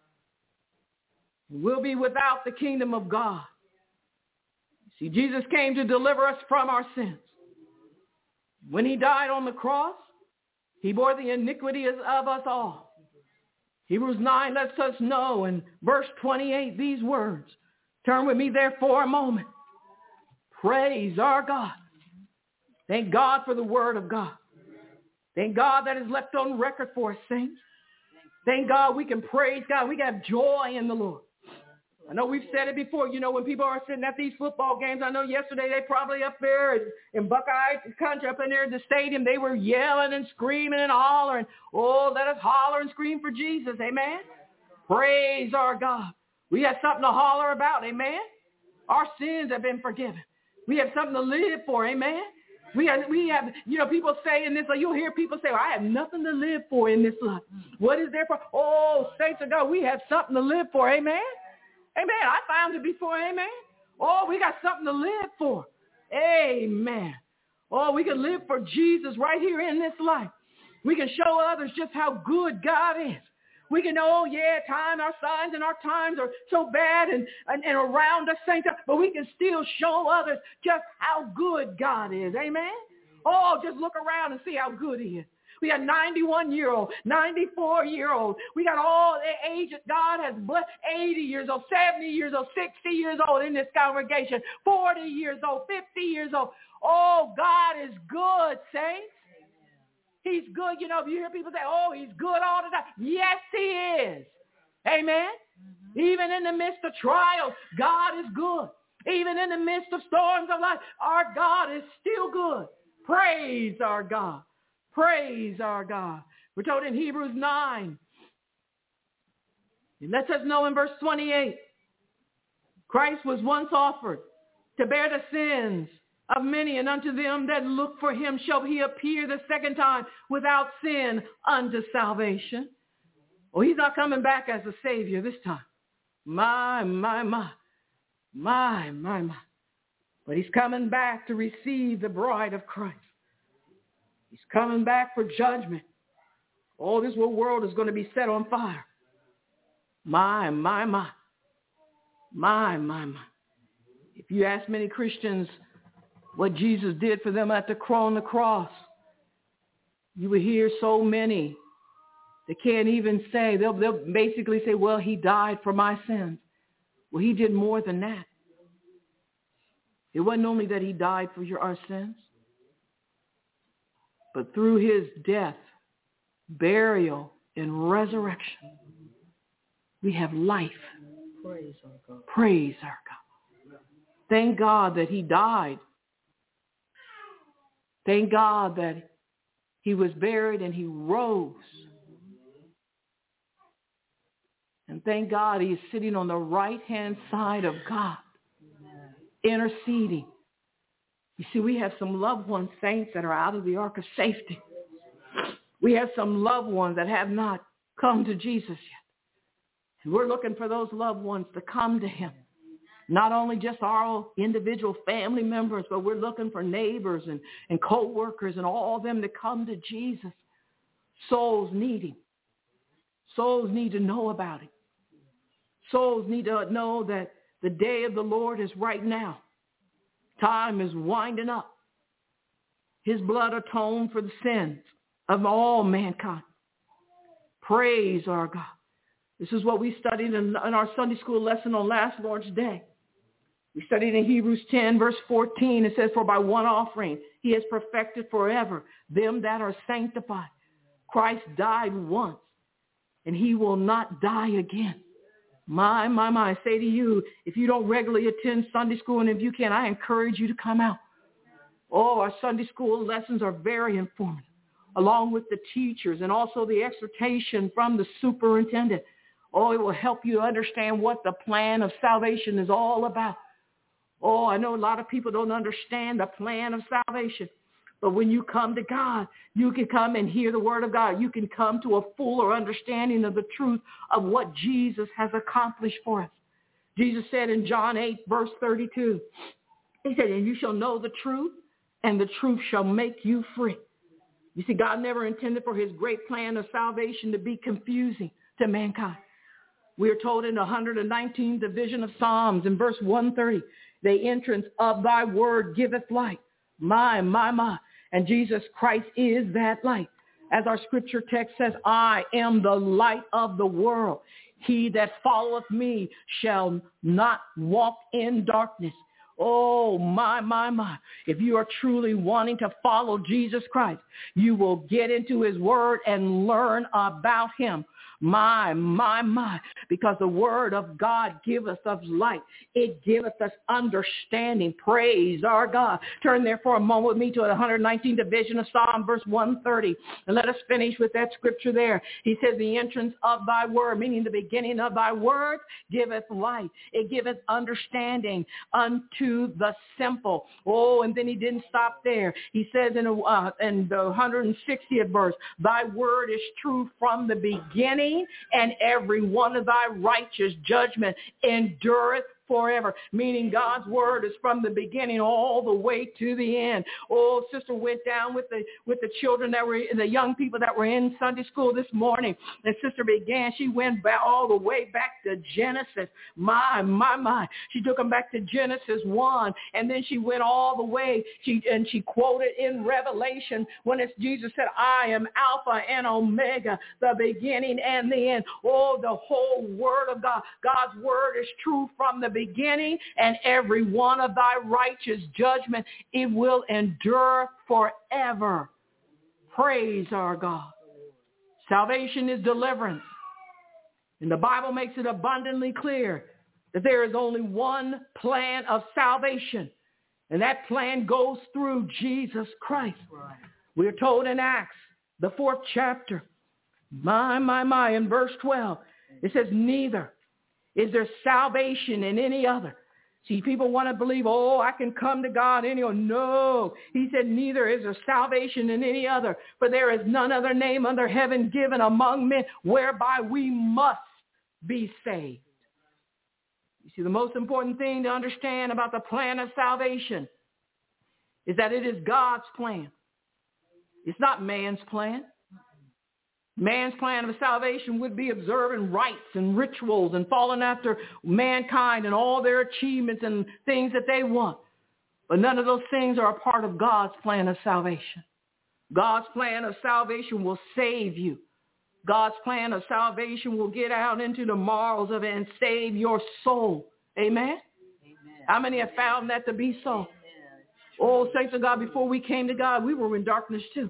We'll be without the kingdom of God. See, Jesus came to deliver us from our sins. When he died on the cross, he bore the iniquities of us all. Hebrews 9 lets us know in verse 28 these words. Turn with me there for a moment. Praise our God. Thank God for the Word of God. Thank God that is left on record for us, saints. Thank God we can praise God. We got joy in the Lord. I know we've said it before. You know, when people are sitting at these football games, I know yesterday they probably up there in Buckeye Country, up in there at the stadium, they were yelling and screaming and hollering. Oh, let us holler and scream for Jesus. Amen. Praise our God. We have something to holler about. Amen. Our sins have been forgiven. We have something to live for. Amen. We have, you know, people say in this, you'll hear people say, well, I have nothing to live for in this life. What is there for? Oh, saints of God, we have something to live for. Amen. Amen. I found it before. Amen. Oh, we got something to live for. Amen. Oh, we can live for Jesus right here in this life. We can show others just how good God is. We can know, our signs and our times are so bad and around us, saints, but we can still show others just how good God is. Amen. Oh, just look around and see how good he is. We got 91-year-old, 94-year-old. We got all the age that God has blessed, 80 years old, 70 years old, 60 years old in this congregation, 40 years old, 50 years old. Oh, God is good, saints. He's good. You know, if you hear people say, oh, he's good all the time. Yes, he is. Amen. Mm-hmm. Even in the midst of trials, God is good. Even in the midst of storms of life, our God is still good. Praise our God. Praise our God. We're told in Hebrews 9. It lets us know in verse 28. Christ was once offered to bear the sins of many, and unto them that look for him shall he appear the second time without sin unto salvation. Oh, he's not coming back as a Savior this time. My. But he's coming back to receive the bride of Christ. He's coming back for judgment. Oh, this world is going to be set on fire. My. If you ask many Christians what Jesus did for them on the cross, you will hear so many that can't even say. They'll basically say, well, he died for my sins. Well, he did more than that. It wasn't only that he died for our sins, but through his death, burial, and resurrection, we have life. Praise our God. Praise our God. Thank God that he died. Thank God that he was buried and he rose. And thank God he is sitting on the right-hand side of God, interceding. You see, we have some loved ones, saints, that are out of the ark of safety. We have some loved ones that have not come to Jesus yet. And we're looking for those loved ones to come to him. Not only just our individual family members, but we're looking for neighbors and co-workers and all of them to come to Jesus. Souls need him. Souls need to know about him. Souls need to know that the day of the Lord is right now. Time is winding up. His blood atoned for the sins of all mankind. Praise our God. This is what we studied in our Sunday school lesson on last Lord's Day. We studied in Hebrews 10, verse 14. It says, for by one offering he has perfected forever them that are sanctified. Christ died once, and he will not die again. My, I say to you, if you don't regularly attend Sunday school, and if you can, I encourage you to come out. Oh, our Sunday school lessons are very informative, along with the teachers and also the exhortation from the superintendent. Oh, it will help you understand what the plan of salvation is all about. Oh, I know a lot of people don't understand the plan of salvation. But when you come to God, you can come and hear the word of God. You can come to a fuller understanding of the truth of what Jesus has accomplished for us. Jesus said in John 8, verse 32, he said, and you shall know the truth, and the truth shall make you free. You see, God never intended for his great plan of salvation to be confusing to mankind. We are told in the 119th division of Psalms in verse 130, the entrance of thy word giveth light. My. And Jesus Christ is that light. As our scripture text says, I am the light of the world. He that followeth me shall not walk in darkness. Oh, my. If you are truly wanting to follow Jesus Christ, you will get into his word and learn about him. My. Because the word of God giveth us light. It giveth us understanding. Praise our God. Turn there for a moment with me to the 119th division of Psalm, verse 130. And let us finish with that scripture there. He says, the entrance of thy word, meaning the beginning of thy word, giveth light. It giveth understanding unto the simple. Oh, and then he didn't stop there. He says in the 160th verse, thy word is true from the beginning, and every one of thy righteous judgment endureth forever, meaning God's word is from the beginning all the way to the end. Oh, sister went down with the children that were, the young people that were in Sunday school this morning, and sister she went back all the way back to Genesis. My. She took them back to Genesis 1, and then she went all the way, she quoted in Revelation when Jesus said, I am Alpha and Omega, the beginning and the end. Oh, the whole word of God. God's word is true from the beginning, and every one of thy righteous judgment, it will endure forever. Praise our God. Salvation is deliverance. And the Bible makes it abundantly clear that there is only one plan of salvation, and that plan goes through Jesus Christ. Right. We are told in Acts, the 4th chapter, my, in verse 12, it says, neither is there salvation in any other. See, people want to believe, I can come to God anywhere. No. He said, neither is there salvation in any other, for there is none other name under heaven given among men whereby we must be saved. You see, the most important thing to understand about the plan of salvation is that it is God's plan. It's not man's plan. Man's plan of salvation would be observing rites and rituals and following after mankind and all their achievements and things that they want. But none of those things are a part of God's plan of salvation. God's plan of salvation will save you. God's plan of salvation will get out into the morals of it and save your soul. Amen? Amen. How many have found that to be so? Amen. Oh, saints of God, before we came to God, we were in darkness too.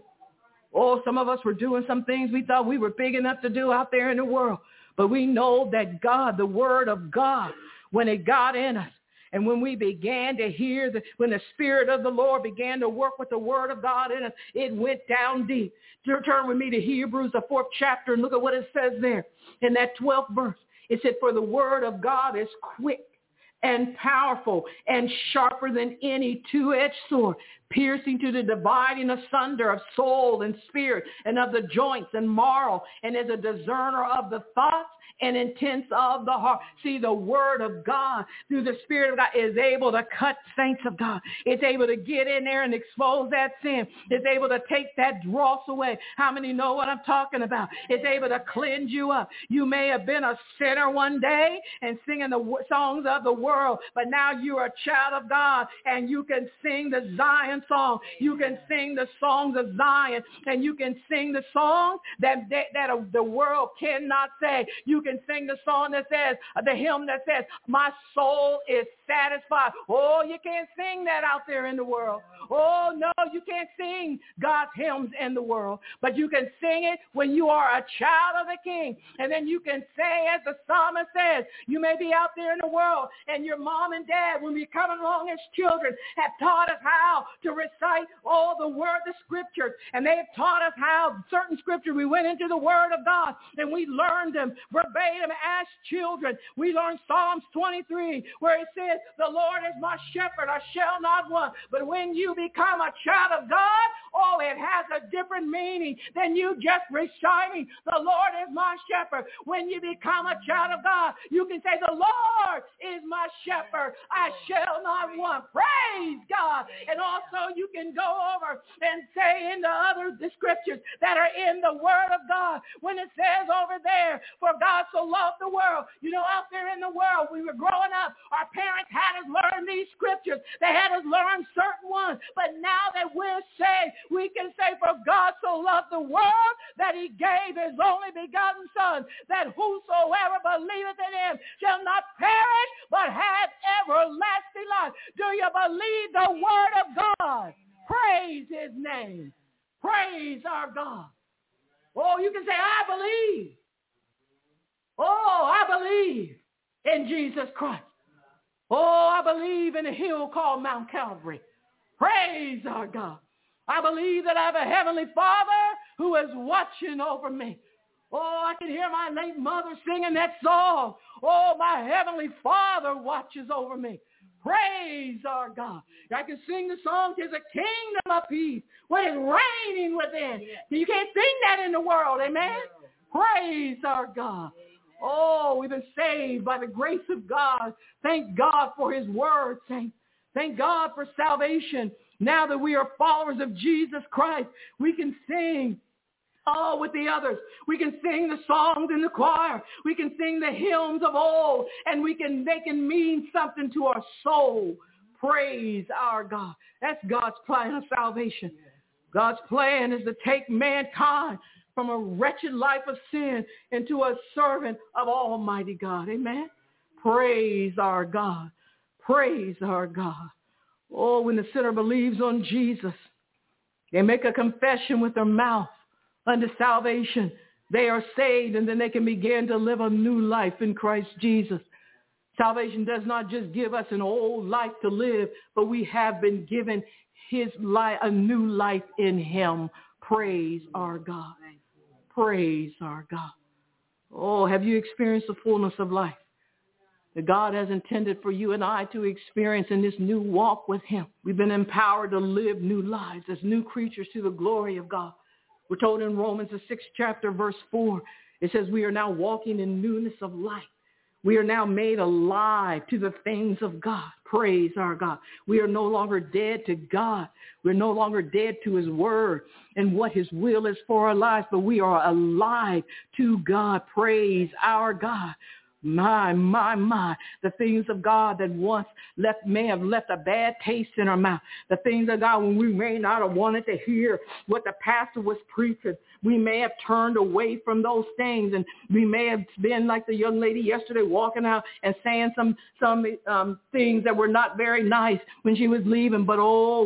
Oh, some of us were doing some things we thought we were big enough to do out there in the world. But we know that God, the word of God, when it got in us, and when we began to hear, when the Spirit of the Lord began to work with the word of God in us, it went down deep. Turn with me to Hebrews, the 4th chapter, and look at what it says there. In that 12th verse, it said, for the word of God is quick and powerful and sharper than any two-edged sword, piercing to the dividing asunder of soul and spirit and of the joints and marrow, and is a discerner of the thoughts and intents of the heart. See, the word of God through the Spirit of God is able to cut, saints of God. It's able to get in there and expose that sin. It's able to take that dross away. How many know what I'm talking about? It's able to cleanse you up. You may have been a sinner one day and singing the songs of the world, but now you are a child of God and you can sing the Zion song. You can sing the songs of Zion, and you can sing the songs that the world cannot say. You can sing the song that says, the hymn that says, my soul is satisfied. Oh, you can't sing that out there in the world. Oh, no, you can't sing God's hymns in the world, but you can sing it when you are a child of the King. And then you can say, as the psalmist says, you may be out there in the world, and your mom and dad, when we come along as children, have taught us how to recite all the scriptures, and they have taught us how certain scriptures, we went into the word of God, and we learned them verbatim as children. We learned Psalms 23, where it says, the Lord is my shepherd, I shall not want. But when you become a child of God, oh, it has a different meaning than you just reciting, the Lord is my shepherd. When you become a child of God, you can say, the Lord is my shepherd. I shall not want. Praise God. And also you can go over and say in the other scriptures that are in the Word of God, when it says over there, for God so loved the world. You know, out there in the world, we were growing up, our parents had us learn these scriptures. They had us learn certain ones. But now that we're saved, we can say, for God so loved the world that he gave his only begotten Son, that whosoever believeth in him shall not perish, but have everlasting life. Do you believe the Word of God? Praise his name. Praise our God. Oh, you can say, I believe. Oh, I believe in Jesus Christ. Oh, I believe in a hill called Mount Calvary. Praise our God. I believe that I have a heavenly Father who is watching over me. Oh, I can hear my late mother singing that song. Oh, my heavenly Father watches over me. Praise our God. I can sing the song, there's a kingdom of peace when it's reigning within. You can't sing that in the world, amen? Praise our God. Oh, we've been saved by the grace of God. Thank God for his word, saints. Thank God for salvation. Now that we are followers of Jesus Christ, we can sing with the others. We can sing the songs in the choir. We can sing the hymns of old, and they can mean something to our soul. Praise our God. That's God's plan of salvation. God's plan is to take mankind from a wretched life of sin into a servant of Almighty God. Amen. Praise our God. Praise our God. Oh, when the sinner believes on Jesus, they make a confession with their mouth unto salvation. They are saved, and then they can begin to live a new life in Christ Jesus. Salvation does not just give us an old life to live, but we have been given his life, a new life in him. Praise our God. Praise our God. Oh, have you experienced the fullness of life that God has intended for you and I to experience in this new walk with him? We've been empowered to live new lives as new creatures to the glory of God. We're told in Romans, the 6th chapter, verse 4, it says we are now walking in newness of life. We are now made alive to the things of God. Praise our God. We are no longer dead to God. We're no longer dead to his word and what his will is for our lives, but we are alive to God. Praise our God. My. The things of God that once may have left a bad taste in our mouth. The things of God when we may not have wanted to hear what the pastor was preaching. We may have turned away from those things, and we may have been like the young lady yesterday walking out and saying some things that were not very nice when she was leaving. But oh,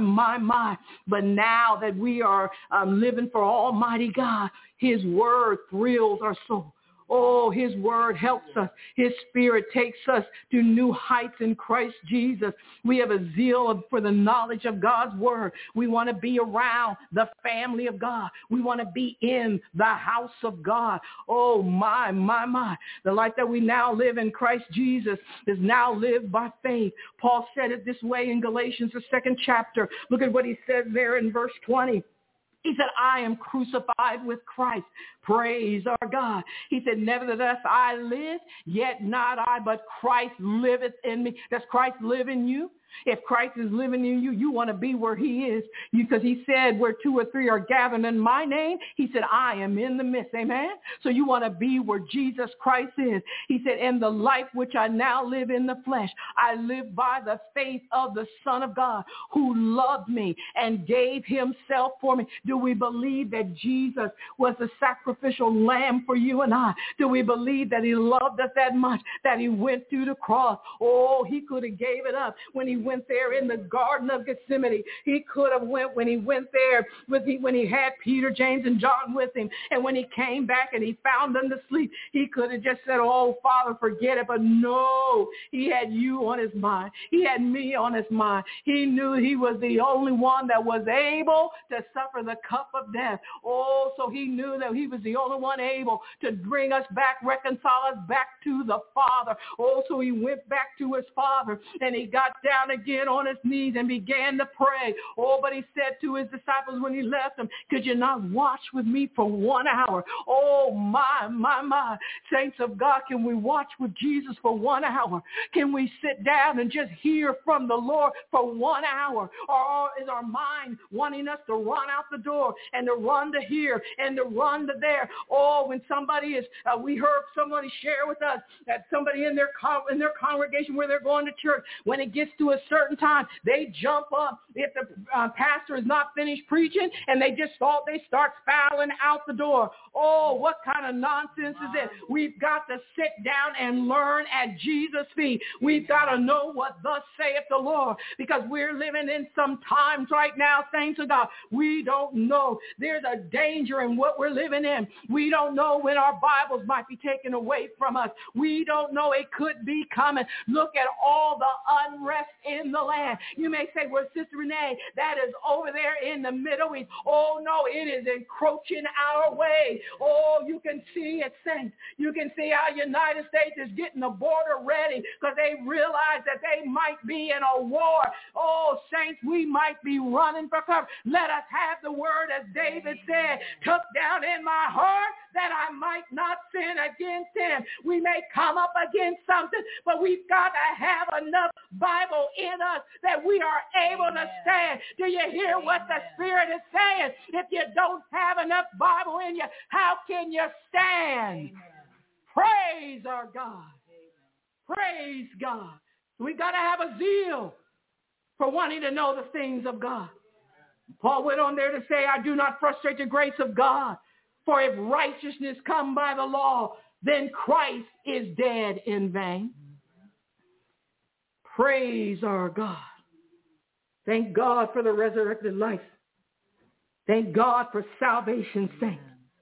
my. But now that we are living for Almighty God, his word thrills our soul. Oh, his word helps us. His spirit takes us to new heights in Christ Jesus. We have a zeal for the knowledge of God's word. We want to be around the family of God. We want to be in the house of God. Oh, my. The life that we now live in Christ Jesus is now lived by faith. Paul said it this way in Galatians, the 2nd chapter. Look at what he says there in verse 20. He said, I am crucified with Christ. Praise our God. He said, nevertheless, I live, yet not I, but Christ liveth in me. Does Christ live in you? If Christ is living in you, you want to be where he is. Because he said, where 2 or 3 are gathered in my name, he said, I am in the midst. Amen. So you want to be where Jesus Christ is. He said, in the life which I now live in the flesh, I live by the faith of the Son of God who loved me and gave himself for me. Do we believe that Jesus was the sacrificial lamb for you and I? Do we believe that he loved us that much, that he went through the cross? Oh, he could have gave it up when he went there in the Garden of Gethsemane. He could have went when he went there when he had Peter, James, and John with him. And when he came back and he found them to sleep, he could have just said, oh, Father, forget it. But no, he had you on his mind. He had me on his mind. He knew he was the only one that was able to suffer the cup of death. Oh, so he knew that he was the only one able to bring us back, reconcile us back to the Father. Oh, so he went back to his Father and he got down down again on his knees and began to pray. Oh, but he said to his disciples when he left them, could you not watch with me for 1 hour? Oh, my. Saints of God, can we watch with Jesus for 1 hour? Can we sit down and just hear from the Lord for 1 hour? Or is our mind wanting us to run out the door and to run to here and to run to there? Oh, when somebody is, we heard somebody share with us that somebody in their congregation where they're going to church, when it gets to a certain time, they jump up if the pastor is not finished preaching, and they start spouting out the door. Oh, what kind of nonsense is this? We've got to sit down and learn at Jesus' feet. We've got to know what thus saith the Lord, because we're living in some times right now, saints of God. We don't know. There's a danger in what we're living in. We don't know when our Bibles might be taken away from us. We don't know. It could be coming. Look at all the unrest in the land. You may say, well, Sister Renee, that is over there in the Middle East. Oh, no, it is encroaching our way. Oh, you can see it, saints. You can see how United States is getting the border ready because they realize that they might be in a war. Oh, saints, we might be running for cover. Let us have the word, as David said, took down in my heart that I might not sin against him. We may come up against something, but we've got to have enough Bible in us that we are able to stand. Do you hear what the Spirit is saying? If you don't have enough Bible in you, how can you stand? Praise our God. Praise God. We've got to have a zeal for wanting to know the things of God. Paul went on there to say, I do not frustrate the grace of God. For if righteousness come by the law, then Christ is dead in vain. Praise our God. Thank God for the resurrected life. Thank God for salvation, saints.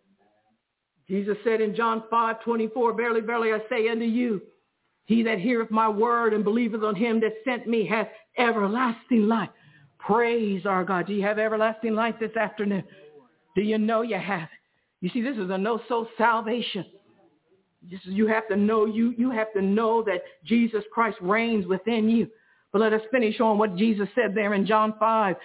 Jesus said in John 5:24, verily, verily, I say unto you, he that heareth my word and believeth on him that sent me hath everlasting life. Praise our God. Do you have everlasting life this afternoon? Do you know you have it? You see, this is a no-so salvation. You have to know you have to know that Jesus Christ reigns within you. But let us finish on what Jesus said there in John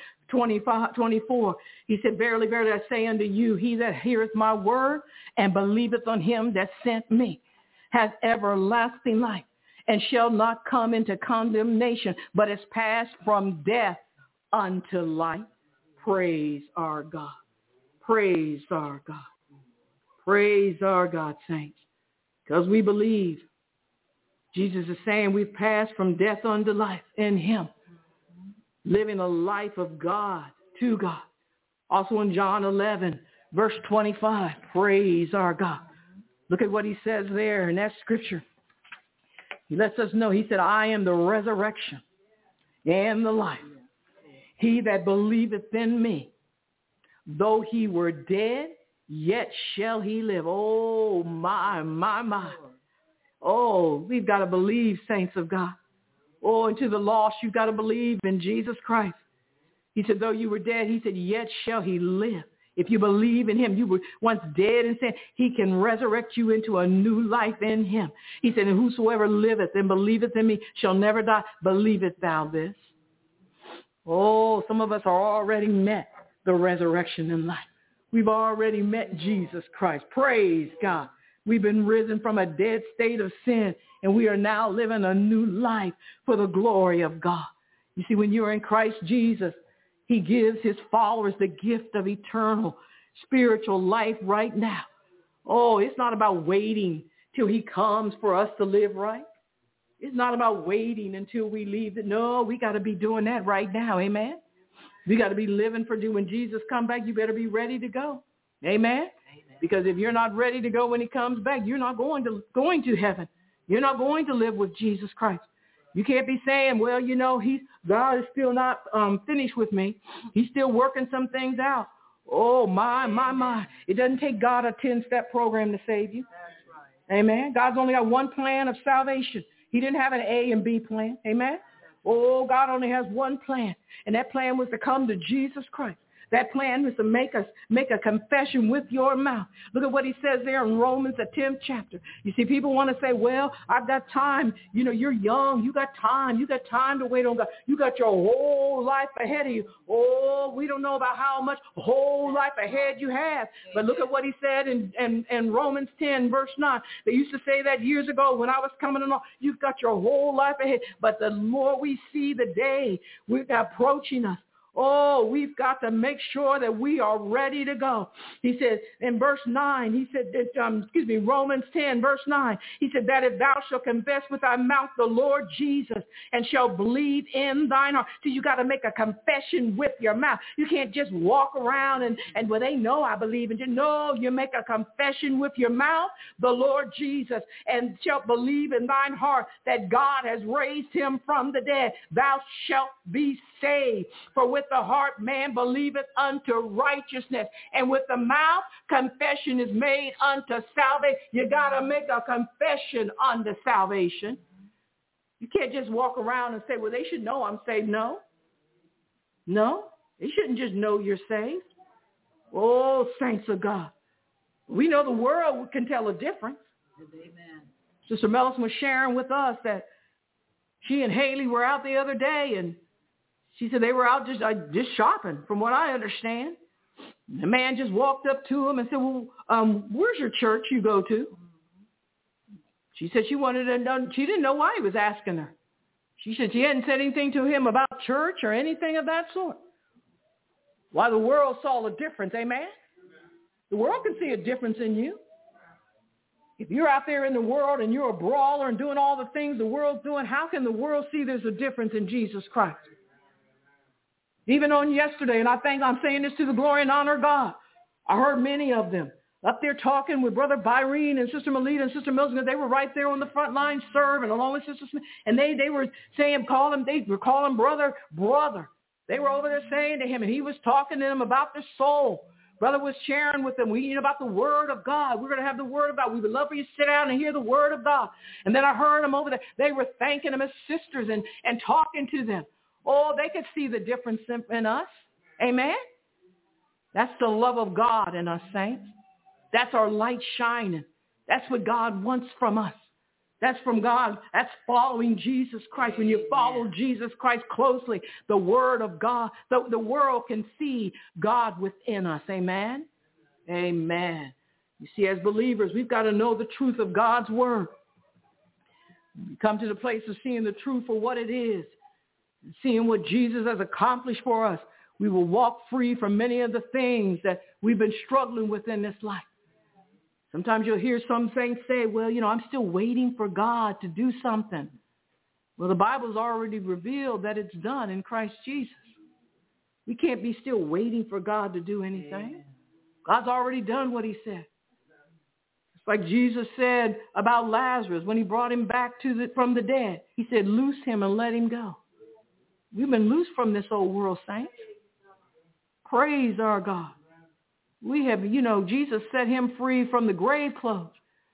5:24. He said, verily, verily, I say unto you, he that heareth my word and believeth on him that sent me has everlasting life, and shall not come into condemnation, but is passed from death unto life. Praise our God. Praise our God. Praise our God, saints. Because we believe. Jesus is saying we've passed from death unto life in him. Living a life of God to God. Also in John 11, verse 25. Praise our God. Look at what he says there in that scripture. He lets us know. He said, I am the resurrection and the life. He that believeth in me, though he were dead, yet shall he live. Oh, my. Oh, we've got to believe, saints of God. Oh, and to the lost, you've got to believe in Jesus Christ. He said, though you were dead, he said, yet shall he live. If you believe in him, you were once dead in sin. He can resurrect you into a new life in him. He said, and whosoever liveth and believeth in me shall never die. Believeth thou this? Oh, some of us are already met the resurrection in life. We've already met Jesus Christ. Praise God. We've been risen from a dead state of sin, and we are now living a new life for the glory of God. You see, when you're in Christ Jesus, he gives his followers the gift of eternal spiritual life right now. Oh, it's not about waiting till he comes for us to live right. It's not about waiting until we leave. No, we got to be doing that right now. Amen. We got to be living for when Jesus comes back. You better be ready to go. Amen. Because if you're not ready to go when he comes back, you're not going to heaven. You're not going to live with Jesus Christ. You can't be saying, well, you know, God is still not finished with me. He's still working some things out. Oh, my. It doesn't take God a 10-step program to save you. That's right. Amen. God's only got one plan of salvation. He didn't have an A and B plan. Amen. Oh, God only has one plan. And that plan was to come to Jesus Christ. That plan was to make a confession with your mouth. Look at what he says there in Romans, the 10th chapter. You see, people want to say, well, I've got time. You know, you're young. You got time. You got time to wait on God. You got your whole life ahead of you. Oh, we don't know about how much whole life ahead you have. But look at what he said in Romans 10, verse 9. They used to say that years ago when I was coming along. You've got your whole life ahead. But the more we see the day we're approaching us, oh, we've got to make sure that we are ready to go. He said in verse 9, he said, Romans 10, verse 9, he said that if thou shalt confess with thy mouth the Lord Jesus and shalt believe in thine heart. So you got to make a confession with your mouth. You can't just walk around and well, they know I believe in you. No, you make a confession with your mouth, the Lord Jesus, and shalt believe in thine heart that God has raised him from the dead. Thou shalt be saved. For with the heart man believeth unto righteousness, and with the mouth confession is made unto salvation. You got to make a confession unto salvation. You can't just walk around and say, well, they should know I'm saved. No, they shouldn't just know you're saved. Oh, saints of God. We know the world can tell a difference. Amen. Sister Mellison was sharing with us that she and Haley were out the other day, and she said they were out just shopping, from what I understand. The man just walked up to him and said, well, where's your church you go to? She said she wanted to know. She didn't know why he was asking her. She said she hadn't said anything to him about church or anything of that sort. Why, the world saw a difference, amen? The world can see a difference in you. If you're out there in the world and you're a brawler and doing all the things the world's doing, how can the world see there's a difference in Jesus Christ? Even on yesterday, and I think I'm saying this to the glory and honor of God, I heard many of them up there talking with Brother Byrene and Sister Melita and Sister Mills. They were right there on the front line serving along with Sister Smith. And they were saying, they were calling brother. They were over there saying to him, and he was talking to them about their soul. Brother was sharing with them, about the Word of God. We're going to have the Word of God. We would love for you to sit down and hear the Word of God. And then I heard them over there. They were thanking them as sisters and talking to them. Oh, they could see the difference in us. Amen? That's the love of God in us, saints. That's our light shining. That's what God wants from us. That's from God. That's following Jesus Christ. When you follow Jesus Christ closely, the Word of God, the world can see God within us. Amen? Amen. You see, as believers, we've got to know the truth of God's Word. We come to the place of seeing the truth for what it is. Seeing what Jesus has accomplished for us, we will walk free from many of the things that we've been struggling with in this life. Sometimes you'll hear some saints say, well, I'm still waiting for God to do something. Well, the Bible's already revealed that it's done in Christ Jesus. We can't be still waiting for God to do anything. Amen. God's already done what he said. It's like Jesus said about Lazarus when he brought him back from the dead. He said, loose him and let him go. We've been loose from this old world, saints. Praise our God. We have, Jesus set him free from the grave clothes.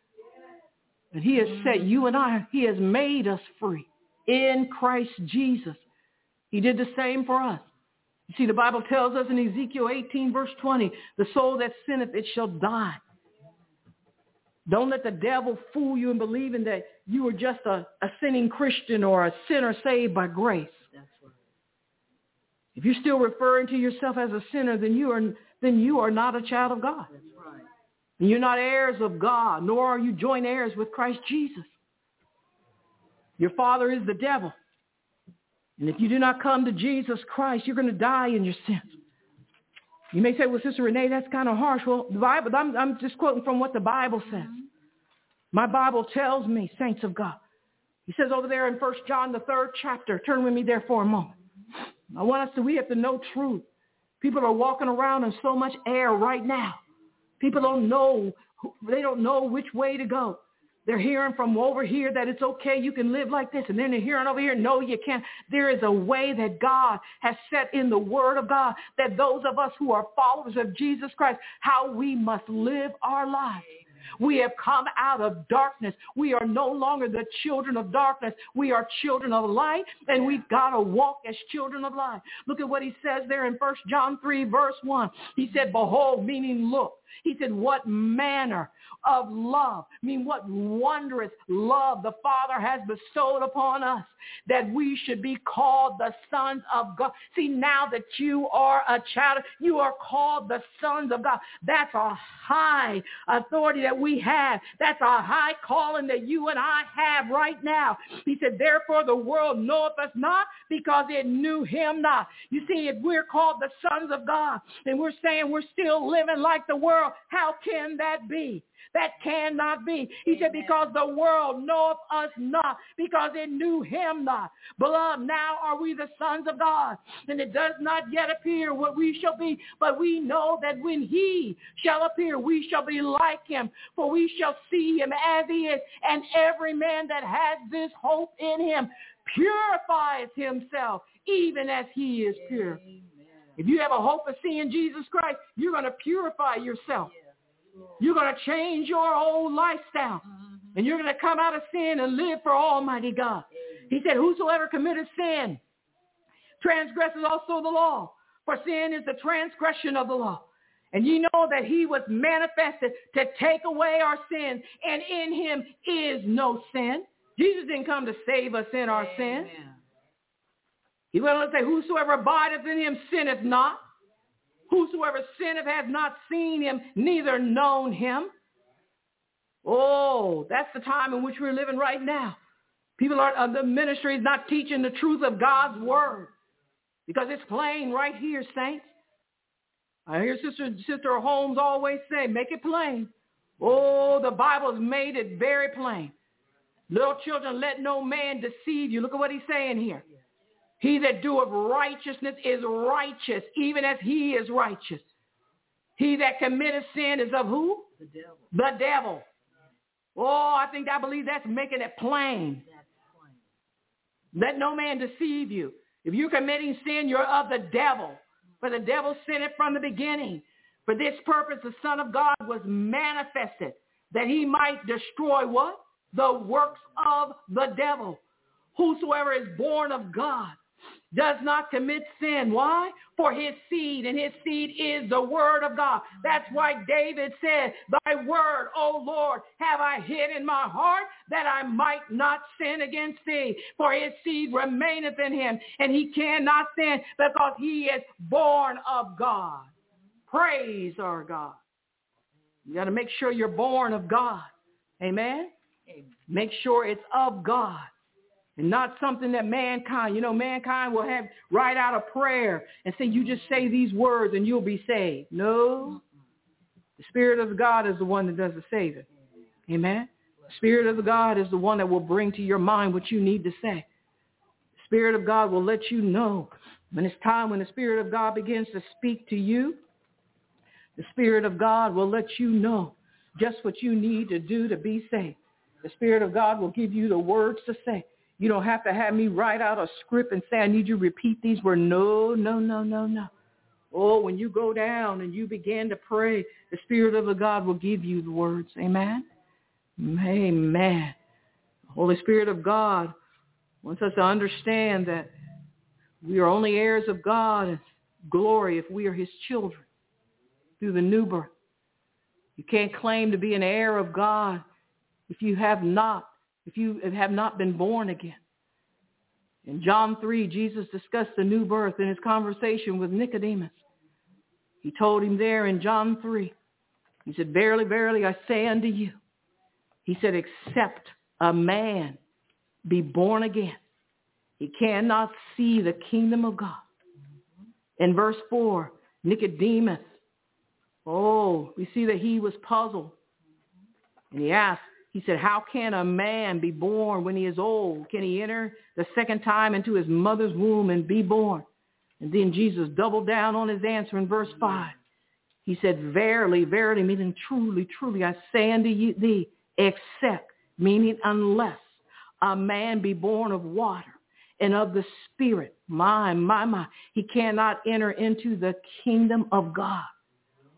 And he has set you and I, he has made us free in Christ Jesus. He did the same for us. You see, the Bible tells us in Ezekiel 18, verse 20, the soul that sinneth, it shall die. Don't let the devil fool you in believing that you are just a sinning Christian or a sinner saved by grace. If you're still referring to yourself as a sinner, then you are not a child of God. That's right. And you're not heirs of God, nor are you joint heirs with Christ Jesus. Your father is the devil. And if you do not come to Jesus Christ, you're going to die in your sins. You may say, well, Sister Renee, that's kind of harsh. Well, the Bible, I'm just quoting from what the Bible says. My Bible tells me, saints of God. He says over there in 1 John, the 3rd chapter, turn with me there for a moment. We have to know truth. People are walking around in so much error right now. People don't know which way to go. They're hearing from over here that it's okay, you can live like this. And then they're hearing over here, no, you can't. There is a way that God has set in the Word of God that those of us who are followers of Jesus Christ, how we must live our lives. We have come out of darkness. We are no longer the children of darkness. We are children of light, and we've got to walk as children of light. Look at what he says there in 1 John 3, verse 1. He said, behold, meaning look. He said, what manner of love, what wondrous love the Father has bestowed upon us, that we should be called the sons of God. See, now that you are a child, you are called the sons of God. That's a high authority that we have. That's a high calling that you and I have right now. He said, therefore the world knoweth us not, because it knew him not. You see, if we're called the sons of God, and we're saying we're still living like the world, how can that be? That cannot be. He said, because the world knoweth us not, because it knew him not. Beloved, now are we the sons of God, and it does not yet appear what we shall be, but we know that when he shall appear, we shall be like him, for we shall see him as he is. And every man that has this hope in him purifies himself, even as he is pure. If you have a hope of seeing Jesus Christ, you're going to purify yourself. You're going to change your old lifestyle. And you're going to come out of sin and live for Almighty God. He said, whosoever committeth sin transgresses also the law. For sin is the transgression of the law. And you know that he was manifested to take away our sins. And in him is no sin. Jesus didn't come to save us in our sins. He went on to say, whosoever abideth in him sinneth not. Whosoever sinneth has not seen him, neither known him. Oh, that's the time in which we're living right now. People are, the ministry is not teaching the truth of God's word, because it's plain right here, saints. I hear Sister Holmes always say, make it plain. Oh, the Bible's made it very plain. Little children, let no man deceive you. Look at what he's saying here. He that doeth righteousness is righteous, even as he is righteous. He that committeth sin is of who? The devil. The devil. Oh, I believe that's making it plain. Let no man deceive you. If you're committing sin, you're of the devil. For the devil sinned from the beginning. For this purpose, the Son of God was manifested, that he might destroy what? The works of the devil. Whosoever is born of God does not commit sin. Why? For his seed, and his seed is the word of God. That's why David said, thy word, O Lord, have I hid in my heart, that I might not sin against thee. For his seed remaineth in him, and he cannot sin, because he is born of God. Praise our God. You got to make sure you're born of God. Amen? Make sure it's of God. And not something that mankind will have write out a prayer and say, you just say these words and you'll be saved. No. The Spirit of God is the one that does the saving. Amen. The Spirit of God is the one that will bring to your mind what you need to say. The Spirit of God will let you know when it's time, when the Spirit of God begins to speak to you. The Spirit of God will let you know just what you need to do to be saved. The Spirit of God will give you the words to say. You don't have to have me write out a script and say, I need you to repeat these words. No. Oh, when you go down and you begin to pray, the Spirit of the God will give you the words. Amen? Amen. The Holy Spirit of God wants us to understand that we are only heirs of God and glory if we are his children through the new birth. You can't claim to be an heir of God if you have not been born again. In John 3, Jesus discussed the new birth in his conversation with Nicodemus. He told him there in John 3, he said, verily, verily, I say unto you, he said, except a man be born again, he cannot see the kingdom of God. In verse 4, Nicodemus, we see that he was puzzled. And he asked, he said, how can a man be born when he is old? Can he enter the second time into his mother's womb and be born? And then Jesus doubled down on his answer in verse 5. He said, verily, verily, meaning truly, truly, I say unto thee, except, meaning unless a man be born of water and of the Spirit, my, he cannot enter into the kingdom of God.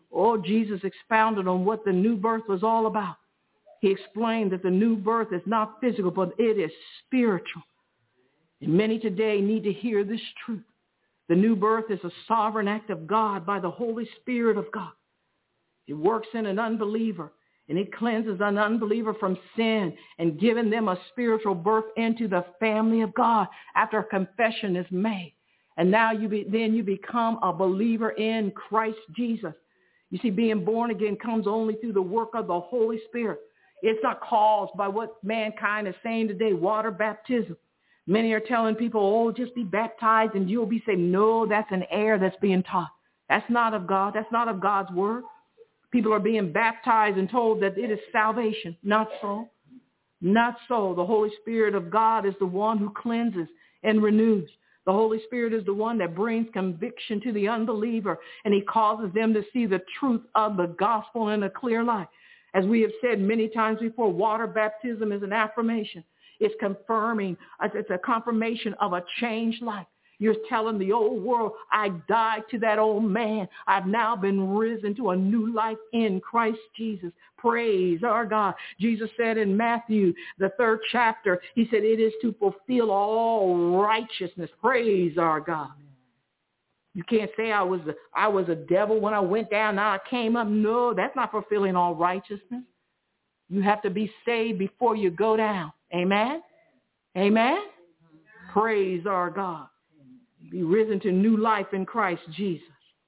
Oh, Jesus expounded on what the new birth was all about. He explained that the new birth is not physical, but it is spiritual. And many today need to hear this truth. The new birth is a sovereign act of God by the Holy Spirit of God. It works in an unbeliever, and it cleanses an unbeliever from sin and giving them a spiritual birth into the family of God after a confession is made. And now then you become a believer in Christ Jesus. You see, being born again comes only through the work of the Holy Spirit. It's not caused by what mankind is saying today, water baptism. Many are telling people, oh, just be baptized and you'll be saved. No, that's an error that's being taught. That's not of God. That's not of God's word. People are being baptized and told that it is salvation. Not so. Not so. The Holy Spirit of God is the one who cleanses and renews. The Holy Spirit is the one that brings conviction to the unbeliever, and he causes them to see the truth of the gospel in a clear light. As we have said many times before, water baptism is an affirmation. It's confirming, it's a confirmation of a changed life. You're telling the old world, I died to that old man. I've now been risen to a new life in Christ Jesus. Praise our God. Jesus said in Matthew, the 3rd chapter, he said, it is to fulfill all righteousness. Praise our God. You can't say I was a devil when I went down, now I came up. No, that's not fulfilling all righteousness. You have to be saved before you go down. Amen? Amen? Praise our God. Be risen to new life in Christ Jesus.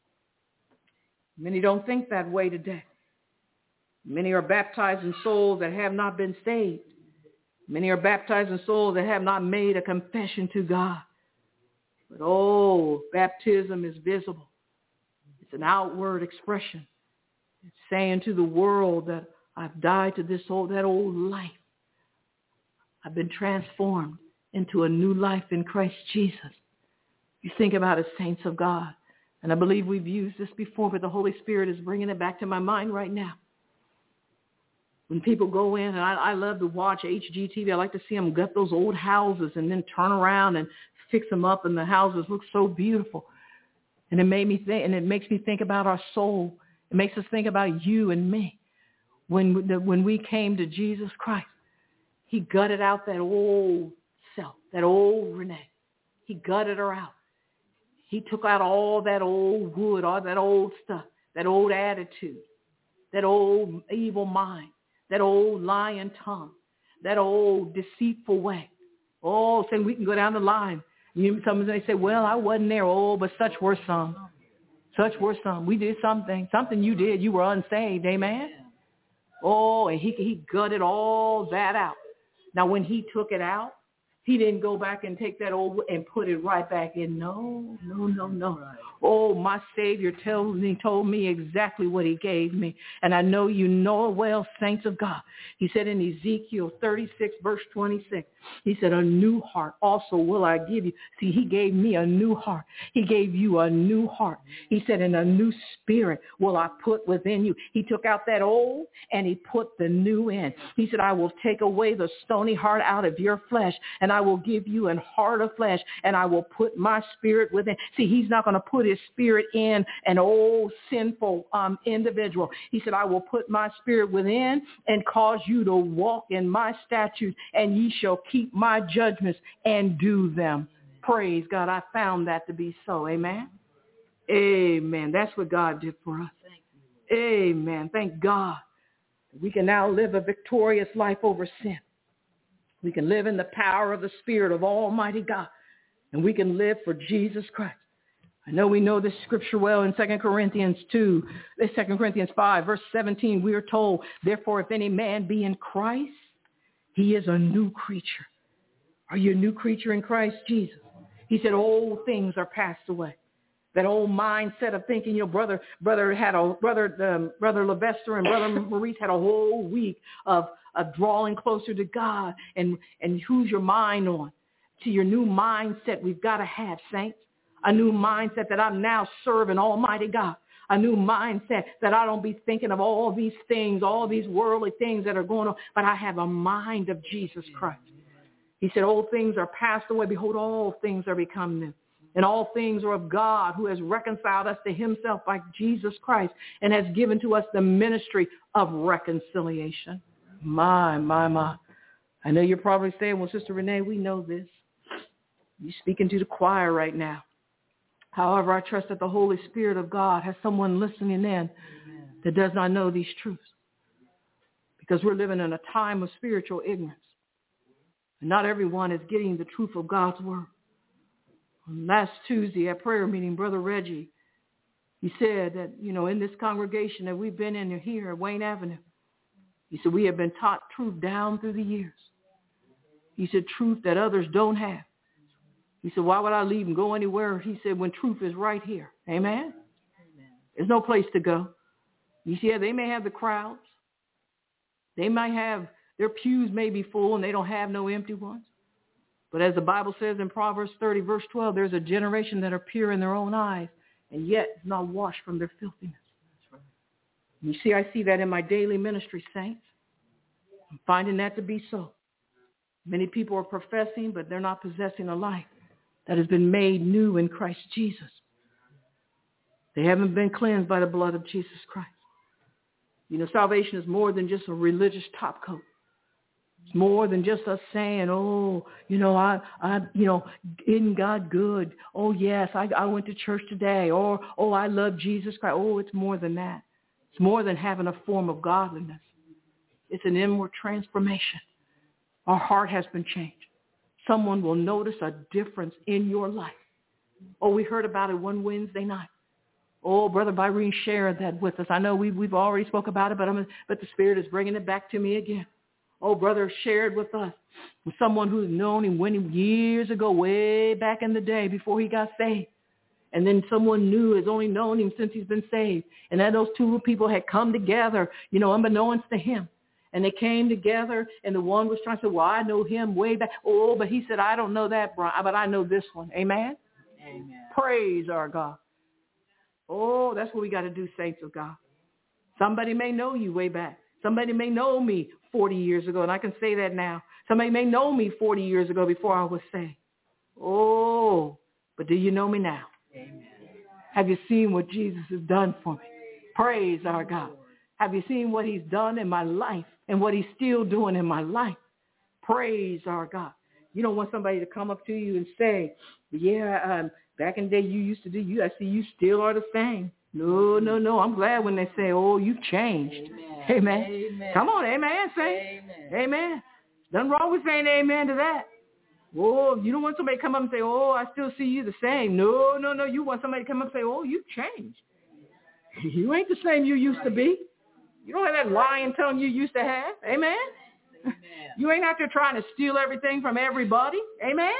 Many don't think that way today. Many are baptized in souls that have not been saved. Many are baptized in souls that have not made a confession to God. But oh, baptism is visible. It's an outward expression. It's saying to the world that I've died to that old life. I've been transformed into a new life in Christ Jesus. You think about it, saints of God. And I believe we've used this before, but the Holy Spirit is bringing it back to my mind right now. When people go in, and I love to watch HGTV, I like to see them gut those old houses and then turn around and fix them up, and the houses look so beautiful. And it made me think, and it makes me think about our soul. It makes us think about you and me. When we came to Jesus Christ, he gutted out that old self, that old Renee. He gutted her out. He took out all that old wood, all that old stuff, that old attitude, that old evil mind, that old lying tongue, that old deceitful way. Oh, saying we can go down the line. Some they say, well, I wasn't there. Oh, but such were some. Such were some. We did something you did. You were unsaved. Amen. Oh, and he gutted all that out. Now, when he took it out, he didn't go back and take that old and put it right back in. No. Oh, my Savior told me exactly what he gave me. And I know you know it well, saints of God. He said in Ezekiel 36, verse 26, he said, a new heart also will I give you. See, he gave me a new heart. He gave you a new heart. He said, and a new spirit will I put within you. He took out that old and he put the new in. He said, I will take away the stony heart out of your flesh, and I will give you an heart of flesh, and I will put my spirit within. See, he's not going to put his spirit in an old sinful individual. He said, I will put my spirit within and cause you to walk in my statutes, and ye shall keep my judgments and do them. Praise God. I found that to be so. Amen. Amen. That's what God did for us. Amen. Thank God. We can now live a victorious life over sin. We can live in the power of the Spirit of Almighty God, and we can live for Jesus Christ. I know we know this scripture well in 2 Corinthians 5, verse 17. We are told, therefore, if any man be in Christ, he is a new creature. Are you a new creature in Christ Jesus? He said, old things are passed away. That old mindset of thinking, brother Levester and Brother Maurice had a whole week of drawing closer to God. And who's your mind on? To your new mindset we've got to have, saints. A new mindset that I'm now serving Almighty God. A new mindset that I don't be thinking of all these things, all these worldly things that are going on, but I have a mind of Jesus Christ. He said, old things are passed away. Behold, all things are become new. And all things are of God, who has reconciled us to himself by Jesus Christ and has given to us the ministry of reconciliation. My. I know you're probably saying, well, Sister Renee, we know this. You're speaking to the choir right now. However, I trust that the Holy Spirit of God has someone listening in that does not know these truths, because we're living in a time of spiritual ignorance. And not everyone is getting the truth of God's word. Last Tuesday at prayer meeting, Brother Reggie, he said that, in this congregation that we've been in here at Wayne Avenue, he said, we have been taught truth down through the years. He said, truth that others don't have. He said, why would I leave and go anywhere? He said, when truth is right here. Amen? There's no place to go. You see, they may have the crowds. They might have, their pews may be full and they don't have no empty ones. But as the Bible says in Proverbs 30, verse 12, there's a generation that are pure in their own eyes and yet is not washed from their filthiness. That's right. You see, I see that in my daily ministry, saints. I'm finding that to be so. Many people are professing, but they're not possessing a life that has been made new in Christ Jesus. They haven't been cleansed by the blood of Jesus Christ. Salvation is more than just a religious top coat. It's more than just us saying, isn't God good? Oh, yes, I went to church today. Or, I love Jesus Christ. Oh, it's more than that. It's more than having a form of godliness. It's an inward transformation. Our heart has been changed. Someone will notice a difference in your life. Oh, we heard about it one Wednesday night. Oh, Brother Byrene shared that with us. I know we've already spoke about it, but the Spirit is bringing it back to me again. Oh, brother shared with us someone who's known him years ago, way back in the day before he got saved. And then someone new has only known him since he's been saved. And then those two people had come together, unbeknownst to him. And they came together, and the one was trying to say, well, I know him way back. Oh, but he said, I don't know that, Brian, but I know this one. Amen? Amen. Praise our God. Oh, that's what we got to do, saints of God. Somebody may know you way back. Somebody may know me 40 years ago, and I can say that now. Somebody may know me 40 years ago before I was saved. Oh, but do you know me now? Amen. Have you seen what Jesus has done for me? Praise our God. Have you seen what he's done in my life and what he's still doing in my life? Praise our God. You don't want somebody to come up to you and say, back in the day you used to do, I see you still are the same. No. I'm glad when they say, oh, you've changed. Amen. Amen. Come on, amen. Say amen. Nothing wrong with saying amen to that. Oh, you don't want somebody to come up and say, oh, I still see you the same. No. You want somebody to come up and say, oh, you've changed. You ain't the same you used to be. You don't have that lying tongue you used to have. Amen. You ain't out there trying to steal everything from everybody. Amen.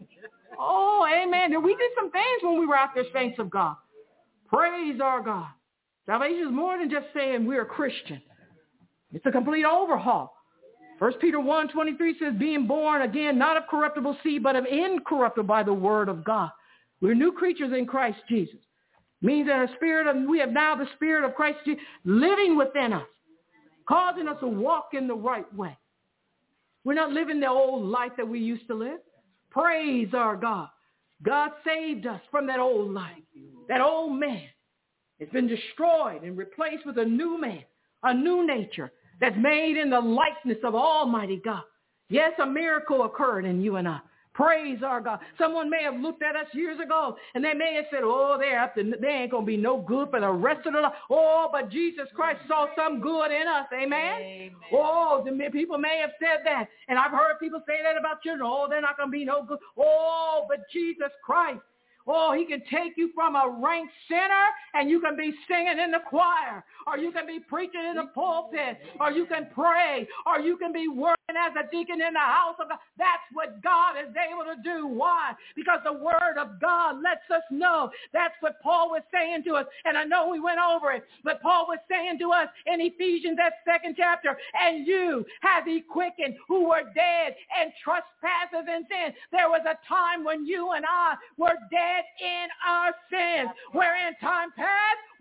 Oh, amen. We did some things when we were out there, saints of God. Praise our God. Salvation is more than just saying we're a Christian. It's a complete overhaul. 1 Peter 1:23 says, being born again, not of corruptible seed, but of incorruptible by the word of God. We're new creatures in Christ Jesus. Means that we have now the Spirit of Christ Jesus living within us, causing us to walk in the right way. We're not living the old life that we used to live. Praise our God. God saved us from that old life. That old man has been destroyed and replaced with a new man, a new nature that's made in the likeness of Almighty God. Yes, a miracle occurred in you and I. Praise our God. Someone may have looked at us years ago and they may have said, oh, they ain't going to be no good for the rest of the life. Oh, but Jesus Christ saw some good in us. Amen? Amen. Oh, the people may have said that. And I've heard people say that about children. Oh, they're not going to be no good. Oh, but Jesus Christ. Oh, he can take you from a rank sinner and you can be singing in the choir, or you can be preaching in the pulpit, or you can pray, or you can be working as a deacon in the house of God. That's what God is able to do. Why? Because the word of God lets us know. That's what Paul was saying to us. And I know we went over it, but Paul was saying to us in Ephesians, that 2nd chapter, and you have he quickened who were dead in trespasses and sin. There was a time when you and I were dead in our sins, where in time past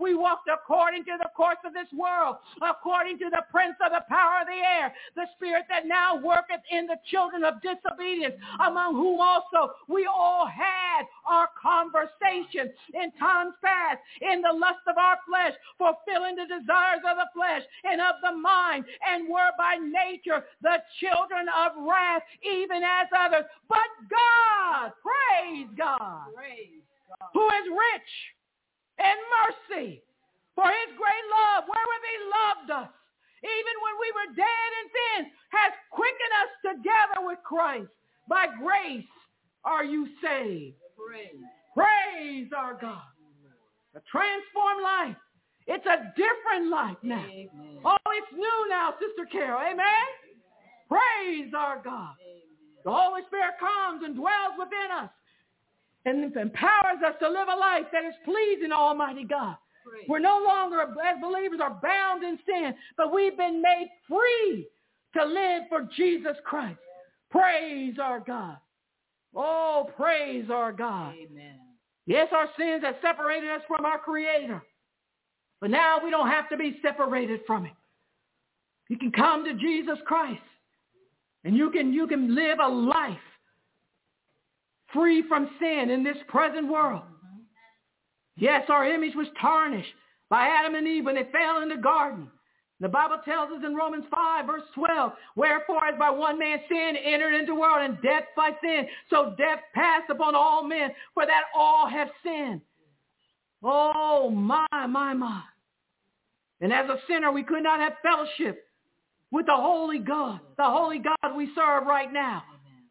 We walked according to the course of this world, according to the prince of the power of the air, the spirit that now worketh in the children of disobedience, among whom also we all had our conversation in times past, in the lust of our flesh, fulfilling the desires of the flesh and of the mind, and were by nature the children of wrath, even as others. But God, praise God, who is rich in mercy, for his great love, wherewith he loved us, even when we were dead in sin, has quickened us together with Christ. By grace are you saved. Praise our God. A transformed life. It's a different life now. Amen. Oh, it's new now, Sister Carol. Amen? Praise our God. The Holy Spirit comes and dwells within us and empowers us to live a life that is pleasing to Almighty God. We're no longer, as believers, are bound in sin, but we've been made free to live for Jesus Christ. Praise our God. Oh, praise our God. Amen. Yes, our sins have separated us from our Creator. But now we don't have to be separated from Him. You can come to Jesus Christ. And you can live a life free from sin in this present world. Yes, our image was tarnished by Adam and Eve when they fell in the garden. The Bible tells us in Romans 5, verse 12, wherefore as by one man sin entered into the world, and death by sin, so death passed upon all men, for that all have sinned. Oh, my. And as a sinner, we could not have fellowship with the holy God we serve right now.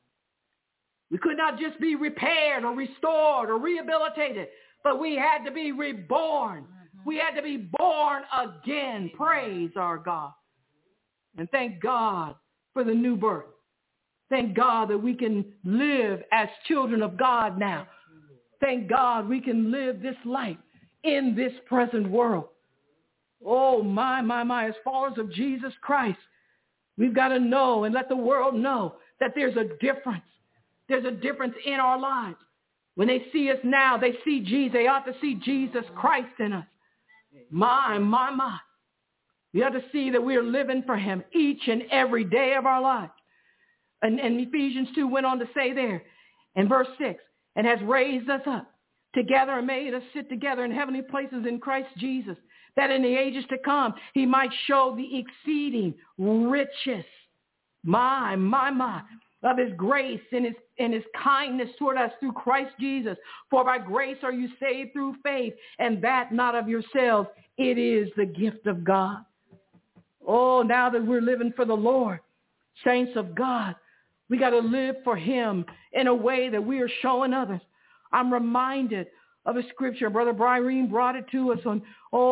We could not just be repaired or restored or rehabilitated, but we had to be reborn. We had to be born again. Praise our God. And thank God for the new birth. Thank God that we can live as children of God now. Thank God we can live this life in this present world. Oh, my. As followers of Jesus Christ, we've got to know and let the world know that there's a difference. There's a difference in our lives. When they see us now, they see Jesus. They ought to see Jesus Christ in us. My. We ought to see that we are living for Him each and every day of our lives. And Ephesians 2 went on to say there in verse 6, and has raised us up together and made us sit together in heavenly places in Christ Jesus, that in the ages to come He might show the exceeding riches, my, of His grace and His kindness toward us through Christ Jesus. For by grace are you saved through faith, and that not of yourselves. It is the gift of God. Oh, now that we're living for the Lord, saints of God, we got to live for Him in a way that we are showing others. I'm reminded of a scripture. Brother Bryrene brought it to us on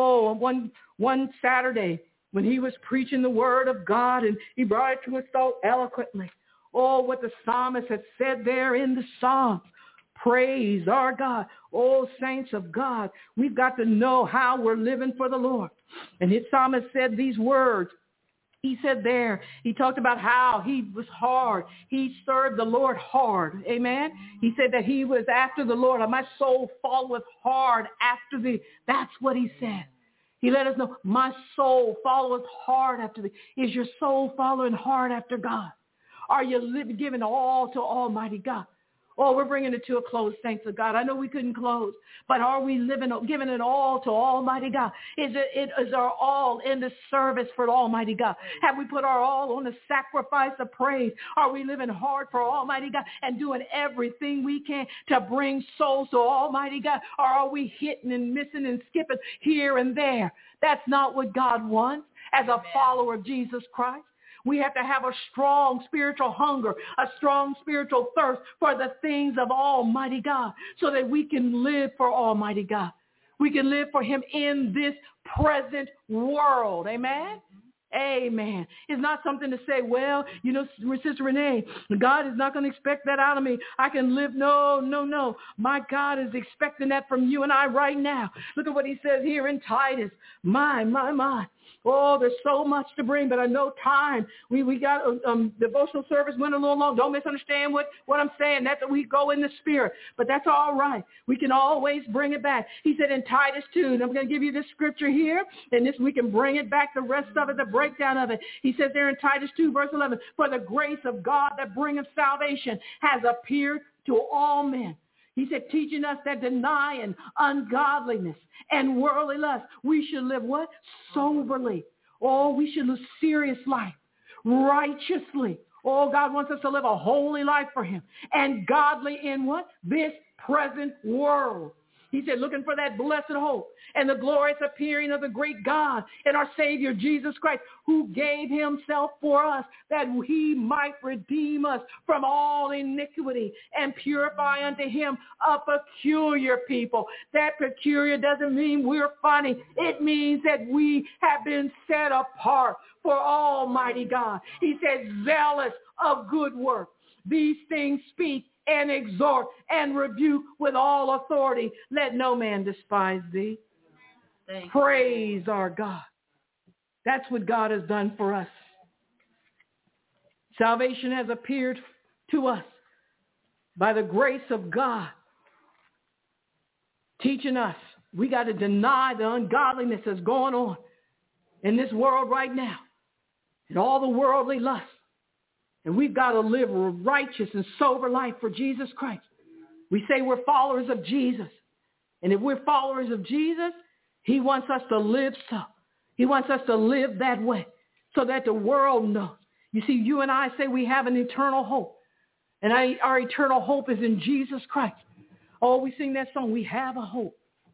one Saturday when he was preaching the word of God, and he brought it to us so eloquently. Oh, what the psalmist had said there in the Psalms. Praise our God. Oh, saints of God, we've got to know how we're living for the Lord. And his psalmist said these words. He said there, he talked about how he was hard. He served the Lord hard. Amen. He said that he was after the Lord. My soul followeth hard after thee. That's what he said. He let us know, my soul followeth hard after thee. Is your soul following hard after God? Are you giving all to Almighty God? Oh, we're bringing it to a close, thanks to God. I know we couldn't close, but are we giving it all to Almighty God? Is our all in the service for Almighty God? Have we put our all on the sacrifice of praise? Are we living hard for Almighty God and doing everything we can to bring souls to Almighty God? Or are we hitting and missing and skipping here and there? That's not what God wants as a follower of Jesus Christ. We have to have a strong spiritual hunger, a strong spiritual thirst for the things of Almighty God so that we can live for Almighty God. We can live for Him in this present world. Amen? Amen. It's not something to say, well, you know, Sister Renee, God is not going to expect that out of me. I can live. No. My God is expecting that from you and I right now. Look at what He says here in Titus. My. Oh, there's so much to bring, but I know time. We got devotional service went a little long. Don't misunderstand what I'm saying. That's that we go in the spirit, but that's all right. We can always bring it back. He said in Titus 2, and I'm going to give you this scripture here, and this we can bring it back, the rest of it, the breakdown of it. He says there in Titus 2, verse 11, for the grace of God that bringeth salvation has appeared to all men. He said, teaching us that denying ungodliness and worldly lust, we should live what? Soberly. Oh, we should live serious life, righteously. Oh, God wants us to live a holy life for him. And godly in what? This present world. He said, looking for that blessed hope and the glorious appearing of the great God and our Savior, Jesus Christ, who gave himself for us that he might redeem us from all iniquity and purify unto him a peculiar people. That peculiar doesn't mean we're funny. It means that we have been set apart for Almighty God. He said, zealous of good work. These things speak and exhort and rebuke with all authority. Let no man despise thee. Praise our God. That's what God has done for us. Salvation has appeared to us by the grace of God, teaching us we got to deny the ungodliness that's going on in this world right now and all the worldly lust. And we've got to live a righteous and sober life for Jesus Christ. We say we're followers of Jesus. And if we're followers of Jesus, he wants us to live so. He wants us to live that way so that the world knows. You see, you and I say we have an eternal hope. And our eternal hope is in Jesus Christ. Oh, we sing that song, we have a hope.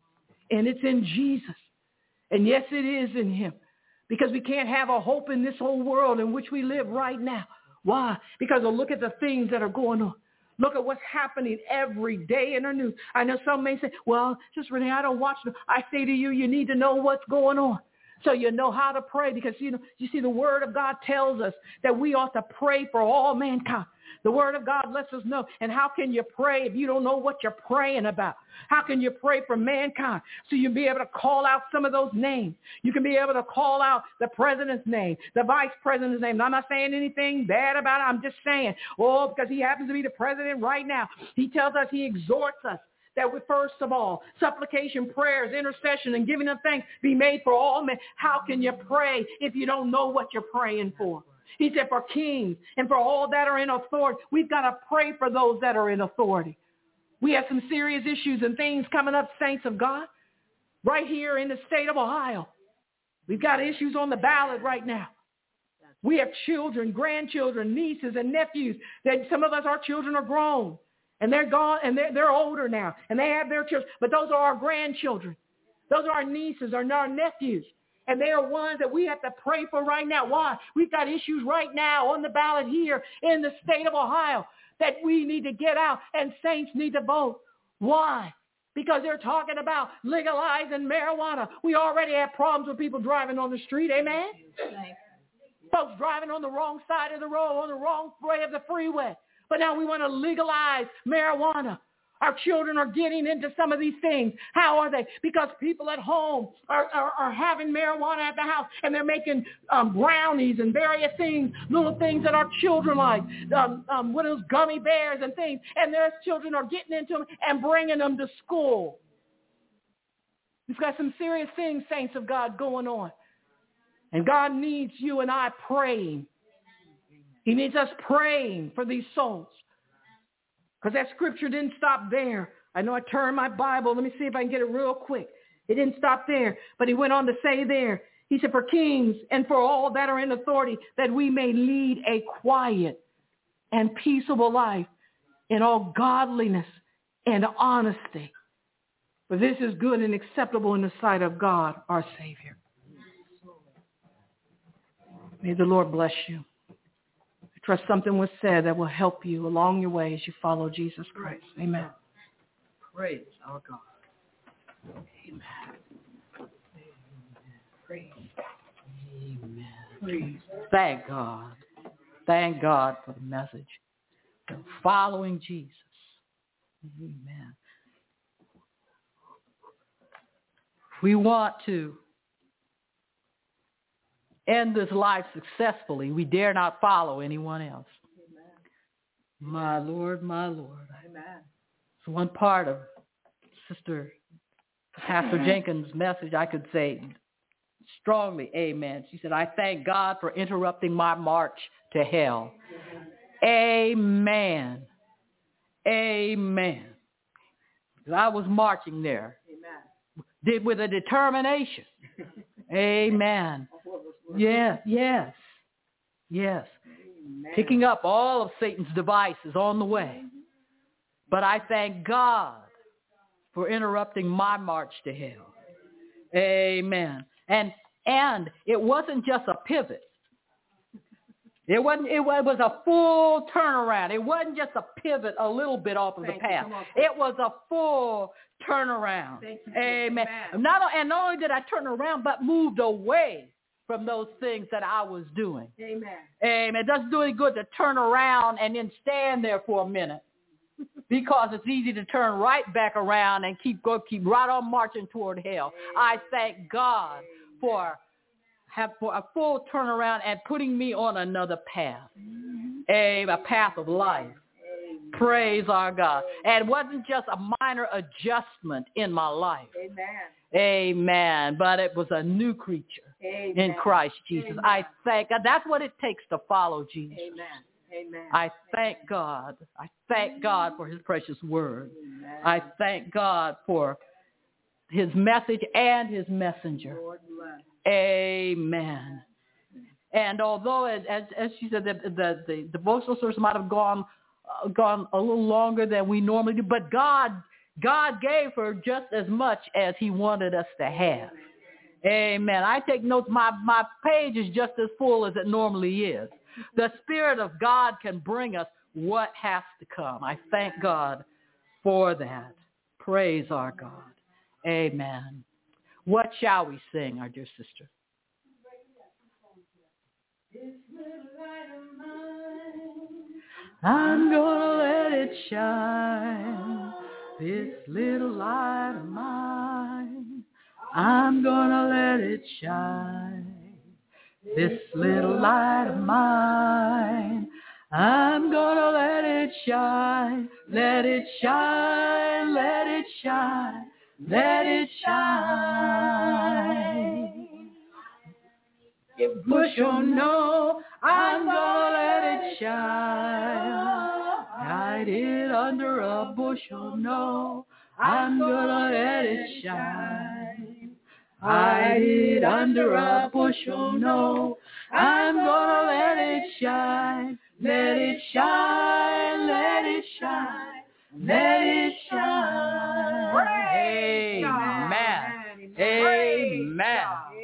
And it's in Jesus. And yes, it is in him. Because we can't have a hope in this whole world in which we live right now. Why? Because look at the things that are going on. Look at what's happening every day in our news. I know some may say, well, Sister Renee, I don't watch them. I say to you, you need to know what's going on so you know how to pray. Because, you see, the Word of God tells us that we ought to pray for all mankind. The Word of God lets us know. And how can you pray if you don't know what you're praying about? How can you pray for mankind? So you'll be able to call out some of those names. You can be able to call out the president's name, the vice president's name. Now, I'm not saying anything bad about it. I'm just saying, because he happens to be the president right now. He tells us, he exhorts us that we, first of all, supplication, prayers, intercession, and giving of thanks be made for all men. How can you pray if you don't know what you're praying for? He said for kings and for all that are in authority. We've got to pray for those that are in authority. We have some serious issues and things coming up, saints of God, right here in the state of Ohio. We've got issues on the ballot right now. We have children, grandchildren, nieces, and nephews. That some of us, our children are grown, and they're gone, and they're older now, and they have their children. But those are our grandchildren. Those are our nieces, or our nephews. And they are ones that we have to pray for right now. Why? We've got issues right now on the ballot here in the state of Ohio that we need to get out, and saints need to vote. Why? Because they're talking about legalizing marijuana. We already have problems with people driving on the street, amen? Folks driving on the wrong side of the road, on the wrong way of the freeway. But now we want to legalize marijuana. Our children are getting into some of these things. How are they? Because people at home are having marijuana at the house, and they're making brownies and various things, little things that our children like, what are those gummy bears and things, and their children are getting into them and bringing them to school. We've got some serious things, saints of God, going on. And God needs you and I praying. He needs us praying for these souls. Because that scripture didn't stop there. I know I turned my Bible. Let me see if I can get it real quick. It didn't stop there. But he went on to say there, he said, for kings and for all that are in authority, that we may lead a quiet and peaceable life in all godliness and honesty. For this is good and acceptable in the sight of God, our Savior. May the Lord bless you. Trust something was said that will help you along your way as you follow Jesus Christ. Amen. Praise our God. Amen. Praise. Amen. Praise. Thank God. Thank God for the message. Following Jesus. Amen. We want to end this life successfully, we dare not follow anyone else. Amen. My Lord, my Lord. Amen. It's one part of Pastor Jenkins' message I could say strongly, amen. She said, I thank God for interrupting my march to hell. Amen. Amen. Because I was marching there. Amen. With a determination. Amen. Yes, yes, yes. Amen. Picking up all of Satan's devices on the way. But I thank God for interrupting my march to hell. Amen. And it wasn't just a pivot. It was a full turnaround. It wasn't just a pivot a little bit off of the path. It was a full turnaround. Amen. Not only did I turn around, but moved away from those things that I was doing. Amen. Amen. It doesn't do any good to turn around and then stand there for a minute, because it's easy to turn right back around and keep right on marching toward hell. I thank God for a full turnaround and putting me on another path, a path of life. Praise our God. And it wasn't just a minor adjustment in my life. Amen. But it was a new creature in Christ Jesus. Amen. I thank God. That's what it takes to follow Jesus. Amen. I thank God. I thank God for his precious word. Amen. I thank God for his message and his messenger. Amen. And although, as she said, the devotional service might have gone a little longer than we normally do, but God gave her just as much as he wanted us to have. Amen. I take notes. My page is just as full as it normally is. The Spirit of God can bring us what has to come. I thank God for that. Praise our God. Amen. What shall we sing, our dear sister? This little light of mine, I'm gonna let it shine. This little light of mine, I'm gonna let it shine. This little light of mine, I'm gonna let it shine. Let it shine, let it shine, let it shine. If bush don't know, I'm gonna let it shine. Hide it under a bushel, no, I'm gonna let it shine. Hide it under a bushel, no, I'm gonna let it shine. Let it shine, let it shine, let it shine. Amen. Amen.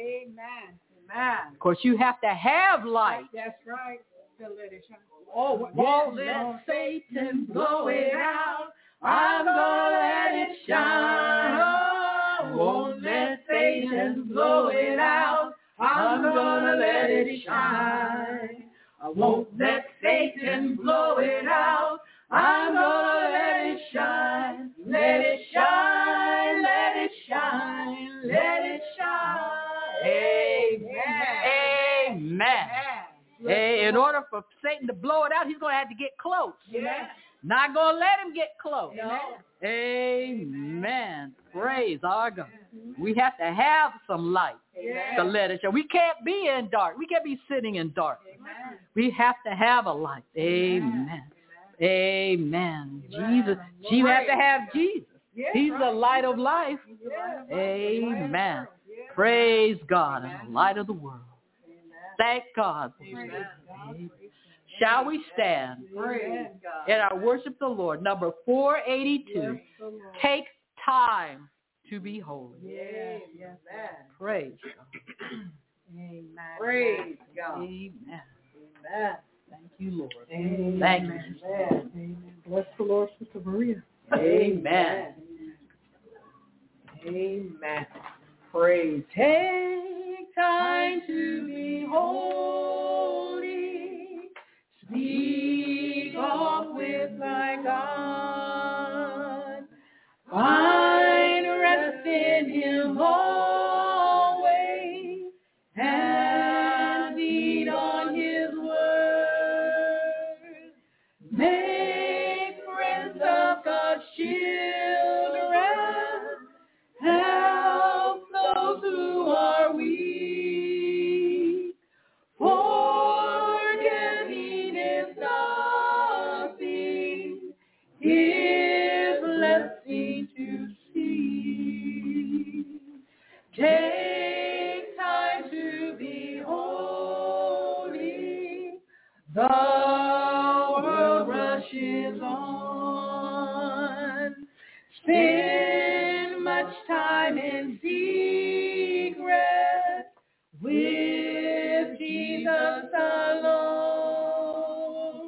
Of course, you have to have light. That's right. To let it shine. Oh, won't let Satan blow it out. I'm gonna let it shine. Oh, won't let Satan blow it out. I'm gonna let it shine. I won't let Satan blow it out. I'm gonna let it shine. Let it shine. Let it shine. Let it shine. Amen. Amen. In order for Satan to blow it out, he's going to have to get close. Yes. Not going to let him get close. No. Amen. Praise our God. We have to have some light to let it show. We can't be in dark. We can't be sitting in dark. Amen. We have to have a light. Amen. Amen. Jesus. You have to have Jesus. He's the light of life. Amen. Praise God, and the light of the world. Thank God. Shall we stand in our worship the Lord? Number 482. Take time to be holy. Praise God. Amen. Praise God. Amen. Amen. Thank you, Lord. Amen. Thank you. Amen. Bless the Lord, Sister Maria. Amen. Amen. Praise. Take time to be holy. Speak off with my God. Find rest in Him always, and Take time to be holy. The world rushes on. Spend much time in secret with Jesus alone.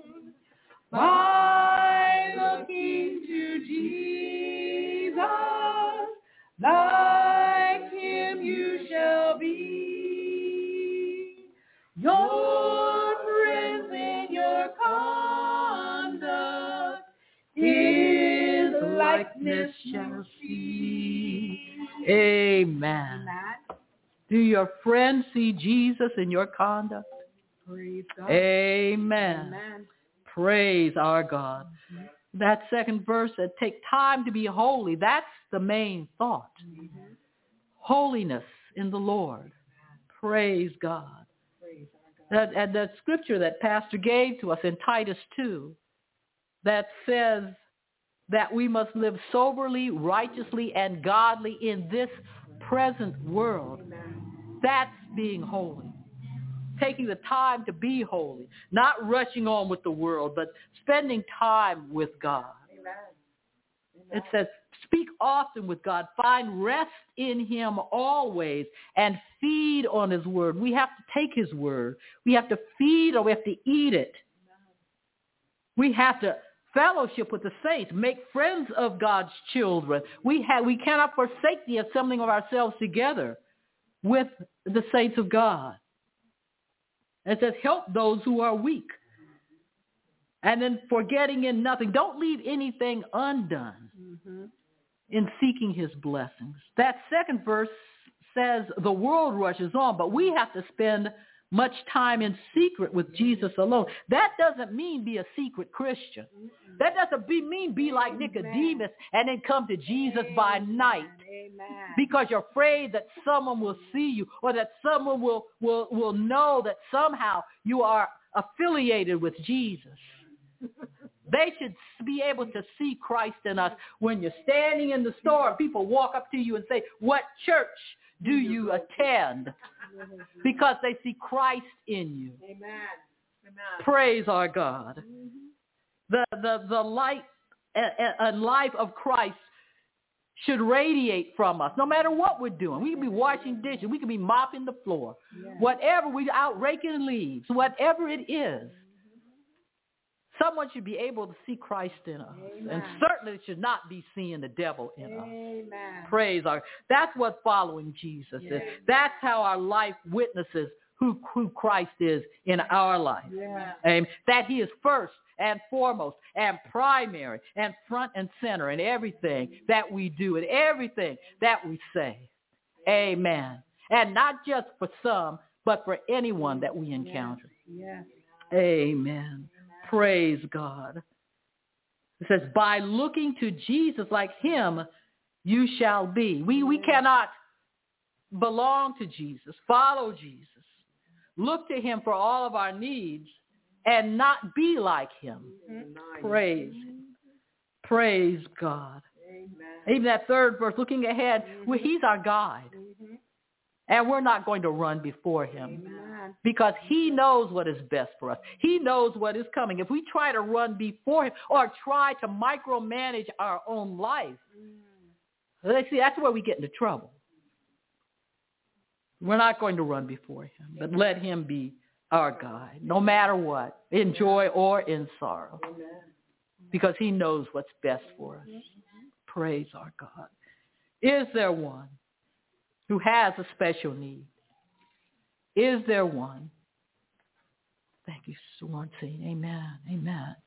By looking to Jesus, like him you shall be. Your friends in your conduct his likeness shall see. Amen. Do your friends see Jesus in your conduct? Praise God. Amen. Amen. Praise our God. That second verse said, take time to be holy. That's the main thought. Holiness in the Lord. Praise God. And the scripture that Pastor gave to us in Titus 2 that says that we must live soberly, righteously, and godly in this present world. That's being holy. Taking the time to be holy, not rushing on with the world, but spending time with God. It says, speak often with God, find rest in him always, and feed on his word. We have to take his word. We have to feed, or we have to eat it. We have to fellowship with the saints, make friends of God's children. We cannot forsake the assembling of ourselves together with the saints of God. It says, help those who are weak. And then forgetting in nothing. Don't leave anything undone in seeking his blessings. That second verse says the world rushes on, but we have to spend much time in secret with Jesus alone. That doesn't mean be a secret Christian. That doesn't mean be like Nicodemus and then come to Jesus by night because you're afraid that someone will see you or that someone will know that somehow you are affiliated with Jesus. They should be able to see Christ in us. When you're standing in the store, people walk up to you and say, what church do you attend? Because they see Christ in you. Amen. Praise our God. The light and life of Christ should radiate from us, no matter what we're doing. We can be washing dishes. We can be mopping the floor. Whatever, we're out raking leaves. Whatever it is. Someone should be able to see Christ in us. And certainly should not be seeing the devil in us. Praise our God. That's what following Jesus is. That's how our life witnesses who Christ is in our life. That he is first and foremost and primary and front and center in everything that we do and everything that we say. Amen. And not just for some, but for anyone that we encounter. Amen. Praise God. It says, by looking to Jesus like him, you shall be. We cannot belong to Jesus, follow Jesus, look to him for all of our needs, and not be like him. Praise God. Even that third verse, looking ahead, well, he's our guide. And we're not going to run before him because he knows what is best for us. He knows what is coming. If we try to run before him or try to micromanage our own life, see, that's where we get into trouble. We're not going to run before him, but let him be our guide, no matter what, in joy or in sorrow, because he knows what's best for us. Praise our God. Is there one who has a special need? Is there one? Thank you, Swartine. Amen.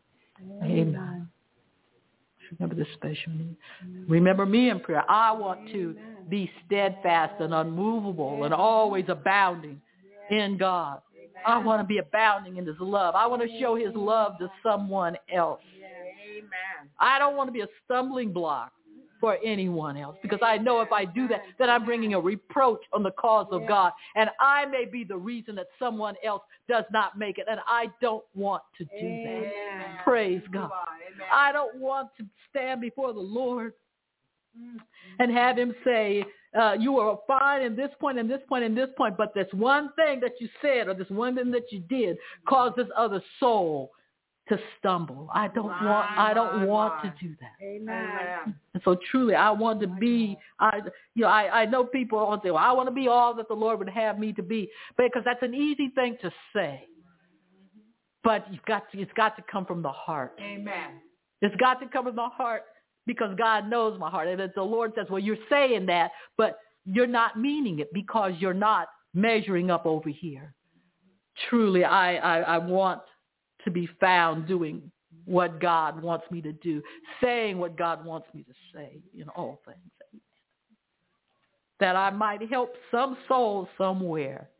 Remember the special need. Remember me in prayer. I want to be steadfast and unmovable and always abounding in God. I want to be abounding in his love. I want to show his love to someone else. I don't want to be a stumbling block for anyone else, because I know if I do that, then I'm bringing a reproach on the cause of God, and I may be the reason that someone else does not make it, and I don't want to do that. Praise God. I don't want to stand before the Lord and have him say, you were fine in this point and this point and this point, but this one thing that you said or this one thing that you did caused this other soul to stumble. I don't want to do that. Amen. And so truly, I want to be. I know people all say, "Well, I want to be all that the Lord would have me to be," because that's an easy thing to say. But it's got to come from the heart. Amen. It's got to come from the heart because God knows my heart. And the Lord says, "Well, you're saying that, but you're not meaning it because you're not measuring up over here." Truly, I want to be found doing what God wants me to do, saying what God wants me to say in all things. That I might help some soul somewhere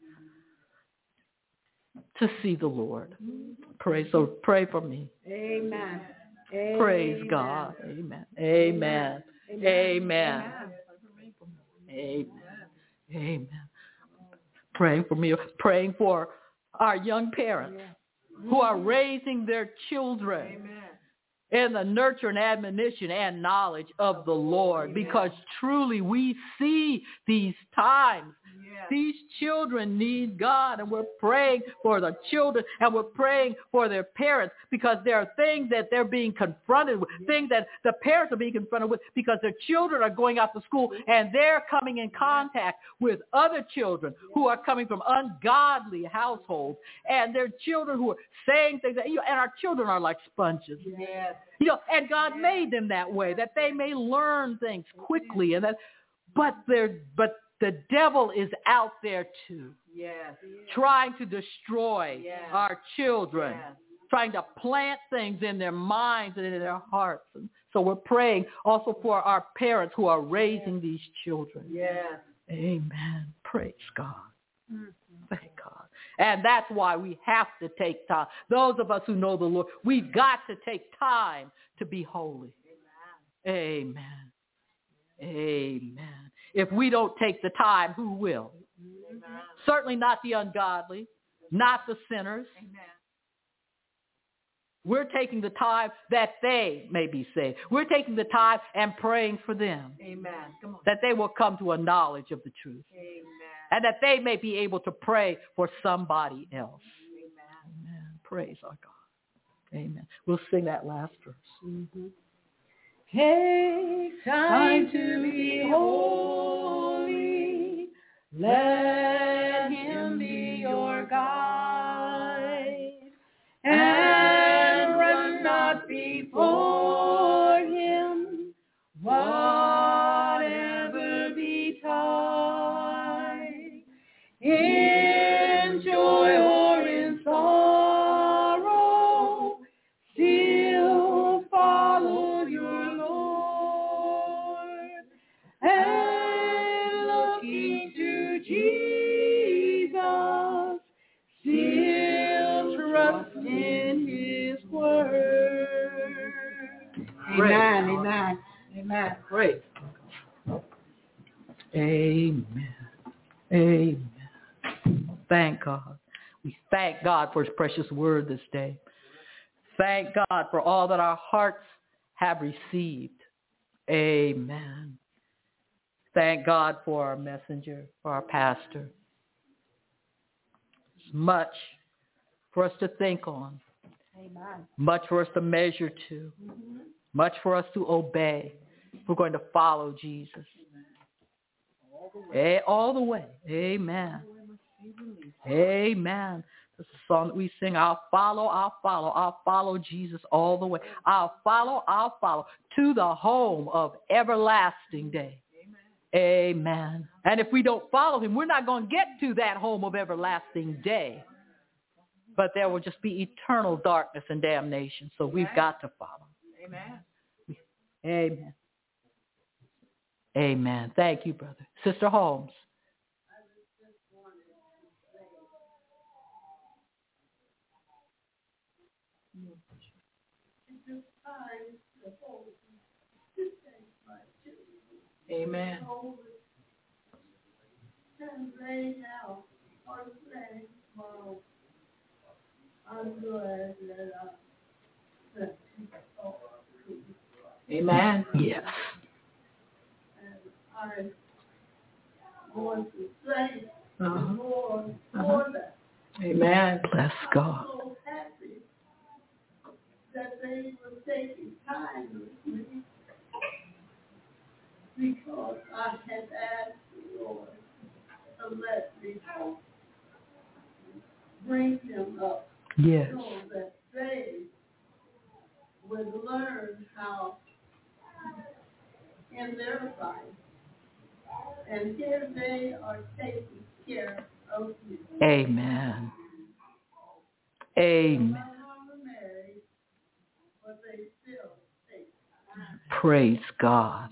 to see the Lord. Pray for me. Amen. Praise God. Amen. Amen. Amen. Amen. Amen. Praying for me. Praying for our young parents who are raising their children in the nurture and admonition and knowledge of the Lord. Because truly we see these times. These children need God, and we're praying for the children, and we're praying for their parents, because there are things that they're being confronted with, things that the parents are being confronted with, because their children are going out to school, and they're coming in contact with other children who are coming from ungodly households, and their children who are saying things that, and our children are like sponges. And God made them that way, that they may learn things quickly, and but the devil is out there too, trying to destroy our children, trying to plant things in their minds and in their hearts. And so we're praying also for our parents who are raising these children. Amen. Praise God. Thank God. And that's why we have to take time. Those of us who know the Lord, we've got to take time to be holy. Amen. Amen. If we don't take the time, who will? Amen. Certainly not the ungodly, not the sinners. Amen. We're taking the time that they may be saved. We're taking the time and praying for them. Amen. Come on. That they will come to a knowledge of the truth. Amen. And that they may be able to pray for somebody else. Amen. Amen. Praise our God. Amen. We'll sing that last verse. Mm-hmm. Take time to be holy. Let him be your guide. And run not before him, whatever betide. In joy or in sorrow, still follow your Lord. And looking to Jesus, still trust in his word. Amen, amen, amen. Great. Amen. Amen. Thank God. We thank God for his precious word this day. Thank God for all that our hearts have received. Amen. Thank God for our messenger, for our pastor. It's much for us to think on. Amen. Much for us to measure to. Much for us to obey. We're going to follow Jesus. All the way. Amen. Amen. This is a song that we sing. I'll follow Jesus all the way. I'll follow to the home of everlasting day. Amen. And if we don't follow him, we're not going to get to that home of everlasting day. But there will just be eternal darkness and damnation. So we've got to follow. Amen. Amen. Amen. Thank you, brother. Sister Holmes. Amen. Amen. Yes. going to say more for that. Amen. Bless God. I'm so happy that they were taking time with me because I had asked the Lord to let me bring them up Yes. so that they would learn how in their life. And here they are taking care of you. Amen. Amen. Married, but they still take. Praise God.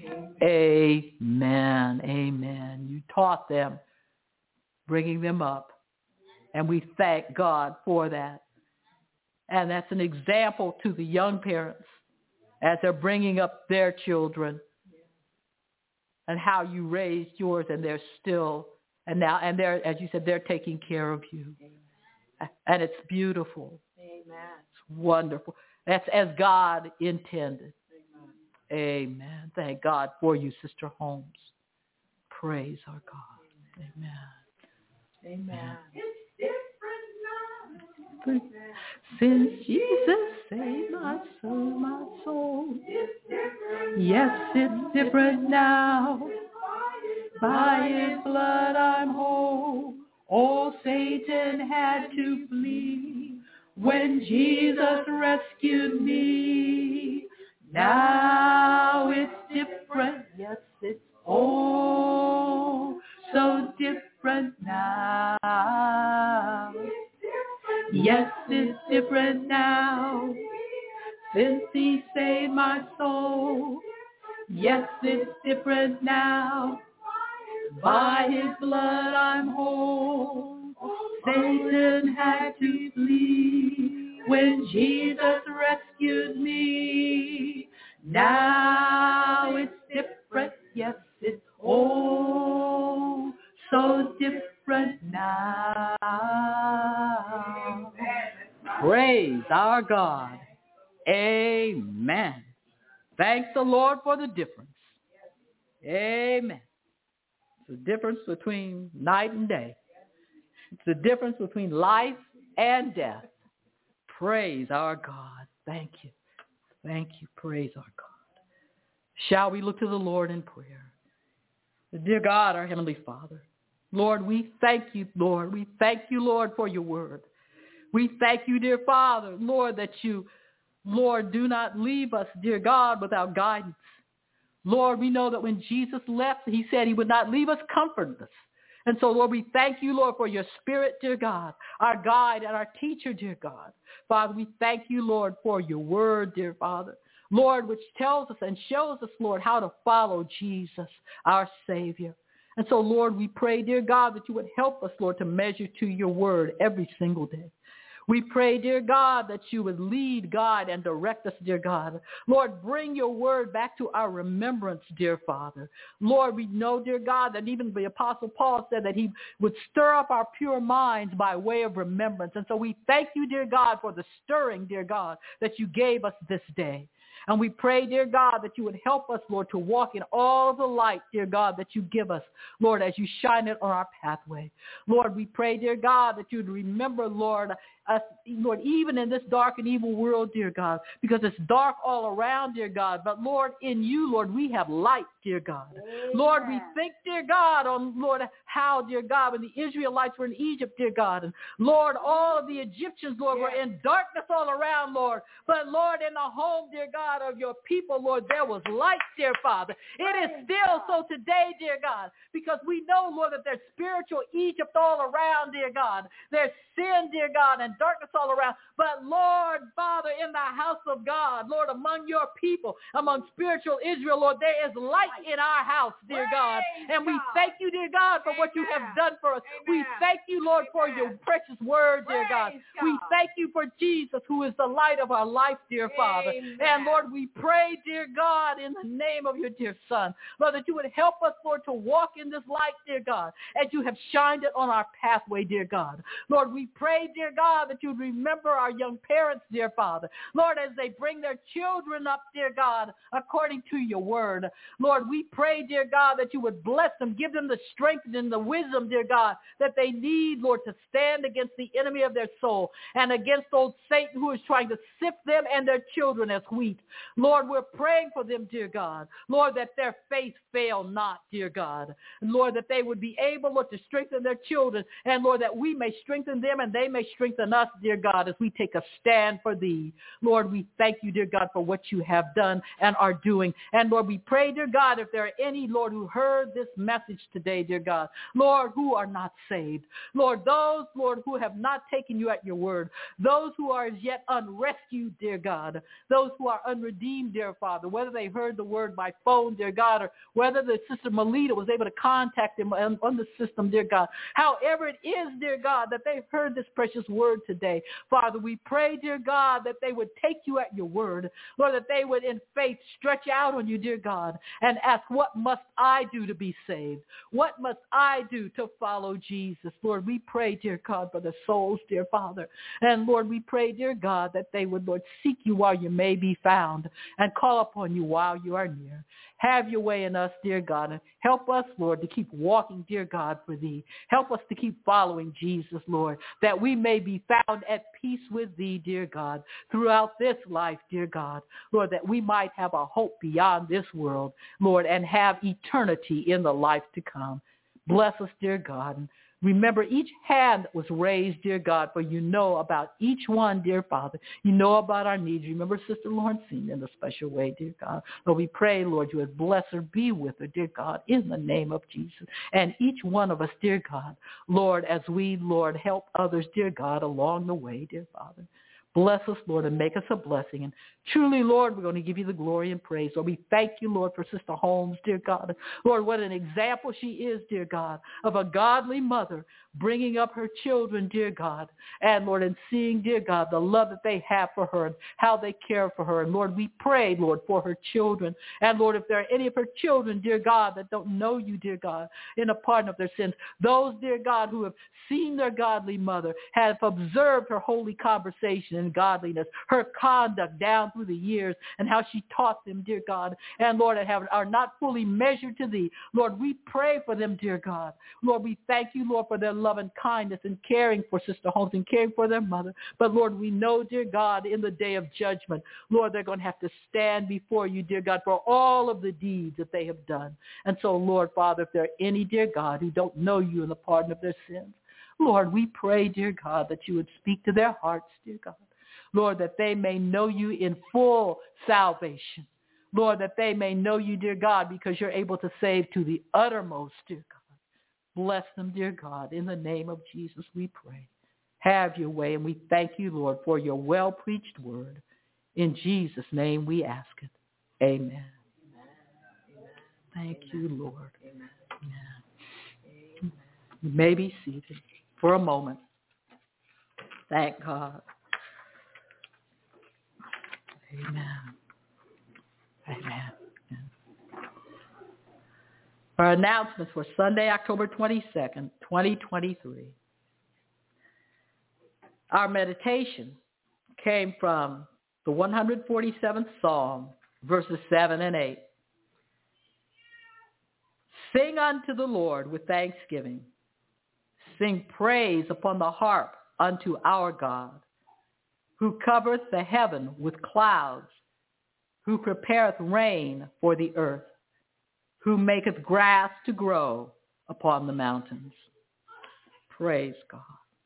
Amen. Amen. You taught them, bringing them up. And we thank God for that. And that's an example to the young parents as they're bringing up their children and how you raised yours, and they're still, and now, and they're, as you said, they're taking care of you. And it's beautiful. Amen. It's wonderful. That's as God intended. Amen. Thank God for you, Sister Holmes. Praise our God. Amen. Amen. It's different now. Since Jesus saved my soul. Yes, it's different now. By his blood I'm whole. Oh, Satan had to flee when Jesus rescued me. Now it's different. Yes, it's oh so different now. Yes, it's different now. Since he saved my soul. Yes, it's different now. By his blood I'm whole. Satan had to flee when Jesus rescued me. Now it's different. Yes, it's oh so different now. Praise our God. Amen. Thanks the Lord for the difference. Amen. It's the difference between night and day. It's the difference between life and death. Praise our God. Thank you. Thank you. Praise our God. Shall we look to the Lord in prayer? Dear God, our Heavenly Father, Lord, we thank you, Lord. We thank you, Lord, for your word. We thank you, dear Father, Lord, that you, Lord, do not leave us, dear God, without guidance. Lord, we know that when Jesus left, he said he would not leave us comfortless. And so, Lord, we thank you, Lord, for your spirit, dear God, our guide and our teacher, dear God. Father, we thank you, Lord, for your word, dear Father. Lord, which tells us and shows us, Lord, how to follow Jesus, our Savior. And so, Lord, we pray, dear God, that you would help us, Lord, to measure to your word every single day. We pray, dear God, that you would lead, guide, and direct us, dear God. Lord, bring your word back to our remembrance, dear Father. Lord, we know, dear God, that even the Apostle Paul said that he would stir up our pure minds by way of remembrance. And so we thank you, dear God, for the stirring, dear God, that you gave us this day. And we pray, dear God, that you would help us, Lord, to walk in all the light, dear God, that you give us, Lord, as you shine it on our pathway. Lord, we pray, dear God, that you would remember, Lord, us, Lord, even in this dark and evil world, dear God, because it's dark all around, dear God. But, Lord, in you, Lord, we have light, dear God. Amen. Lord, we think, dear God, on, Lord, how, dear God, when the Israelites were in Egypt, dear God, and, Lord, all of the Egyptians, Lord, were in darkness all around, Lord. But, Lord, in the home, dear God, of your people, Lord, there was light, dear Father. It is still so today, dear God, because we know, Lord, that there's spiritual Egypt all around, dear God. There's sin, dear God, and darkness all around. But, Lord, Father, in the house of God, Lord, among your people, among spiritual Israel, Lord, there is light in our house, dear God. And we thank you, dear God, for what you have done for us. We thank you, Lord, for your precious word, dear God. We thank you for Jesus, who is the light of our life, dear Father. And, Lord, we pray, dear God, in the name of your dear Son, Lord, that you would help us, Lord, to walk in this light, dear God, as you have shined it on our pathway, dear God. Lord, we pray, dear God, that you would remember our young parents, dear Father. Lord, as they bring their children up, dear God, according to your word. Lord, we pray, dear God, that you would bless them, give them the strength and the wisdom, dear God, that they need, Lord, to stand against the enemy of their soul and against old Satan who is trying to sift them and their children as wheat. Lord, we're praying for them, dear God. Lord, that their faith fail not, dear God. And Lord, that they would be able, Lord, to strengthen their children. And Lord, that we may strengthen them and they may strengthen us, dear God, as we take a stand for thee. Lord, we thank you, dear God, for what you have done and are doing. And Lord, we pray, dear God, if there are any, Lord, who heard this message today, dear God, Lord, who are not saved. Lord, those, Lord, who have not taken you at your word. Those who are as yet unrescued, dear God. Those who are unredeemed, dear Father, whether they heard the word by phone, dear God, or whether the Sister Melita was able to contact them on the system, dear God. However it is, dear God, that they've heard this precious word today. Father, we pray, dear God, that they would take you at your word. Lord, that they would in faith stretch out on you, dear God, and ask, what must I do to be saved? What must I do to follow Jesus? Lord, we pray, dear God, for the souls, dear Father. And Lord, we pray, dear God, that they would, Lord, seek you while you may be found and call upon you while you are near. Have your way in us, dear God, and help us, Lord, to keep walking, dear God, for thee. Help us to keep following Jesus, Lord, that we may be found at peace with thee, dear God, throughout this life, dear God. Lord, that we might have a hope beyond this world, Lord, and have eternity in the life to come. Bless us, dear God. And remember, each hand was raised, dear God, for you know about each one, dear Father. You know about our needs. Remember Sister Lawrencine in a special way, dear God. Lord, we pray, Lord, you would bless her, be with her, dear God, in the name of Jesus. And each one of us, dear God, Lord, as we, Lord, help others, dear God, along the way, dear Father. Bless us, Lord, and make us a blessing. And truly, Lord, we're going to give you the glory and praise. Lord, we thank you, Lord, for Sister Holmes, dear God. Lord, what an example she is, dear God, of a godly mother bringing up her children, dear God. And, Lord, and seeing, dear God, the love that they have for her and how they care for her. And, Lord, we pray, Lord, for her children. And, Lord, if there are any of her children, dear God, that don't know you, dear God, in a pardon of their sins, those, dear God, who have seen their godly mother, have observed her holy conversation and godliness, her conduct down through the years, and how she taught them, dear God, and Lord, are not fully measured to thee. Lord, we pray for them, dear God. Lord, we thank you, Lord, for their love and kindness and caring for Sister Holmes and caring for their mother. But Lord, we know, dear God, in the day of judgment, Lord, they're going to have to stand before you, dear God, for all of the deeds that they have done. And so, Lord, Father, if there are any, dear God, who don't know you in the pardon of their sins, Lord, we pray, dear God, that you would speak to their hearts, dear God. Lord, that they may know you in full salvation. Lord, that they may know you, dear God, because you're able to save to the uttermost, dear God. Bless them, dear God. In the name of Jesus, we pray. Have your way, and we thank you, Lord, for your well-preached word. In Jesus' name we ask it. Amen. Thank you, Lord. Amen. You may be seated for a moment. Thank God. Amen. Amen. Our announcements for Sunday, October 22nd, 2023. Our meditation came from the 147th Psalm, verses 7 and 8. Sing unto the Lord with thanksgiving. Sing praise upon the harp unto our God, who covereth the heaven with clouds, who prepareth rain for the earth, who maketh grass to grow upon the mountains. Praise God.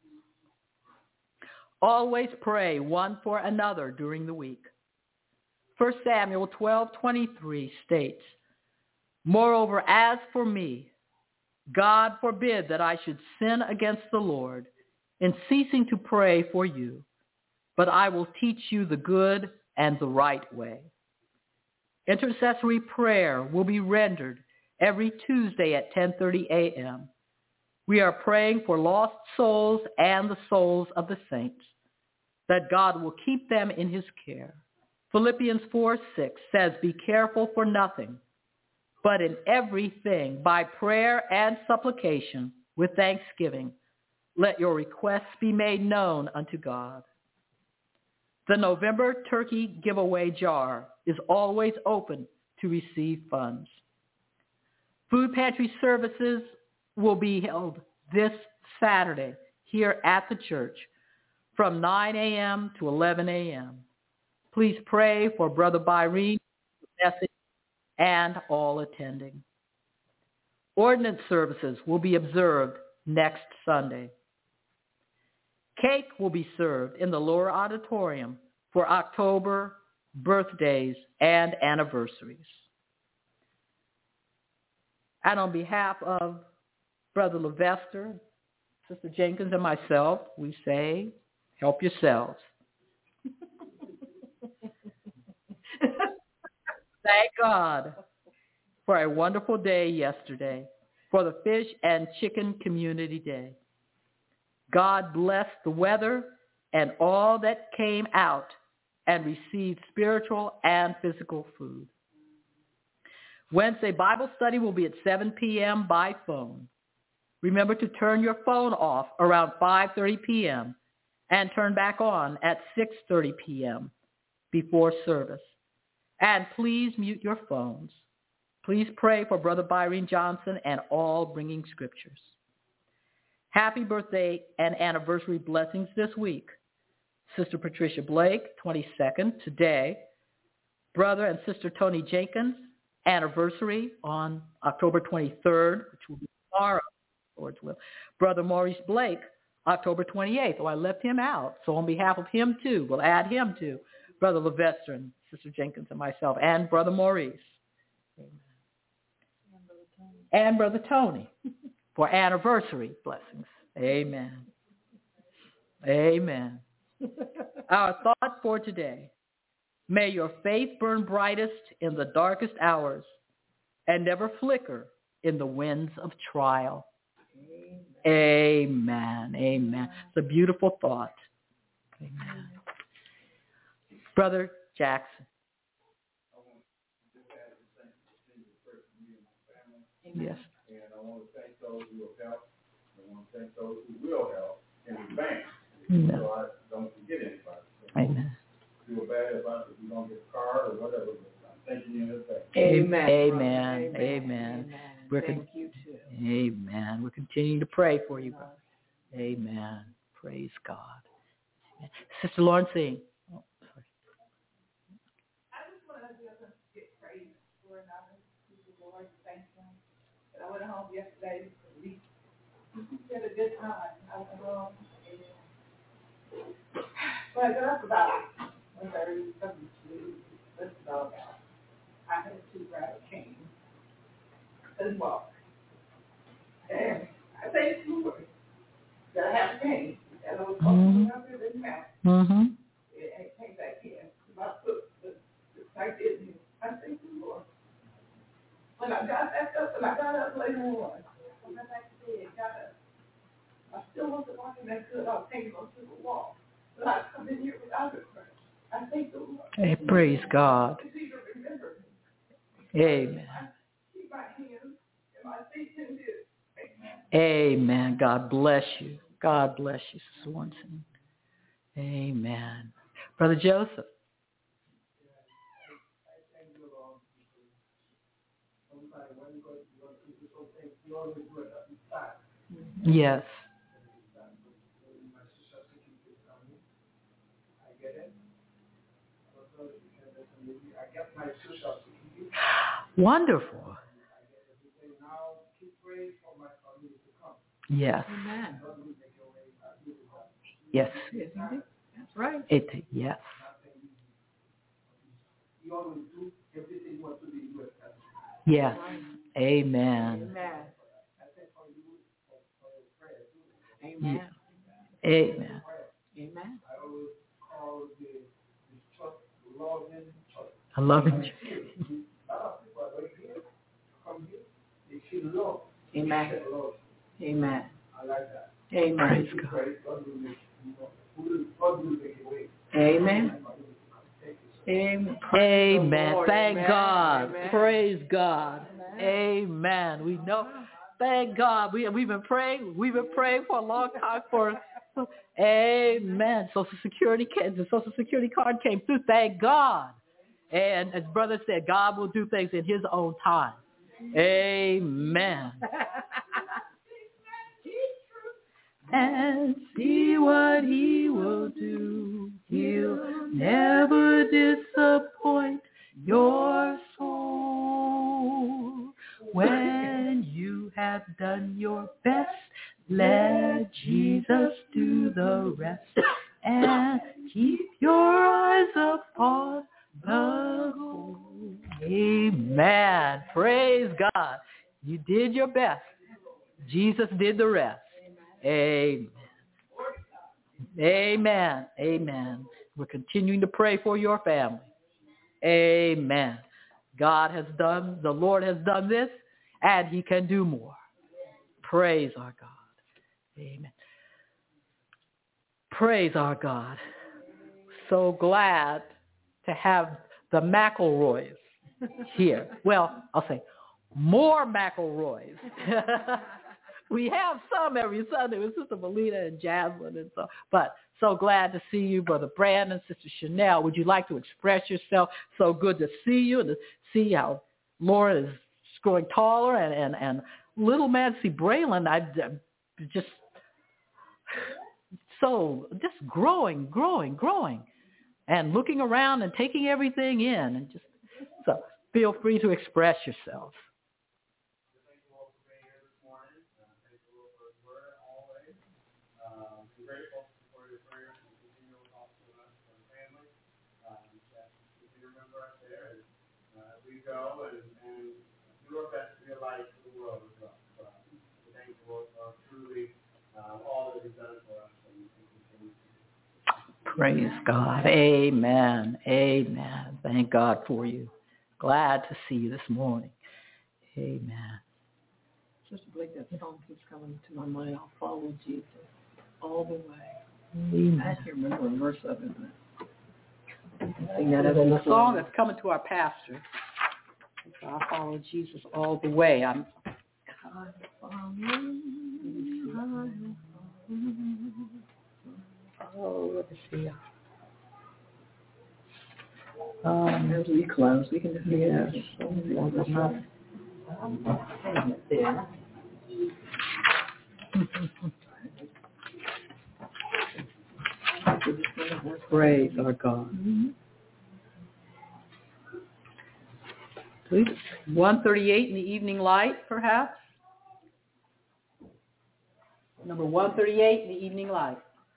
Always pray one for another during the week. 1 Samuel 12:23 states, Moreover, as for me, God forbid that I should sin against the Lord in ceasing to pray for you, but I will teach you the good and the right way. Intercessory prayer will be rendered every Tuesday at 10:30 a.m. We are praying for lost souls and the souls of the saints, that God will keep them in his care. Philippians 4:6 says, Be careful for nothing, but in everything by prayer and supplication with thanksgiving. Let your requests be made known unto God. The November turkey giveaway jar is always open to receive funds. Food pantry services will be held this Saturday here at the church from 9 a.m. to 11 a.m. Please pray for Brother Byrene and all attending. Ordinance services will be observed next Sunday. Cake will be served in the lower auditorium for October birthdays and anniversaries. And on behalf of Brother Levester, Sister Jenkins, and myself, we say, help yourselves. Thank God for a wonderful day yesterday, for the Fish and Chicken Community Day. God bless the weather and all that came out and received spiritual and physical food. Wednesday Bible study will be at 7 p.m. by phone. Remember to turn your phone off around 5:30 p.m. and turn back on at 6:30 p.m. before service. And please mute your phones. Please pray for Brother Byrene Johnson and all bringing scriptures. Happy birthday and anniversary blessings this week. Sister Patricia Blake, 22nd, today. Brother and Sister Tony Jenkins, anniversary on October 23rd, which will be tomorrow, Lord's will. Brother Maurice Blake, October 28th. Oh, I left him out. So on behalf of him, too, we'll add him to Brother Levester and Sister Jenkins and myself, and Brother Maurice. Amen. And Brother Tony for anniversary blessings. Amen. Amen. Our thought for today: may your faith burn brightest in the darkest hours and never flicker in the winds of trial. Amen. Amen. It's a beautiful thought. Amen. Brother Jackson. Yes. And I want to thank those who have helped. I want to thank those who will help in advance. No. So I don't forget anybody. So Amen. feel bad about it if you don't get a card or whatever. But I'm thanking you in advance. Amen. Amen. Amen. Thank you too. Amen. We're continuing to pray for you, brother. Amen. Praise God. Amen. Sister Lawrence. Oh, sorry. I just want to get praise for another the Lord, thank him. But I went home yesterday, we had a good time. I went home and when I got up about 1:30, something to let the dog out. I had to grab a cane and walk. And I thank the Lord that I have a cane. And I was walking out there in the mouth. Mm-hmm. And it came back in. My foot was like this. I thank the Lord. When I got back up, and I got up later on, I went back to bed, got up. I still wasn't walking that good. I was hanging on to the wall. But I come in here without a crutch. I thank the Lord. Hey, praise God. Amen. Keep my hands and my feet in this. Amen. God bless you. God bless you, Sister Swanson. Amen. Brother Joseph. Yes. Wonderful. Yes. Amen. Yes. That's right. Yes. Yes. Amen. Amen. Amen. Amen. Amen. I love it. Amen. Amen. I like that. Amen. Praise God. Amen. Amen. Amen. Thank Amen. God. Amen. Praise God. Amen. We know. Thank God. We've been praying. We've been praying for a long time for. Amen. The Social Security card came through. Thank God. And as brother said, God will do things in his own time. Amen. And see what he will do. He'll never disappoint your soul. When you have done your best, let Jesus do the rest. And keep your eyes upon the goal. Amen. Praise God. You did your best. Jesus did the rest. Amen. Amen. Amen. We're continuing to pray for your family. Amen. The Lord has done this, and he can do more. Praise our God. Amen. Praise our God. So glad to have the McElroys here. Well, I'll say more McElroys. We have some every Sunday with Sister Melina and Jasmine, and but so glad to see you, Brother Brandon, Sister Chanel. Would you like to express yourself? So good to see you and to see how Lauren is growing taller and little Nancy Braylon. I just growing, and looking around and taking everything in, and just so feel free to express yourself. Go and do our best to be a light to the world as well. So we thank the Lord for truly all that he's done for us and continue to do. Praise God. Amen. Amen. Thank God for you. Glad to see you this morning. Amen. Sister Blake, that song keeps coming to my mind. I'll follow Jesus all the way. Amen. I can't remember a verse of it, but sing that as a song that's coming to our pastor. So I'll follow Jesus all the way. Let's see. As we close, we can just do that. Praise our God. 138 in the evening light, perhaps? Number 138 in the evening light.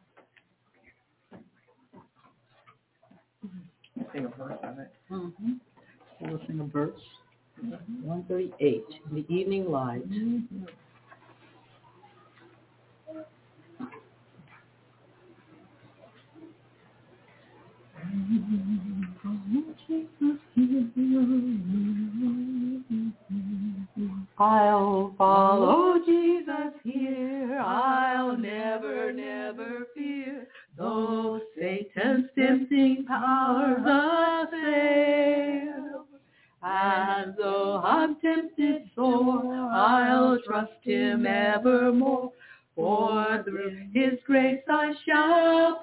Sing a verse of it. Mm-hmm. We'll sing a verse. 138 in the evening light. Mm-hmm. I'll follow Jesus here. I'll never, never fear. Though Satan's tempting powers assail, and though I'm tempted sore, I'll trust him evermore. For through his grace I shall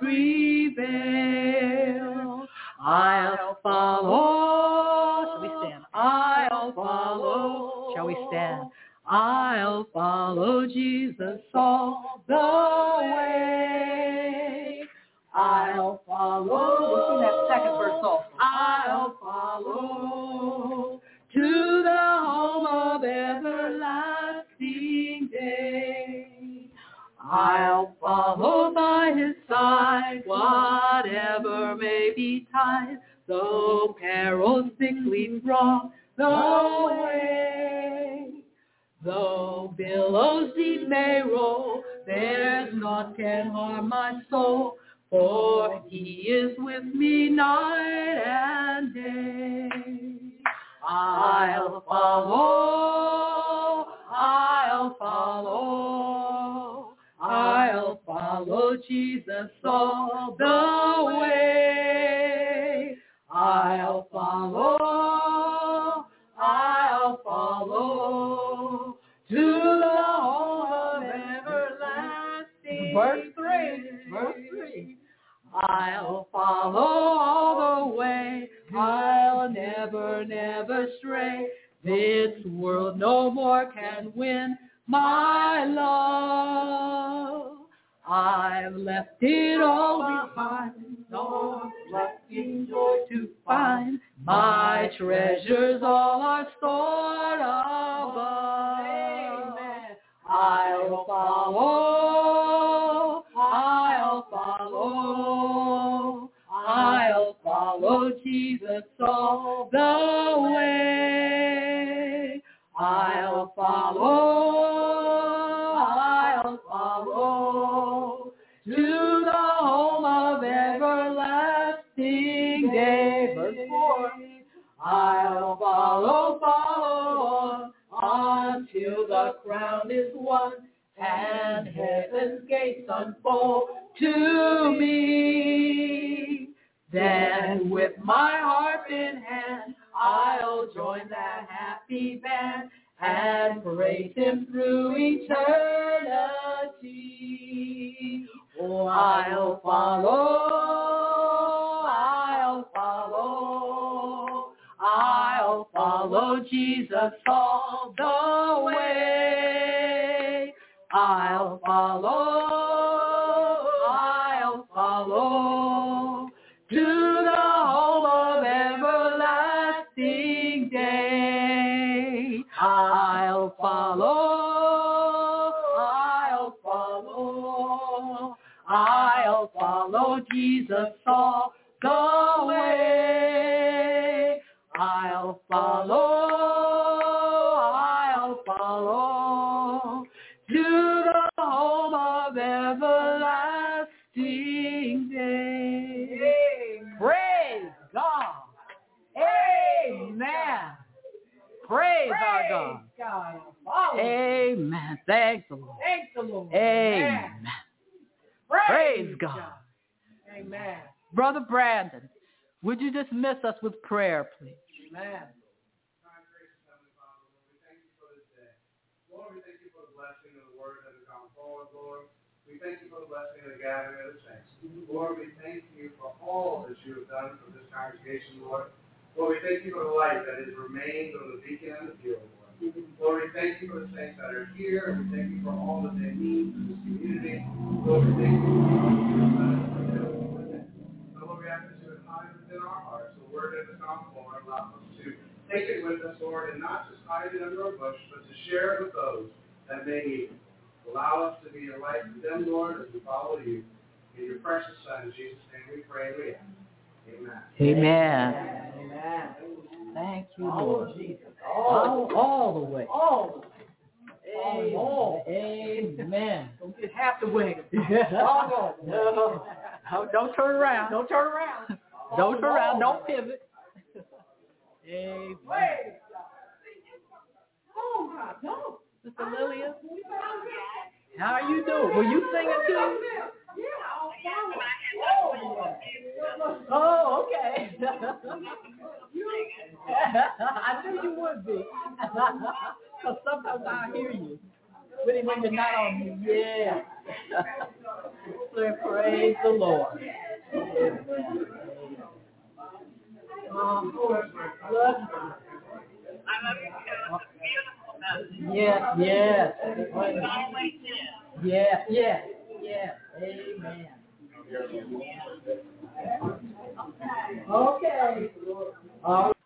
prevail. I'll follow. Shall we stand? I'll follow. Shall we stand? I'll follow Jesus all the way. I'll follow. We'll sing that second verse also. I'll follow to the home of everlasting day. I'll follow by his side, whatever may betide, though perils thickly throng the way. Though billows deep may roll, there's naught can harm my soul, for he is with me night and day. I'll follow, I'll follow. I'll follow Jesus all the way. I'll follow to the Verse 3. I'll follow all the way. I'll never, never stray. This world no more can win my love. I've left it all behind, no lasting joy to find. My treasures all are stored above. Amen. I'll follow, I'll follow, I'll follow Jesus all the way. I'll follow to the home of everlasting day. Verse 4. I'll follow on till the crown is won and heaven's gates unfold to me. Then with my harp in hand, I'll join that happy band and praise him through eternity. Oh, I'll follow Jesus all the way. I'll follow to the home of everlasting day. I'll follow Jesus all the way. I'll follow to the home of everlasting day. Praise God. Amen. Praise our God. Amen. Thanks the Lord. Amen. Praise God. Amen. Brother Brandon, would you dismiss us with prayer, please? Amen. Lord, we thank you for the blessing of the word that has gone forward, Lord. We thank you for the blessing of the gathering of the saints. Lord, we thank you for all that you have done for this congregation, Lord. Lord, we thank you for the light that has remained on the beacon and the field, Lord. Lord, we thank you for the saints that are here, and we thank you for all that they need in this community. Lord, we thank you for all that you have done for them. Lord, we ask that you would hide within our hearts the word that has gone forward. Allow us to take it with us, Lord, and not just hide it under a bush, but to share it with those that may need it. Allow us to be a light to them, Lord, as we follow you. In your precious Son, in Jesus' name we pray and we ask. Amen. Amen. Thank you, Lord. All the way. Amen. Don't get half the way. No. Don't turn around. Don't turn around. Don't pivot. Amen. Oh, God, no. Sister Lillian, how are you doing? Were you singing too? Oh, okay. I knew you would be. Because sometimes I hear you. When you're not on me. Yeah. Praise the Lord. Yes. Amen. Okay.